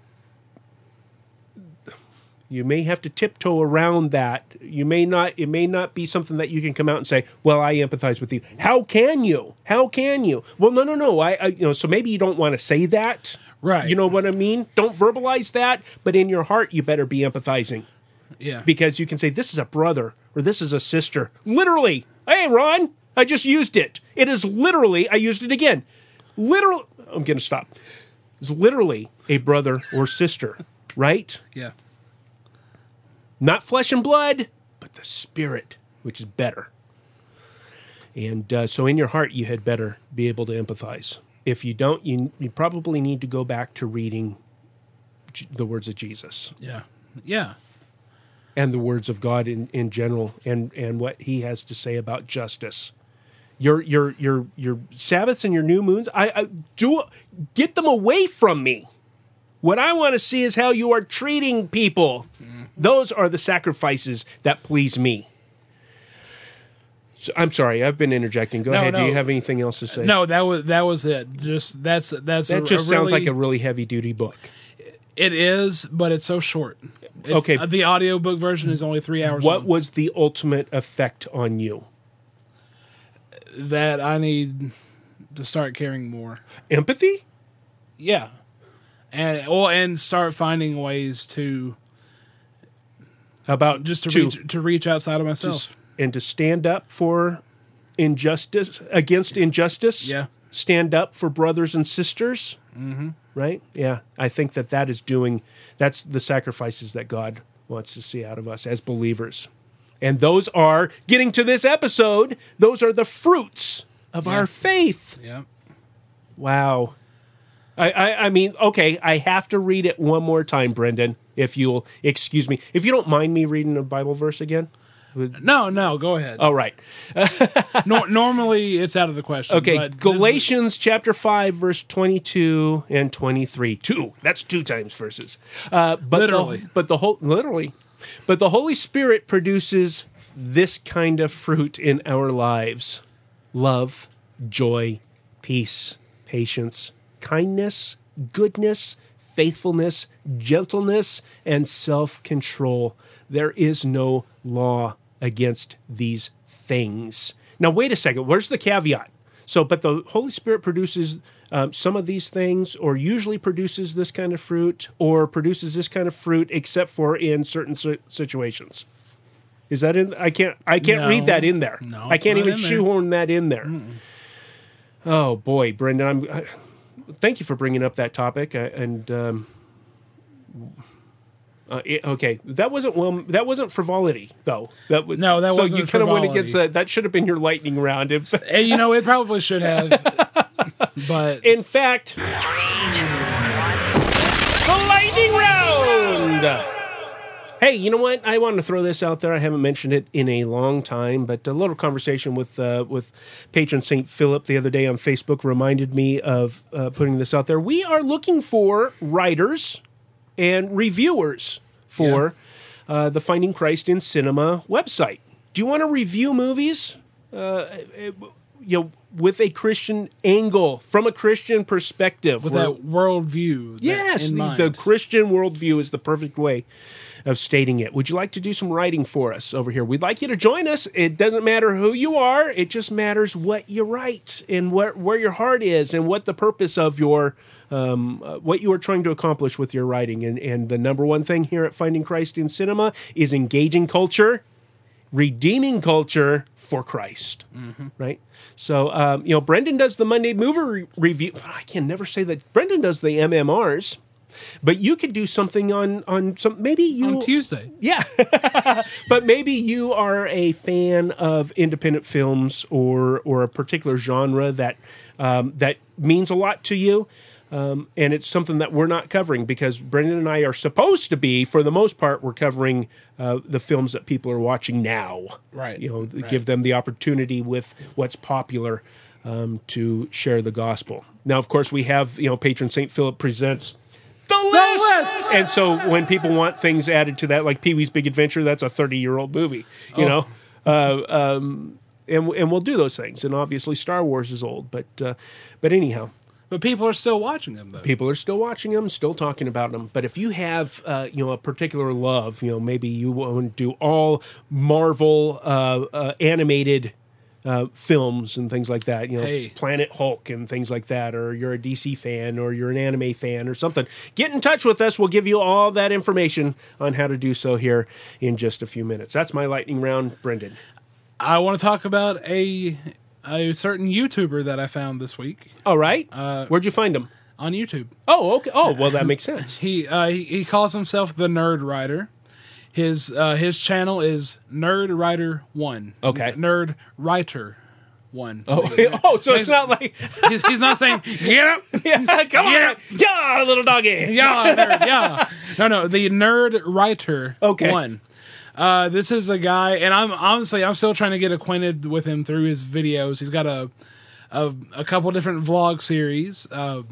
Speaker 1: you may have to tiptoe around that. You may not. It may not be something that you can come out and say, "Well, I empathize with you." How can you? How can you? Well, no, no, no. I, I you know. So maybe you don't want to say that,
Speaker 2: right?
Speaker 1: You know what I mean? Don't verbalize that, but in your heart, you better be empathizing.
Speaker 2: Yeah.
Speaker 1: Because you can say, "This is a brother," or "This is a sister." Literally, hey, Ron, I just used it. It is literally. I used it again. Literally, I'm going to stop. It's literally a brother or sister, right?
Speaker 2: Yeah.
Speaker 1: Not flesh and blood, but the spirit, which is better. And uh, so in your heart, you had better be able to empathize. If you don't, you, you probably need to go back to reading G- the words of Jesus.
Speaker 2: Yeah. Yeah.
Speaker 1: And the words of God in, in general, and, and what he has to say about justice. Your your your your Sabbaths and your new moons, I, I do get them away from me. What I want to see is how you are treating people. Mm. Those are the sacrifices that please me. So, I'm sorry, I've been interjecting. Go
Speaker 2: no,
Speaker 1: ahead.
Speaker 2: No.
Speaker 1: Do you have anything else to say?
Speaker 2: No, that was that was it. Just that's that's
Speaker 1: that
Speaker 2: a,
Speaker 1: just
Speaker 2: a
Speaker 1: sounds
Speaker 2: really,
Speaker 1: like a really heavy duty book.
Speaker 2: It is, but it's so short. It's,
Speaker 1: okay,
Speaker 2: uh, the audiobook version is only three hours.
Speaker 1: What
Speaker 2: long.
Speaker 1: was the ultimate effect on you?
Speaker 2: That I need to start caring more.
Speaker 1: Empathy?
Speaker 2: Yeah. And well, and start finding ways to
Speaker 1: about
Speaker 2: just to,
Speaker 1: to
Speaker 2: reach, to reach outside of myself
Speaker 1: to, and to stand up for injustice against injustice.
Speaker 2: Yeah,
Speaker 1: stand up for brothers and sisters.
Speaker 2: Mm-hmm.
Speaker 1: Right? Yeah, I think that that is doing. That's the sacrifices that God wants to see out of us as believers, and those are getting to this episode. Those are the fruits of
Speaker 2: yeah.
Speaker 1: our faith.
Speaker 2: Yeah.
Speaker 1: Wow. I, I, I mean, okay, I have to read it one more time, Brendan, if you'll excuse me. If you don't mind me reading a Bible verse again?
Speaker 2: No, no, go ahead.
Speaker 1: All right.
Speaker 2: no, normally it's out of the question.
Speaker 1: Okay,
Speaker 2: but
Speaker 1: Galatians is... chapter five, verse twenty-two and twenty-three. Two. That's two times verses. Uh, but
Speaker 2: literally.
Speaker 1: The, but the whole, literally. But the Holy Spirit produces this kind of fruit in our lives. Love, joy, peace, patience, kindness, goodness, faithfulness, gentleness, and self-control. There is no law against these things. Now, wait a second. Where's the caveat? So, but the Holy Spirit produces um, some of these things, or usually produces this kind of fruit, or produces this kind of fruit, except for in certain situations. Is that in? I can't. I can't
Speaker 2: no,
Speaker 1: read that in there.
Speaker 2: No,
Speaker 1: I can't even
Speaker 2: in
Speaker 1: shoehorn that in there. Mm-mm. Oh boy, Brendan. I'm. I, thank you for bringing up that topic. I, and um, uh, it, okay, that wasn't well. That wasn't frivolity, though. That was
Speaker 2: no. That
Speaker 1: so
Speaker 2: wasn't.
Speaker 1: You kind of went
Speaker 2: frivolity.
Speaker 1: against that. That should have been your lightning round. If
Speaker 2: and you know, it probably should have. But
Speaker 1: in fact, the lightning round. Hey, you know what? I wanted to throw this out there. I haven't mentioned it in a long time, but a little conversation with uh, with patron Saint Philip the other day on Facebook reminded me of uh, putting this out there. We are looking for writers and reviewers for yeah. uh, the Finding Christ in Cinema website. Do you want to review movies? Uh, you know, with a Christian angle, from a Christian perspective.
Speaker 2: With that worldview.
Speaker 1: Yes,
Speaker 2: in
Speaker 1: the,
Speaker 2: mind.
Speaker 1: the Christian worldview is the perfect way of stating it. Would you like to do some writing for us over here? We'd like you to join us. It doesn't matter who you are. It just matters what you write and where, where your heart is and what the purpose of your, um, uh, what you are trying to accomplish with your writing. And, and the number one thing here at Finding Christ in Cinema is engaging culture, redeeming culture for Christ, mm-hmm. right? So, um, you know, Brendan does the Monday Movie re- Review. I can never say that. Brendan does the M M Rs. But you could do something on, on some, maybe you...
Speaker 2: On Tuesday.
Speaker 1: Yeah. But maybe you are a fan of independent films or or a particular genre that um, that means a lot to you. Um, and it's something that we're not covering because Brendan and I are supposed to be, for the most part, we're covering uh, the films that people are watching now.
Speaker 2: Right.
Speaker 1: You know,
Speaker 2: right.
Speaker 1: give them the opportunity with what's popular um, to share the gospel. Now, of course, we have, you know, patron Saint Philip Presents The List! The List! And so when people want things added to that, like Pee-wee's Big Adventure, that's a thirty-year-old movie, you oh. know? Uh, um, and, and we'll do those things. And obviously Star Wars is old, but uh, but anyhow.
Speaker 2: But people are still watching them, though.
Speaker 1: People are still watching them, still talking about them. But if you have, uh, you know, a particular love, you know, maybe you want to do all Marvel uh, uh, animated uh, films and things like that, you know,
Speaker 2: hey.
Speaker 1: Planet Hulk and things like that, or you're a D C fan, or you're an anime fan, or something, get in touch with us. We'll give you all that information on how to do so here in just a few minutes. That's my lightning round, Brendan.
Speaker 2: I want to talk about a... a certain YouTuber that I found this week.
Speaker 1: All right.
Speaker 2: Uh,
Speaker 1: Where'd you find him?
Speaker 2: On YouTube.
Speaker 1: Oh, okay. Oh, well, that makes sense.
Speaker 2: he, uh, he he calls himself the Nerd Writer. His uh, his channel is Nerd Writer One.
Speaker 1: Okay.
Speaker 2: Nerd Writer One.
Speaker 1: Oh, oh, so it's not like
Speaker 2: he's, he's not saying get up,
Speaker 1: yeah, come
Speaker 2: get
Speaker 1: on,
Speaker 2: up.
Speaker 1: yeah, little doggy,
Speaker 2: yeah, nerd, yeah. No, no, the Nerd Writer
Speaker 1: okay.
Speaker 2: One. Uh, this is a guy, and I'm honestly I'm still trying to get acquainted with him through his videos. He's got a a, a couple different vlog series. Uh,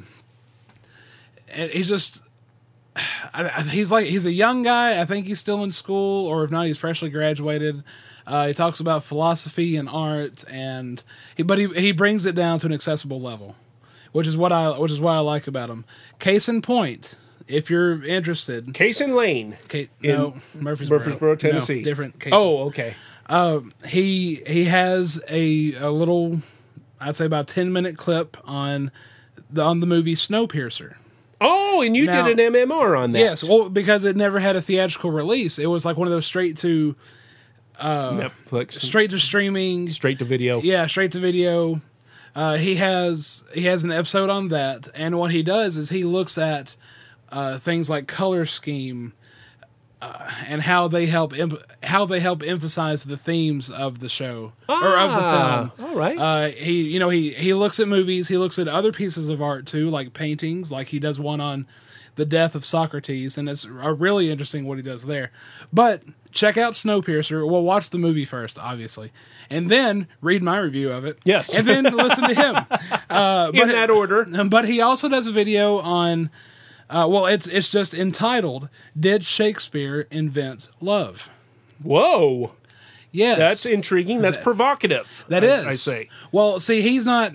Speaker 2: and he's just I, I, he's like he's a young guy. I think he's still in school, or if not, he's freshly graduated. Uh, he talks about philosophy and art, and he, but he he brings it down to an accessible level, which is what I which is what I like about him. Case in point. If you're interested,
Speaker 1: Case in Lane,
Speaker 2: Case, no,
Speaker 1: Murfreesboro, Murfreesboro, Tennessee,
Speaker 2: no, different case.
Speaker 1: Oh, okay.
Speaker 2: Uh, he he has a a little, I'd say about ten minute clip on the on the movie Snowpiercer.
Speaker 1: Oh, and you now, did an M M R on that?
Speaker 2: Yes, well, because it never had a theatrical release. It was like one of those straight to uh,
Speaker 1: Netflix,
Speaker 2: straight to streaming,
Speaker 1: straight to video.
Speaker 2: Yeah, straight to video. Uh, he has he has an episode on that, and what he does is he looks at Uh, things like color scheme uh, and how they help imp- how they help emphasize the themes of the show
Speaker 1: ah,
Speaker 2: or of the film.
Speaker 1: All right.
Speaker 2: Uh, he you know he he looks at movies. He looks at other pieces of art too, like paintings. Like he does one on the death of Socrates, and it's uh, really interesting what he does there. But check out Snowpiercer. Well, watch the movie first, obviously, and then read my review of it.
Speaker 1: Yes,
Speaker 2: and then listen to him uh,
Speaker 1: in that order.
Speaker 2: But he also does a video on. Uh, well, it's it's just entitled "Did Shakespeare Invent Love?"
Speaker 1: Whoa,
Speaker 2: yes,
Speaker 1: that's intriguing. That's
Speaker 2: that,
Speaker 1: provocative.
Speaker 2: That
Speaker 1: I,
Speaker 2: is,
Speaker 1: I say.
Speaker 2: Well, see, he's not.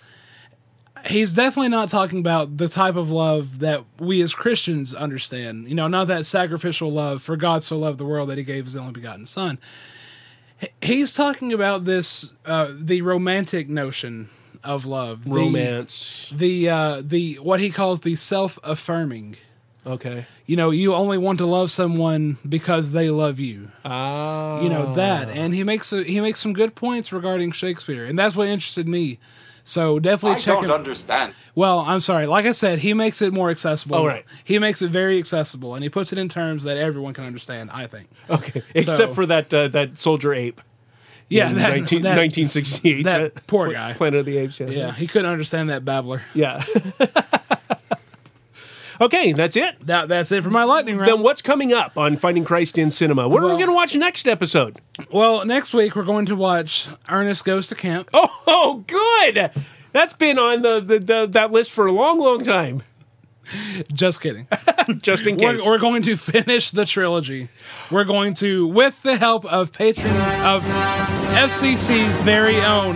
Speaker 2: He's definitely not talking about the type of love that we as Christians understand. You know, not that sacrificial love. For God so loved the world that He gave His only begotten Son. He's talking about this, uh, the romantic notion of love,
Speaker 1: romance,
Speaker 2: the the, uh, the what he calls the self-affirming.
Speaker 1: Okay,
Speaker 2: you know, you only want to love someone because they love you.
Speaker 1: Ah,
Speaker 2: you know that, and he makes a, he makes some good points regarding Shakespeare, and that's what interested me. So definitely
Speaker 14: I
Speaker 2: check. I
Speaker 14: don't
Speaker 2: him.
Speaker 14: understand.
Speaker 2: Well, I'm sorry. Like I said, he makes it more accessible.
Speaker 1: Oh, right.
Speaker 2: He makes it very accessible, and he puts it in terms that everyone can understand. I think.
Speaker 1: Okay, except
Speaker 2: so,
Speaker 1: for that uh, that soldier ape.
Speaker 2: Yeah, that,
Speaker 1: nineteen,
Speaker 2: that,
Speaker 1: nineteen sixty-eight.
Speaker 2: That
Speaker 1: that
Speaker 2: poor guy.
Speaker 1: Planet of the Apes. Yeah,
Speaker 2: yeah he couldn't understand that babbler.
Speaker 1: Yeah. Okay, that's it.
Speaker 2: That that's it for my lightning round.
Speaker 1: Then what's coming up on Finding Christ in Cinema? What are
Speaker 2: Well-
Speaker 1: we going to watch next episode?
Speaker 2: Well, next week we're going to watch Ernest Goes to Camp.
Speaker 1: Oh, oh good. That's been on the, the, the that list for a long, long time.
Speaker 2: Just kidding.
Speaker 1: Just in
Speaker 2: We're,
Speaker 1: case.
Speaker 2: we're going to finish the trilogy. We're going to, with the help of patron of F C C's very own.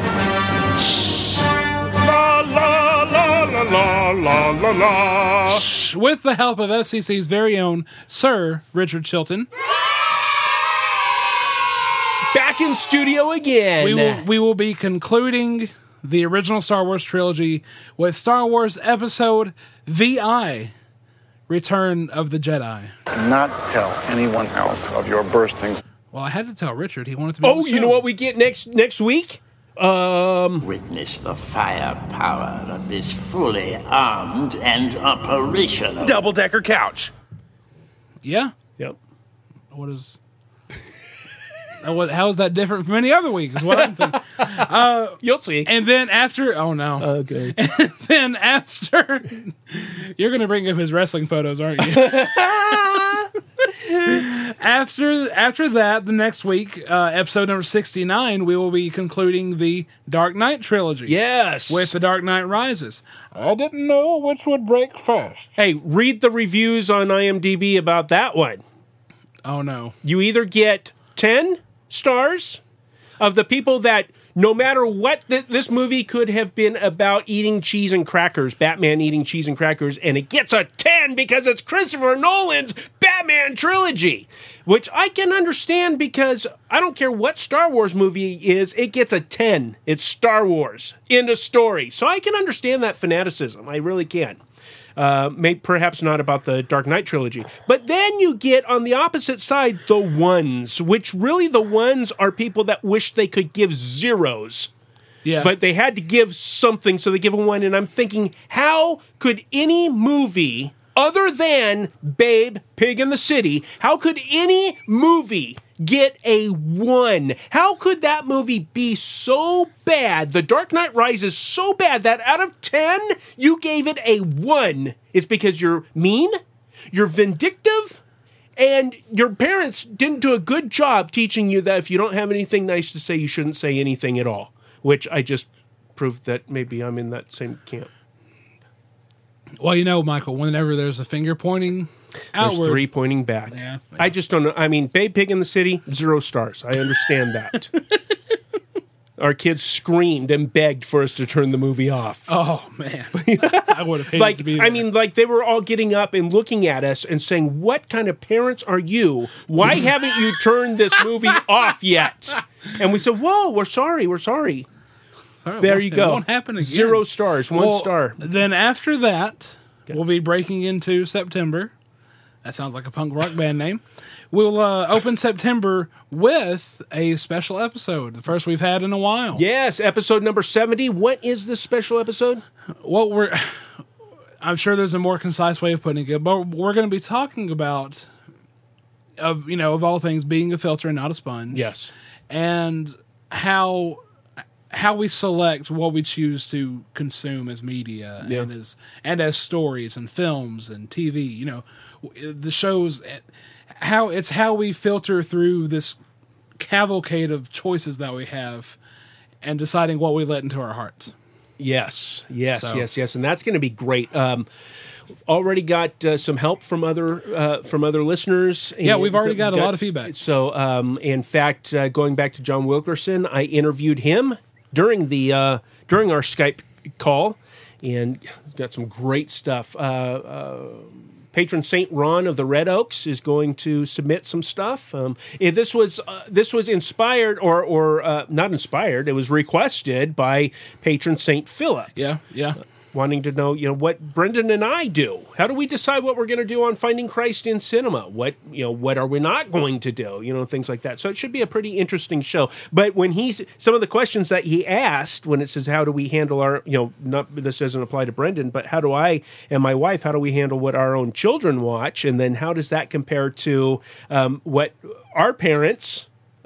Speaker 1: La la la la la la la la.
Speaker 2: With the help of F C C's very own Sir Richard Chilton.
Speaker 1: Back in studio again.
Speaker 2: We will we will be concluding the original Star Wars trilogy with Star Wars Episode V I, Return of the Jedi.
Speaker 14: Not tell anyone else of your bursting.
Speaker 2: Well, I had to tell Richard. He wanted to be on
Speaker 1: Oh,
Speaker 2: the
Speaker 1: you know
Speaker 2: show.
Speaker 1: what we get next next week? Um,
Speaker 9: Witness the firepower of this fully armed and operational
Speaker 14: Double-decker couch.
Speaker 2: Yeah.
Speaker 1: Yep.
Speaker 2: What is? Uh, what- How is that different from any other week? Is what I'm thinking. Uh,
Speaker 1: You'll see.
Speaker 2: And then after, oh no.
Speaker 1: Okay.
Speaker 2: And then after, you're going to bring up his wrestling photos, aren't you? after after that, the next week, uh, episode number sixty-nine, we will be concluding the Dark Knight trilogy.
Speaker 1: Yes.
Speaker 2: With The Dark Knight Rises. I didn't know which would break first.
Speaker 1: Hey, read the reviews on IMDb about that one.
Speaker 2: Oh no.
Speaker 1: You either get ten stars of the people that no matter what th- this movie could have been about eating cheese and crackers, Batman eating cheese and crackers, and it gets a ten because it's Christopher Nolan's Batman trilogy, which I can understand because I don't care what Star Wars movie is, it gets a ten. It's Star Wars. End of story. So I can understand that fanaticism. I really can. Uh, may, perhaps not about the Dark Knight trilogy. But then you get on the opposite side the ones, which really the ones are people that wish they could give zeros.
Speaker 2: Yeah.
Speaker 1: But they had to give something, so they give a one. And I'm thinking, how could any movie other than Babe, Pig in the City, how could any movie get a one? How could that movie be so bad? The Dark Knight Rises so bad that out of ten, you gave it a one. It's because you're mean, you're vindictive, and your parents didn't do a good job teaching you that if you don't have anything nice to say, you shouldn't say anything at all. Which I just proved that maybe I'm in that same camp.
Speaker 2: Well, you know, Michael, whenever there's a finger pointing outward.
Speaker 1: There's three pointing back.
Speaker 2: Yeah, yeah.
Speaker 1: I just don't know. I mean, Babe Pig in the City, zero stars. I understand that. Our kids screamed and begged for us to turn the movie off.
Speaker 2: Oh, man. I would have hated
Speaker 1: Like,
Speaker 2: to be there.
Speaker 1: I mean, like they were all getting up and looking at us and saying, "What kind of parents are you? Why haven't you turned this movie off yet?" And we said, "Whoa, we're sorry. We're sorry."
Speaker 2: Sorry,
Speaker 1: There
Speaker 2: it
Speaker 1: you
Speaker 2: won't-
Speaker 1: go.
Speaker 2: It won't happen again.
Speaker 1: Zero stars, one
Speaker 2: Well,
Speaker 1: star.
Speaker 2: Then after that, we'll be breaking into September. That sounds like a punk rock band name. We'll uh, open September with a special episode, the first we've had in a while.
Speaker 1: Yes, episode number seventy. What is this special episode?
Speaker 2: Well, we're. I'm sure there's a more concise way of putting it, but we're going to be talking about, of you know, of all things, being a filter and not a sponge.
Speaker 1: Yes, and
Speaker 2: how. How we select what we choose to consume as media
Speaker 1: Yeah.
Speaker 2: and as and as stories and films and T V, you know, the shows, how it's how we filter through this cavalcade of choices that we have and deciding what we let into our hearts.
Speaker 1: Yes, yes,
Speaker 2: So-
Speaker 1: yes, yes, and that's going to be great. Um, already got uh, some help from other uh, from other listeners.
Speaker 2: Yeah, we've already
Speaker 1: And
Speaker 2: got a lot of feedback.
Speaker 1: So, um, in fact, uh, going back to John Wilkerson, I interviewed him during the uh, during our Skype call, and got some great stuff. Uh, uh, Patron Saint Ron of the Red Oaks is going to submit some stuff. Um, eh, this was uh, this was inspired or or uh, not inspired. It was requested by Patron Saint Philip.
Speaker 2: Yeah, yeah.
Speaker 1: Wanting to know, you know, what Brendan and I do. How do we decide what we're going to do on Finding Christ in Cinema? What, you know, what are we not going to do? You know, things like that. So it should be a pretty interesting show. But when he's, some of the questions that he asked when it says, how do we handle our, you know, not, this doesn't apply to Brendan, but how do I and my wife, how do we handle what our own children watch? And then how does that compare to um, what our parents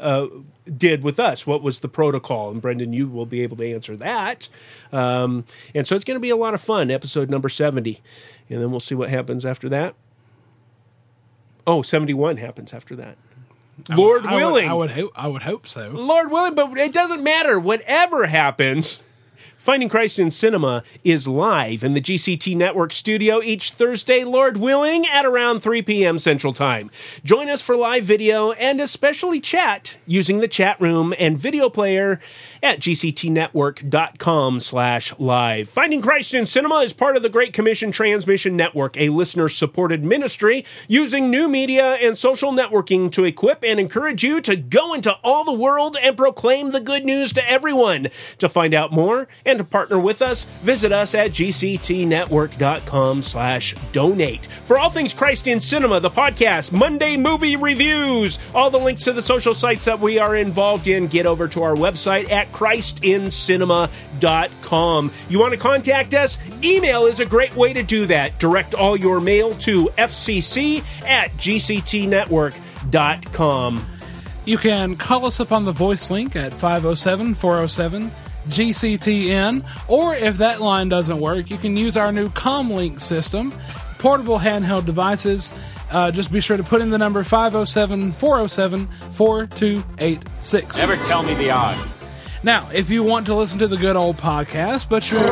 Speaker 1: uh, did with us. What was the protocol? And Brendan, you will be able to answer that. Um, and so it's going to be a lot of fun, episode number seventy. And then we'll see what happens after that. Oh, seventy-one happens after that.
Speaker 2: I
Speaker 1: Lord
Speaker 2: would,
Speaker 1: willing.
Speaker 2: I would, I would, ho- I would hope so.
Speaker 1: Lord willing, but it doesn't matter. Whatever happens, Finding Christ in Cinema is live in the G C T Network studio each Thursday, Lord willing, at around three p.m. Central Time. Join us for live video and especially chat using the chat room and video player at gctnetwork.com slash live. Finding Christ in Cinema is part of the Great Commission Transmission Network, a listener-supported ministry using new media and social networking to equip and encourage you to go into all the world and proclaim the good news to everyone. To find out more and to partner with us, visit us at gctnetwork.com slash donate. For all things Christ in Cinema, the podcast, Monday movie reviews, all the links to the social sites that we are involved in, get over to our website at christ in cinema dot com. You want to contact us? Email is a great way to do that. Direct all your mail to f c c at gctnetwork dot com.
Speaker 2: You can call us up on the voice link at five oh seven, four oh seven, G C T N, or if that line doesn't work, you can use our new ComLink system, portable handheld devices. Uh, just be sure to put in the number five oh seven, four oh seven, four two eight six.
Speaker 6: Never tell me the odds.
Speaker 2: Now, if you want to listen to the good old podcast, but you're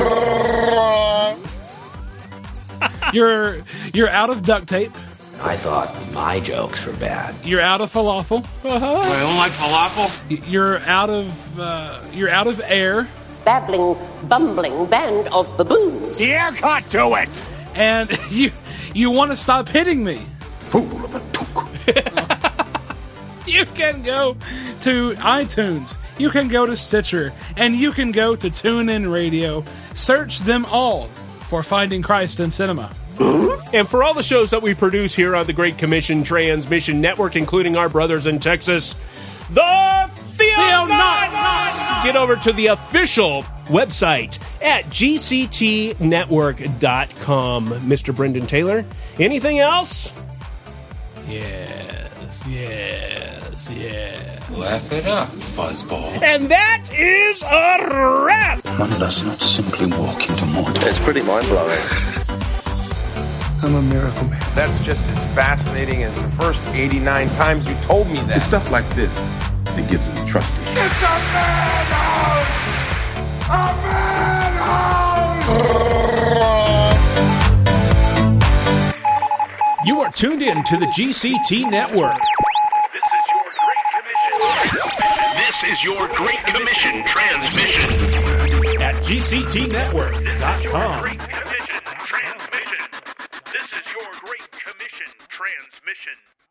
Speaker 2: you're you're out of duct tape,
Speaker 4: I thought my jokes were bad.
Speaker 2: you're out of falafel,
Speaker 6: I don't like falafel.
Speaker 2: you're out of uh, you're out of air,
Speaker 13: Babbling, bumbling band of baboons.
Speaker 7: Yeah, cut to it!
Speaker 2: and you you want to stop hitting me.
Speaker 7: Fool of a took.
Speaker 2: You can go to iTunes, you can go to Stitcher, and you can go to TuneIn Radio. Search them all for Finding Christ in Cinema.
Speaker 1: And for all the shows that we produce here on the Great Commission Transmission Network, including our brothers in Texas, the Theonauts! Get over to the official website at g c t network dot com. Mister Brendan Taylor, anything else?
Speaker 2: Yes, yes, yes.
Speaker 10: Laugh it up, fuzzball.
Speaker 1: And that is a wrap!
Speaker 8: One does not simply walk into mortal.
Speaker 12: It's pretty mind-blowing.
Speaker 15: I'm a miracle man.
Speaker 14: That's just as fascinating as the first eighty-nine times you told me that.
Speaker 16: It's stuff like this that gives them trust issues.
Speaker 7: It's a madhouse! A madhouse!
Speaker 1: You are tuned in to the G C T Network.
Speaker 3: This is your Great Commission transmission.
Speaker 1: At g c t network dot com.
Speaker 3: Great Commission transmission. This is your Great Commission transmission.